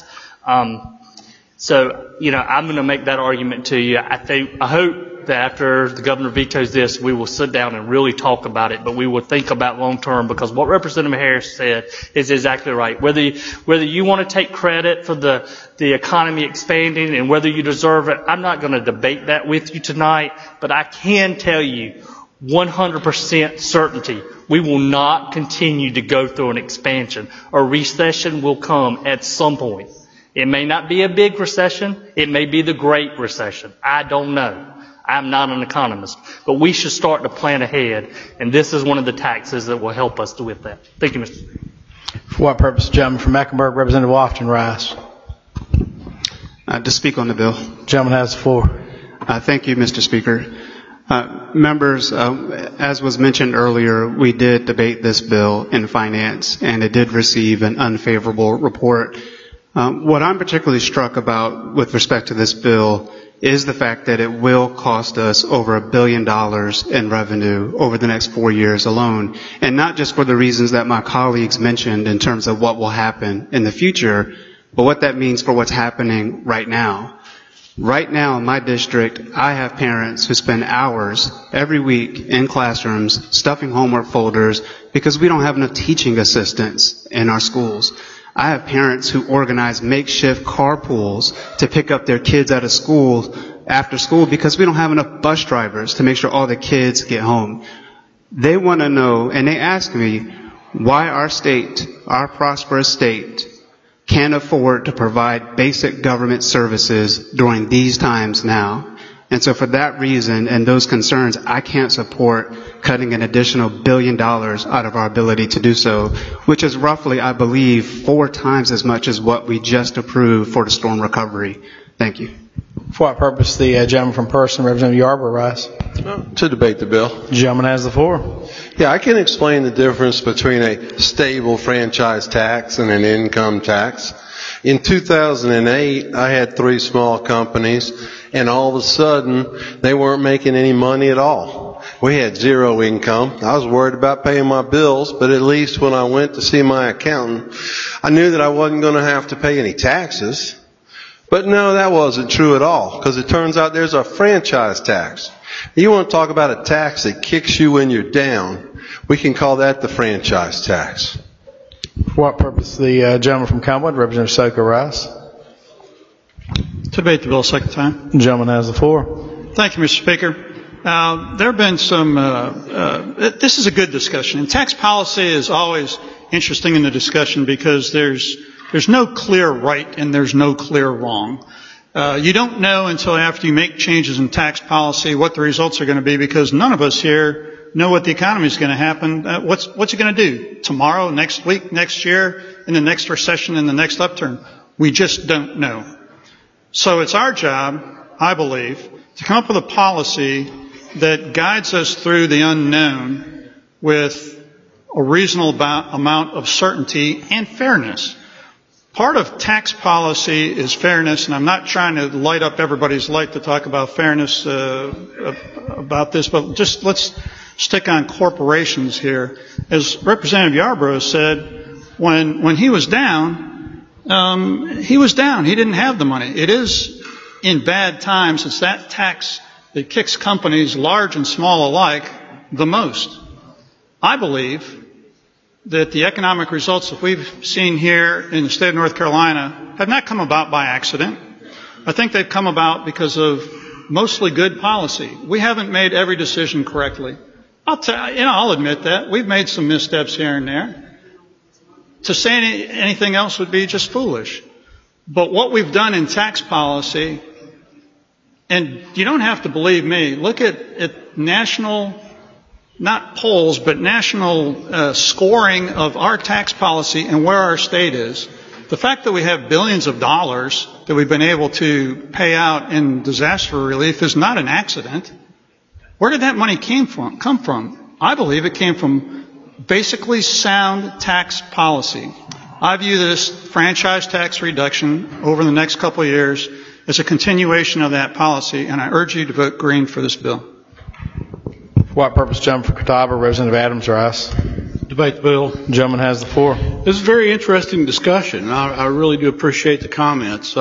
So, I'm going to make that argument to you. I hope that after the governor vetoes this, we will sit down and really talk about it, but we will think about long term, because what Representative Harris said is exactly right. Whether you want to take credit for the economy expanding and whether you deserve it, I'm not going to debate that with you tonight, but I can tell you 100% certainty we will not continue to go through an expansion. A recession will come at some point. It may not be a big recession. It may be the Great Recession. I don't know. I'm not an economist. But we should start to plan ahead, and this is one of the taxes that will help us with that. Thank you, Mr. Speaker. For what purpose, gentleman from Mecklenburg, Representative Wafton, rise. To speak on the bill. Gentleman has the floor. Thank you, Mr. Speaker. Members, as was mentioned earlier, we did debate this bill in finance, and it did receive an unfavorable report. What I'm particularly struck about with respect to this bill is the fact that it will cost us over $1 billion in revenue over the next 4 years alone. And not just for the reasons that my colleagues mentioned in terms of what will happen in the future, but what that means for what's happening right now. Right now in my district, I have parents who spend hours every week in classrooms stuffing homework folders because we don't have enough teaching assistants in our schools. I have parents who organize makeshift carpools to pick up their kids out of school after school because we don't have enough bus drivers to make sure all the kids get home. They want to know, and they ask me, why our state, our prosperous state, can't afford to provide basic government services during these times now. And so for that reason and those concerns, I can't support cutting an additional $1 billion out of our ability to do so, which is roughly, I believe, 4 times as much as what we just approved for the storm recovery. Thank you. For what purpose, the gentleman from Person, Representative Yarborough, rise. To debate the bill. The gentleman has the floor. Yeah, I can explain the difference between a stable franchise tax and an income tax. In 2008, I had 3 small companies, and all of a sudden, they weren't making any money at all. We had 0 income. I was worried about paying my bills, but at least when I went to see my accountant, I knew that I wasn't going to have to pay any taxes. But no, that wasn't true at all, because it turns out there's a franchise tax. You want to talk about a tax that kicks you when you're down, we can call that the franchise tax. For what purpose, the gentleman from Cumberland, Representative Soka, rise. To debate the bill a second time. The gentleman has the floor. Thank you, Mr. Speaker. There have been some, this is a good discussion. And tax policy is always interesting in the discussion because there's no clear right and there's no clear wrong. You don't know until after you make changes in tax policy what the results are going to be, because none of us here know what the economy is going to happen. What's it going to do tomorrow, next week, next year, in the next recession, in the next upturn? We just don't know. So it's our job, I believe, to come up with a policy that guides us through the unknown with a reasonable amount of certainty and fairness. Part of tax policy is fairness, and I'm not trying to light up everybody's light to talk about fairness about this, but just let's stick on corporations here. As Representative Yarborough said, when he was down, he was down. He didn't have the money. It is in bad times. It's that tax that kicks companies, large and small alike, the most. I believe that the economic results that we've seen here in the state of North Carolina have not come about by accident. I think they've come about because of mostly good policy. We haven't made every decision correctly. I'll admit that. We've made some missteps here and there. To say anything else would be just foolish. But what we've done in tax policy, and you don't have to believe me, look at national, not polls, but national scoring of our tax policy and where our state is. The fact that we have billions of dollars that we've been able to pay out in disaster relief is not an accident. Where did that money come from? I believe it came from basically sound tax policy. I view this franchise tax reduction over the next couple of years as a continuation of that policy, and I urge you to vote green for this bill. For what purpose, gentleman from Catawba? Representative Adams rise. Debate the bill. The gentleman has the floor. This is a very interesting discussion. I really do appreciate the comments.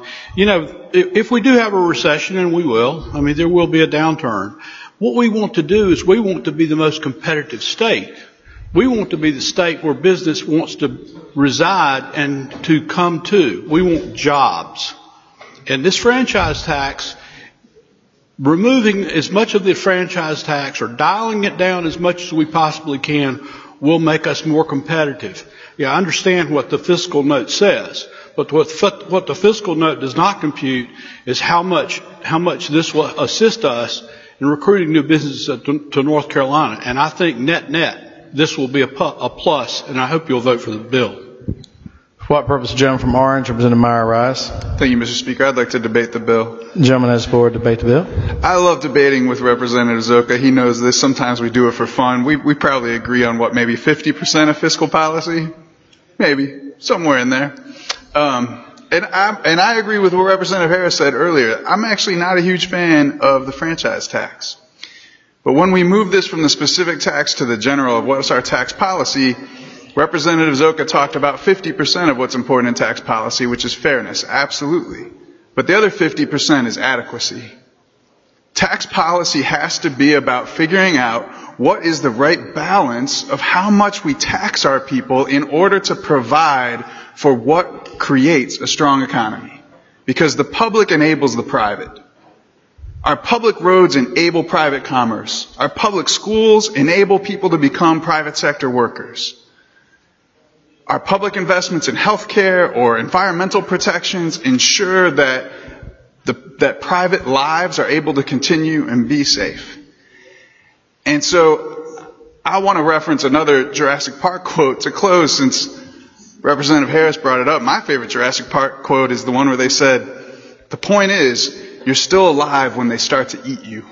If we do have a recession, and we will, there will be a downturn. What we want to do is we want to be the most competitive state. We want to be the state where business wants to reside and to come to. We want jobs. And this franchise tax, removing as much of the franchise tax or dialing it down as much as we possibly can will make us more competitive. Yeah, I understand what the fiscal note says, but what the fiscal note does not compute is how much this will assist us in recruiting new businesses to North Carolina. And I think net, this will be a plus, and I hope you'll vote for the bill. For what purpose, the gentleman from Orange, Representative Meyer, rise. Thank you, Mr. Speaker. I'd like to debate the bill. The gentleman has the floor to debate the bill. I love debating with Representative Zocca. He knows this. Sometimes we do it for fun. We probably agree on maybe 50% of fiscal policy? Maybe. Somewhere in there. And I agree with what Representative Harris said earlier. I'm actually not a huge fan of the franchise tax. But when we move this from the specific tax to the general of what's our tax policy, Representative Zocca talked about 50% of what's important in tax policy, which is fairness. Absolutely. But the other 50% is adequacy. Tax policy has to be about figuring out what is the right balance of how much we tax our people in order to provide for what creates a strong economy. Because the public enables the private. Our public roads enable private commerce. Our public schools enable people to become private sector workers. Our public investments in healthcare or environmental protections ensure that that private lives are able to continue and be safe. And so I want to reference another Jurassic Park quote to close, since Representative Harris brought it up. My favorite Jurassic Park quote is the one where they said, "The point is, you're still alive when they start to eat you."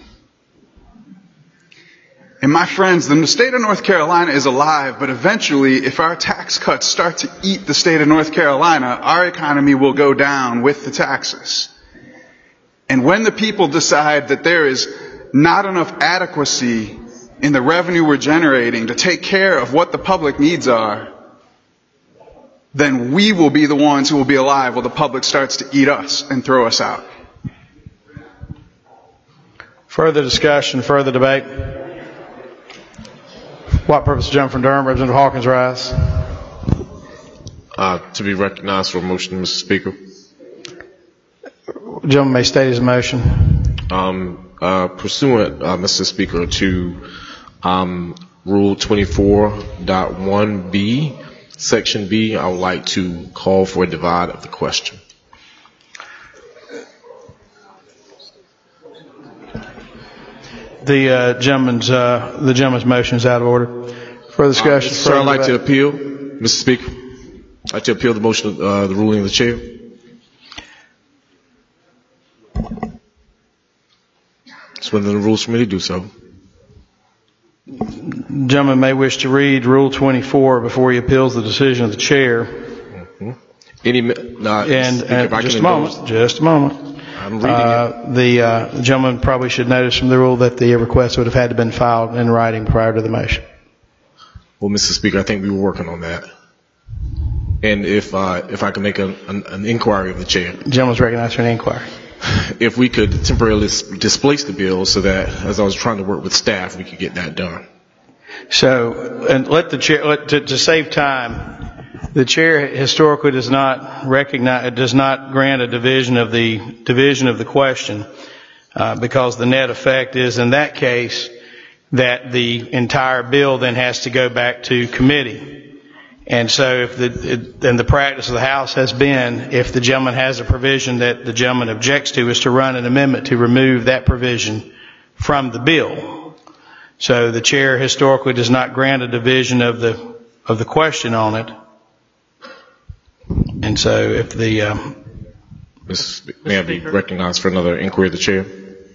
And my friends, the state of North Carolina is alive, but eventually, if our tax cuts start to eat the state of North Carolina, our economy will go down with the taxes. And when the people decide that there is not enough adequacy in the revenue we're generating to take care of what the public needs are, then we will be the ones who will be alive while the public starts to eat us and throw us out. Further discussion, further debate. What purpose, gentleman from Durham, Representative Hawkins, rise. To be recognized for a motion, Mr. Speaker. Gentleman may state his motion. Pursuant, Mr. Speaker, to Rule 24.1B, Section B, I would like to call for a divide of the question. The gentleman's motion is out of order. Further discussion? Sir, I'd like to appeal, Mr. Speaker. I'd like to appeal the motion, the ruling of the chair. It's within the rules for me to do so. Gentleman may wish to read Rule 24 before he appeals the decision of the chair. Just a moment. I'm reading it. The gentleman probably should notice from the rule that the request would have had to been filed in writing prior to the motion. Well, Mr. Speaker, I think we were working on that. And if I can make an inquiry of the chair. The gentleman's recognized for an inquiry. If we could temporarily displace the bill so that, as I was trying to work with staff, we could get that done. So, and let the chair, to save time, the chair historically does not grant a division of the question, because the net effect is, in that case, that the entire bill then has to go back to committee. And so the practice of the House has been, if the gentleman has a provision that the gentleman objects to, is to run an amendment to remove that provision from the bill. So the chair historically does not grant a division of the question on it. And so if the may I be recognized for another inquiry of the chair?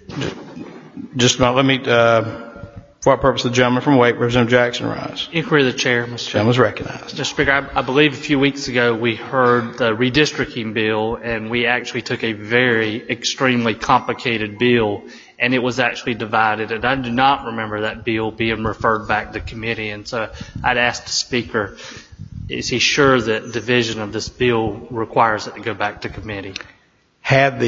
Just about, let me, for what purpose the gentleman from Wake, Representative Jackson, rise. Inquiry of the chair, Mr. Speaker. Gentleman's recognized. Mr. Speaker, I believe a few weeks ago we heard the redistricting bill, and we actually took a extremely complicated bill, and it was actually divided. And I do not remember that bill being referred back to committee. And so I'd ask the Speaker, is he sure that division of this bill requires it to go back to committee? Had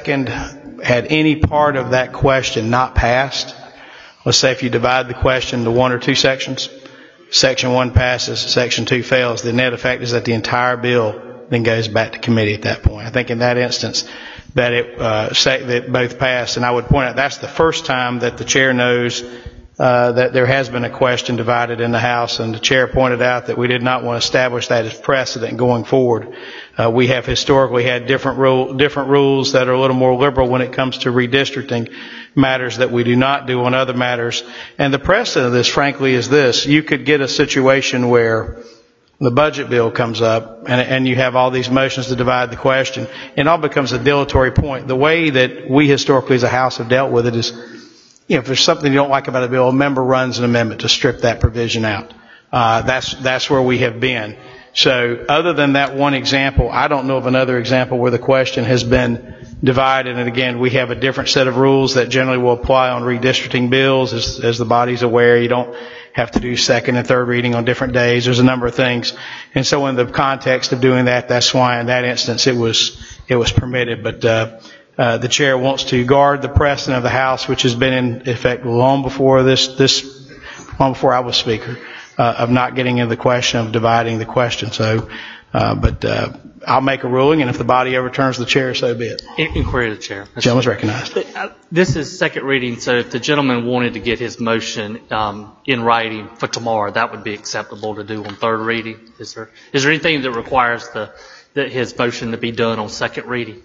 any part of that question not passed, let's say if you divide the question into one or two sections, section 1 passes, section 2 fails, the net effect is that the entire bill then goes back to committee at that point. I think in that instance that that both passed, and I would point out that's the first time that the chair knows that there has been a question divided in the House, and the chair pointed out that we did not want to establish that as precedent going forward. We have historically had different rules that are a little more liberal when it comes to redistricting matters that we do not do on other matters. And the precedent of this, frankly, is this. You could get a situation where the budget bill comes up and you have all these motions to divide the question, and it all becomes a dilatory point. The way that we historically as a House have dealt with it is, if there's something you don't like about a bill, a member runs an amendment to strip that provision out. That's where we have been. So other than that one example, I don't know of another example where the question has been divided. And again, we have a different set of rules that generally will apply on redistricting bills. As the body's aware, you don't have to do second and third reading on different days. There's a number of things. And so in the context of doing that, that's why in that instance it was permitted. But the chair wants to guard the precedent of the House, which has been in effect long before long before I was Speaker, of not getting into the question of dividing the question. So, but I'll make a ruling, and if the body overturns the chair, so be it. Inquiry of the chair. Gentleman's recognized. This is second reading, so if the gentleman wanted to get his motion in writing for tomorrow, that would be acceptable to do on third reading. Is there anything that requires his motion to be done on second reading?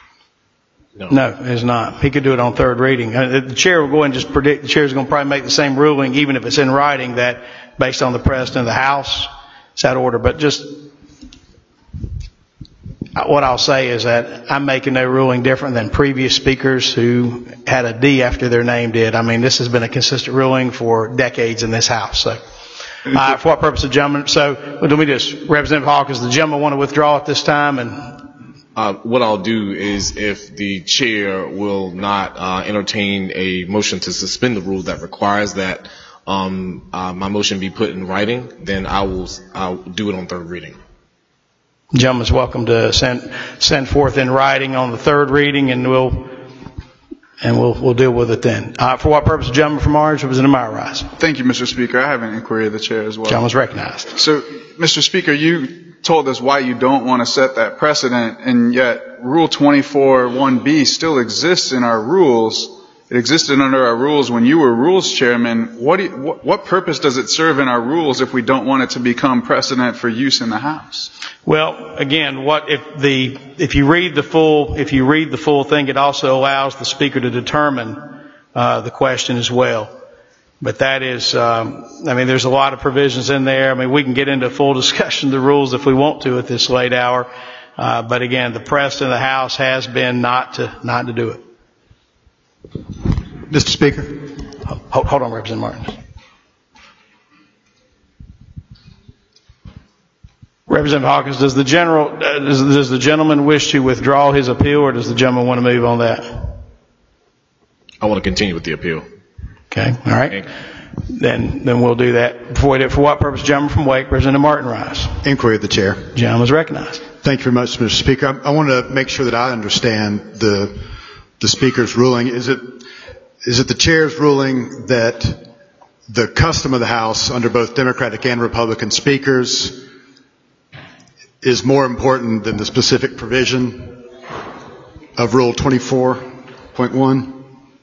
No, it's not. He could do it on third reading. The chair will go and just predict the chair is going to probably make the same ruling, even if it's in writing, that based on the precedent of the House, it's out of order. But just what I'll say is that I'm making no ruling different than previous speakers who had a D after their name did. I mean, this has been a consistent ruling for decades in this House. So, for what purpose, the gentleman? So, let me just, Representative Hawkins, the gentleman want to withdraw at this time, and what I'll do is, if the chair will not entertain a motion to suspend the rule that requires that my motion be put in writing, then I'll do it on third reading. The gentleman's welcome to send forth in writing on the third reading, and we'll deal with it then. For what purpose, the gentleman from Orange, Representative Meyer, rise. Thank you, Mr. Speaker. I have an inquiry of the chair as well. The gentleman's recognized. So, Mr. Speaker, you told us why you don't want to set that precedent, and yet Rule 24(1)B still exists in our rules. It existed under our rules when you were rules chairman. What purpose does it serve in our rules if we don't want it to become precedent for use in the House? Well, again, if you read the full thing, it also allows the Speaker to determine the question as well. But that is, there's a lot of provisions in there. We can get into a full discussion of the rules if we want to at this late hour. But again, the precedent of the House has been not to do it. Mr. Speaker. Hold on, Representative Martin. Representative Hawkins, does the gentleman wish to withdraw his appeal, or does the gentleman want to move on that? I want to continue with the appeal. Okay, all right. Then we'll do that. For what purpose? Gentleman from Wake, Representative Martin rise. Inquiry of the chair. Gentleman is recognized. Thank you very much, Mr. Speaker. I want to make sure that I understand the Speaker's ruling. Is it the chair's ruling that the custom of the House under both Democratic and Republican speakers is more important than the specific provision of Rule 24.1?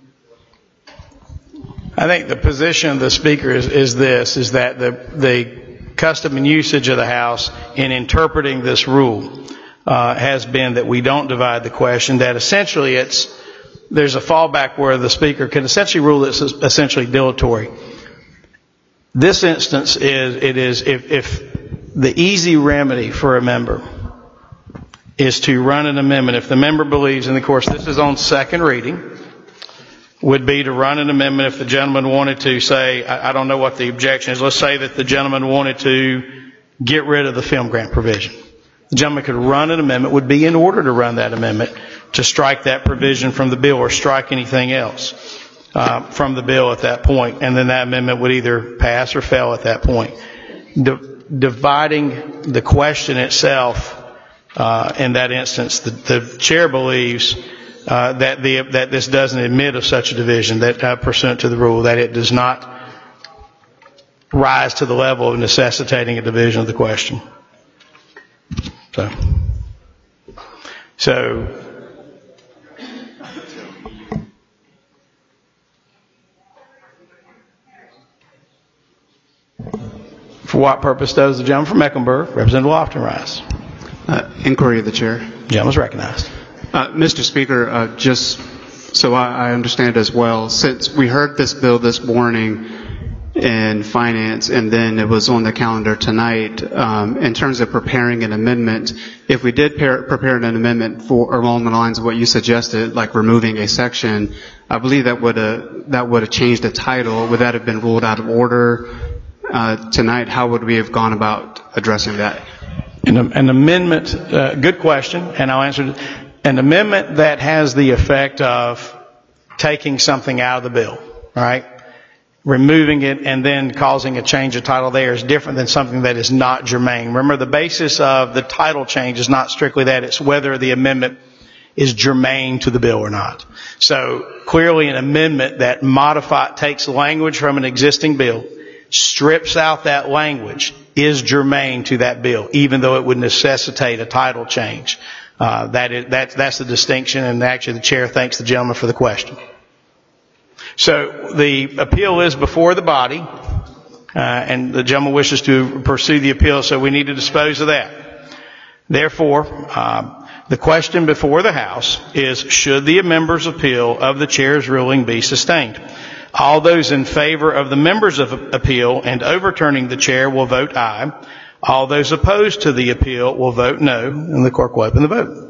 I think the position of the Speaker is that the custom and usage of the House in interpreting this rule has been that we don't divide the question, that essentially there's a fallback where the Speaker can essentially rule it's essentially dilatory. This instance is if the easy remedy for a member is to run an amendment, if the member believes, and of course this is on second reading, would be to run an amendment if the gentleman wanted to say, I don't know what the objection is, let's say that the gentleman wanted to get rid of the film grant provision. The gentleman could run an amendment, would be in order to run that amendment to strike that provision from the bill or strike anything else from the bill at that point, and then that amendment would either pass or fail at that point. Dividing the question itself in that instance, the chair believes that this doesn't admit of such a division, that pursuant to the rule, that it does not rise to the level of necessitating a division of the question. So for what purpose does the gentleman from Mecklenburg, Representative Lofton, rise? Inquiry of the chair. Gentleman is recognized. Mr. Speaker, just so I understand as well, since we heard this bill this morning in finance and then it was on the calendar tonight, in terms of preparing an amendment, if we did prepare an amendment for along the lines of what you suggested, like removing a section, I believe that would have changed the title. Would that have been ruled out of order tonight? How would we have gone about addressing that? An amendment, good question, and I'll answer it. An amendment that has the effect of taking something out of the bill, right? Removing it and then causing a change of title there is different than something that is not germane. Remember, the basis of the title change is not strictly that, it's whether the amendment is germane to the bill or not. So clearly an amendment that takes language from an existing bill, strips out that language, is germane to that bill, even though it would necessitate a title change. That's the distinction, and actually the chair thanks the gentleman for the question. So the appeal is before the body, and the gentleman wishes to pursue the appeal, so we need to dispose of that. Therefore, the question before the House is, should the member's appeal of the chair's ruling be sustained? All those in favor of the member's appeal and overturning the chair will vote aye. All those opposed to the appeal will vote no, and the clerk will open the vote.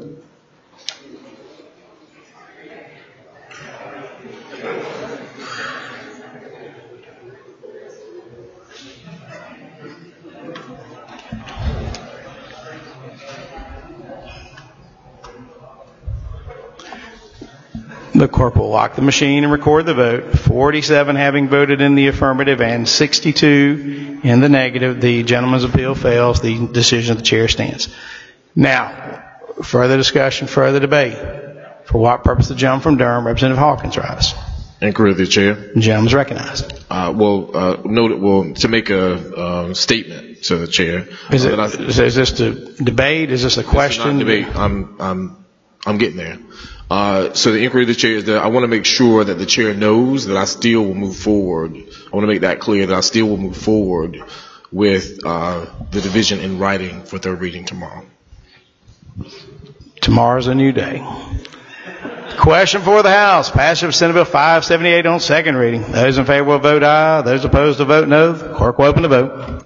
The clerk will lock the machine and record the vote. 47 having voted in the affirmative and 62 in the negative. The gentleman's appeal fails. The decision of the chair stands. Now, further discussion, further debate. For what purpose the gentleman from Durham, Representative Hawkins, rise? Inquiry of the chair. The gentleman is recognized. to make a statement to the chair. Is this the debate? Is this a question? This is not debate. I'm getting there. So the inquiry of the chair is that I want to make sure that the chair knows that I still will move forward. I want to make that clear that I still will move forward with the division in writing for third reading tomorrow. Tomorrow's a new day. Question for the House. Passage of Senate Bill 578 on second reading. Those in favor will vote aye. Those opposed will vote no. The clerk will open the vote.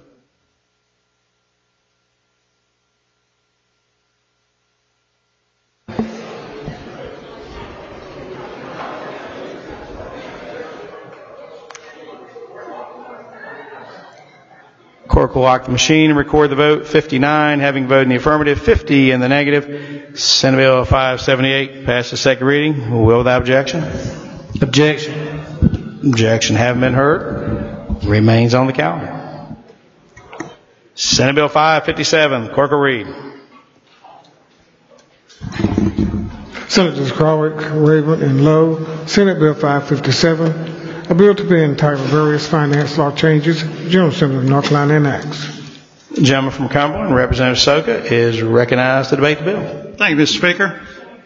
Clerk will lock the machine and record the vote. 59 having voted in the affirmative, 50 in the negative. Senate Bill 578 passed the second reading. Will without objection? Objection. Objection having been heard. Remains on the calendar. Senate Bill 557. Clerk will read. Senators Krawiec, Raven, and Lowe. Senate Bill 557. A bill to be entitled Various Finance Law Changes. General Assembly of North Carolina enacts. The gentleman from Cumberland, Representative Soka, is recognized to debate the bill. Thank you, Mr. Speaker.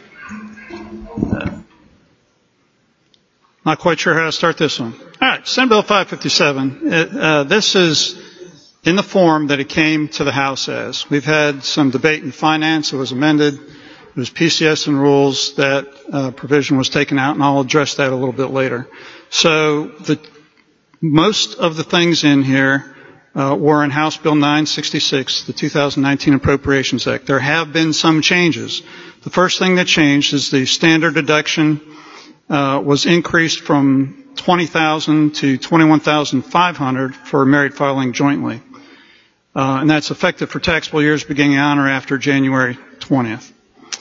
Not quite sure how to start this one. All right, Senate Bill 557. This is in the form that it came to the House as. We've had some debate in finance. It was amended. It was PCS and rules. That provision was taken out, and I'll address that a little bit later. So most of the things in here were in House Bill 966, the 2019 Appropriations Act. There have been some changes. The first thing that changed is the standard deduction was increased from $20,000 to $21,500 for married filing jointly. And that's effective for taxable years beginning on or after January 20th.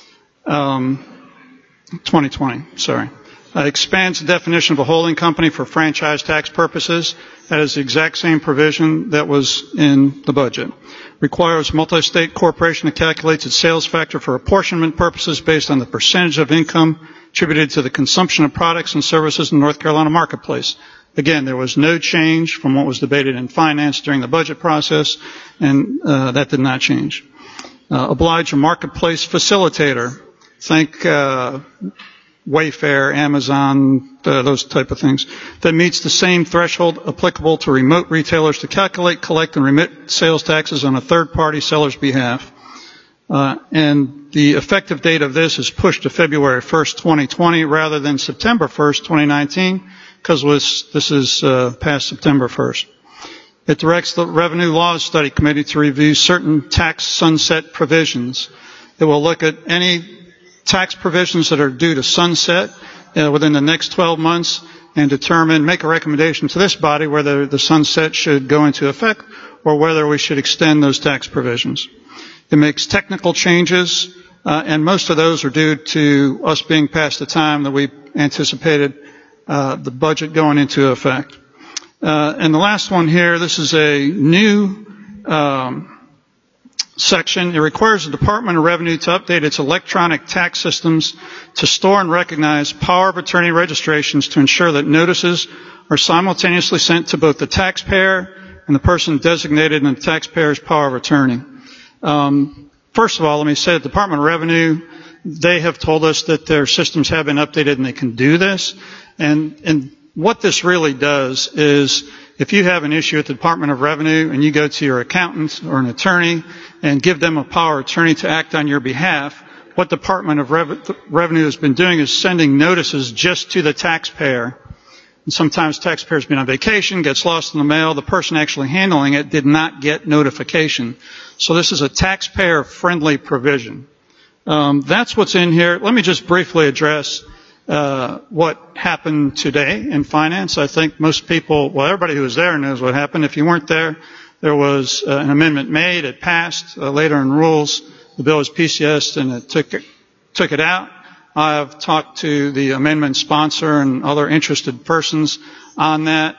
2020, sorry. Expands the definition of a holding company for franchise tax purposes. That is the exact same provision that was in the budget. Requires multi-state corporation to calculate its sales factor for apportionment purposes based on the percentage of income attributed to the consumption of products and services in the North Carolina marketplace. Again, there was no change from what was debated in finance during the budget process, and that did not change. Oblige a marketplace facilitator. Think Wayfair, Amazon, those type of things, that meets the same threshold applicable to remote retailers to calculate, collect, and remit sales taxes on a third-party seller's behalf. And the effective date of this is pushed to February 1st, 2020, rather than September 1st, 2019, because this is past September 1st. It directs the Revenue Laws Study Committee to review certain tax sunset provisions. It will look at any tax provisions that are due to sunset within the next 12 months and make a recommendation to this body whether the sunset should go into effect or whether we should extend those tax provisions. It makes technical changes, and most of those are due to us being past the time that we anticipated the budget going into effect. And the last one here, this is a new section. It requires the Department of Revenue to update its electronic tax systems to store and recognize power of attorney registrations to ensure that notices are simultaneously sent to both the taxpayer and the person designated in the taxpayer's power of attorney. First of all, let me say the Department of Revenue, they have told us that their systems have been updated and they can do this. And what this really does is if you have an issue at the Department of Revenue and you go to your accountant or an attorney and give them a power of attorney to act on your behalf, what the Department of Revenue has been doing is sending notices just to the taxpayer. And sometimes taxpayers been on vacation, gets lost in the mail. The person actually handling it did not get notification. So this is a taxpayer-friendly provision. That's what's in here. Let me just briefly address what happened today in finance. I think most people, well, everybody who was there knows what happened. If you weren't there, there was an amendment made. It passed. Later in rules, the bill was PCS'd and it took it out. I have talked to the amendment sponsor and other interested persons on that.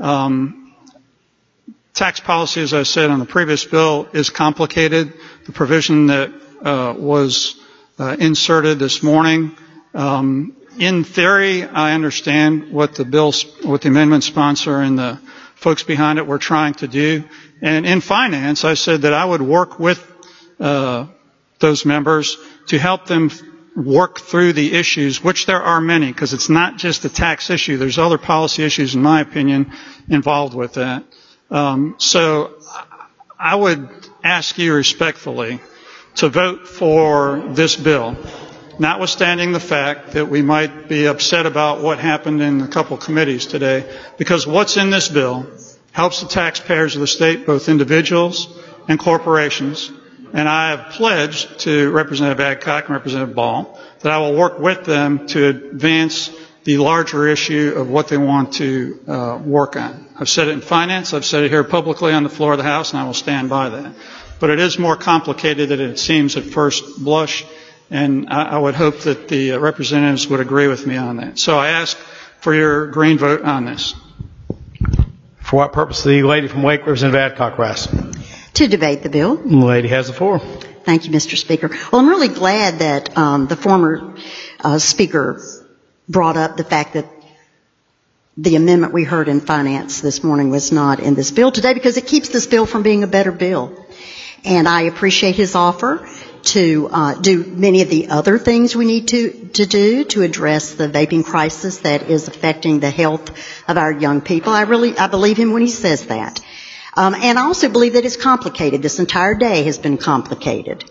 Tax policy, as I said on the previous bill, is complicated. The provision that was inserted this morning in theory, I understand what what the amendment sponsor and the folks behind it were trying to do. And in finance, I said that I would work with those members to help them work through the issues, which there are many, because it's not just a tax issue. There's other policy issues, in my opinion, involved with that. So I would ask you respectfully to vote for this bill, notwithstanding the fact that we might be upset about what happened in a couple committees today, because what's in this bill helps the taxpayers of the state, both individuals and corporations. And I have pledged to Representative Adcock and Representative Ball that I will work with them to advance the larger issue of what they want to work on. I've said it in finance. I've said it here publicly on the floor of the House, and I will stand by that. But it is more complicated than it seems at first blush, and I would hope that the representatives would agree with me on that. So I ask for your green vote on this. For what purpose? The lady from Wake, Representative Adcock rise. To debate the bill. The lady has the floor. Thank you, Mr. Speaker. Well, I'm really glad that the former speaker brought up the fact that the amendment we heard in finance this morning was not in this bill today, because it keeps this bill from being a better bill. And I appreciate his offer to do many of the other things we need to do to address the vaping crisis that is affecting the health of our young people. I believe him when he says that. And I also believe that it's complicated. This entire day has been complicated.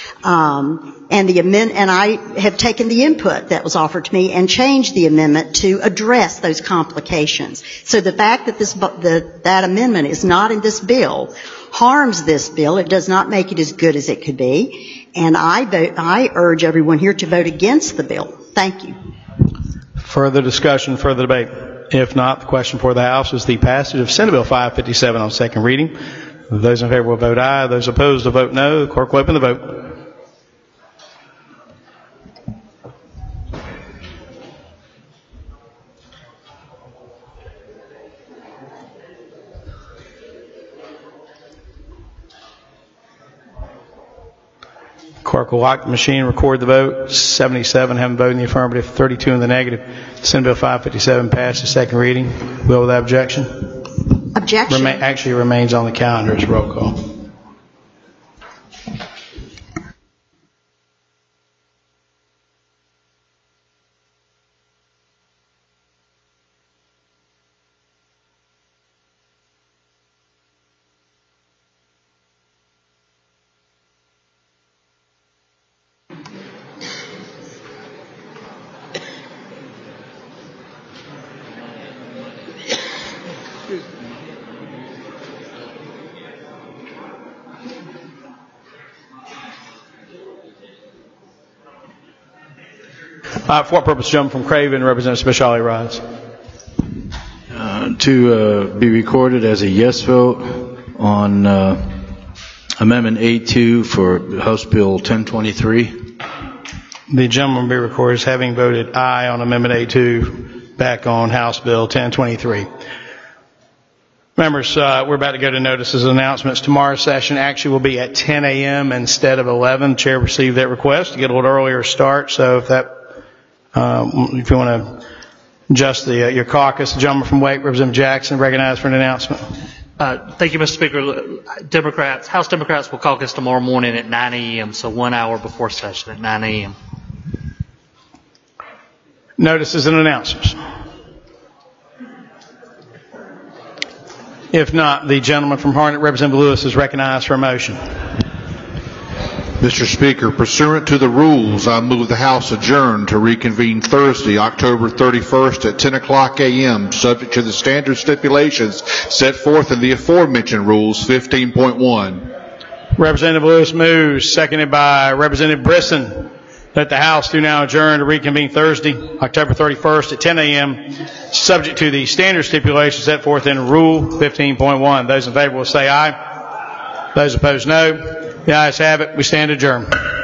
And I have taken the input that was offered to me and changed the amendment to address those complications. So the fact that that amendment is not in this bill harms this bill. It does not make it as good as it could be. And I urge everyone here to vote against the bill. Thank you. Further discussion, further debate. If not, the question for the House is the passage of Senate Bill 557 on second reading. Those in favor will vote aye. Those opposed will vote no. The clerk will open the vote. Clerk will lock the machine, record the vote. 77 haven't voted in the affirmative, 32 in the negative. Senate Bill 557 passed the second reading. Will without objection? Objection. Actually remains on the calendar as roll call. For what purpose, gentleman from Craven, Representative Speciale rise. To be recorded as a yes vote on Amendment A2 for House Bill 1023. The gentleman will be recorded as having voted aye on Amendment A2 back on House Bill 1023. Members, we're about to go to notices and announcements. Tomorrow's session actually will be at 10 a.m. instead of 11. The chair received that request to get a little earlier start, so if you want to adjust your caucus, the gentleman from Wake, Representative Jackson, recognized for an announcement. Thank you, Mr. Speaker. House Democrats will caucus tomorrow morning at 9 a.m., so 1 hour before session at 9 a.m. Notices and announcements. If not, the gentleman from Harnett, Representative Lewis, is recognized for a motion. Mr. Speaker, pursuant to the rules, I move the House adjourn to reconvene Thursday, October 31st at 10 o'clock a.m., subject to the standard stipulations set forth in the aforementioned rules 15.1. Representative Lewis moves, seconded by Representative Brisson, that the House do now adjourn to reconvene Thursday, October 31st at 10 a.m., subject to the standard stipulations set forth in Rule 15.1. Those in favor will say aye. Those opposed, no. The ayes have it. We stand adjourned.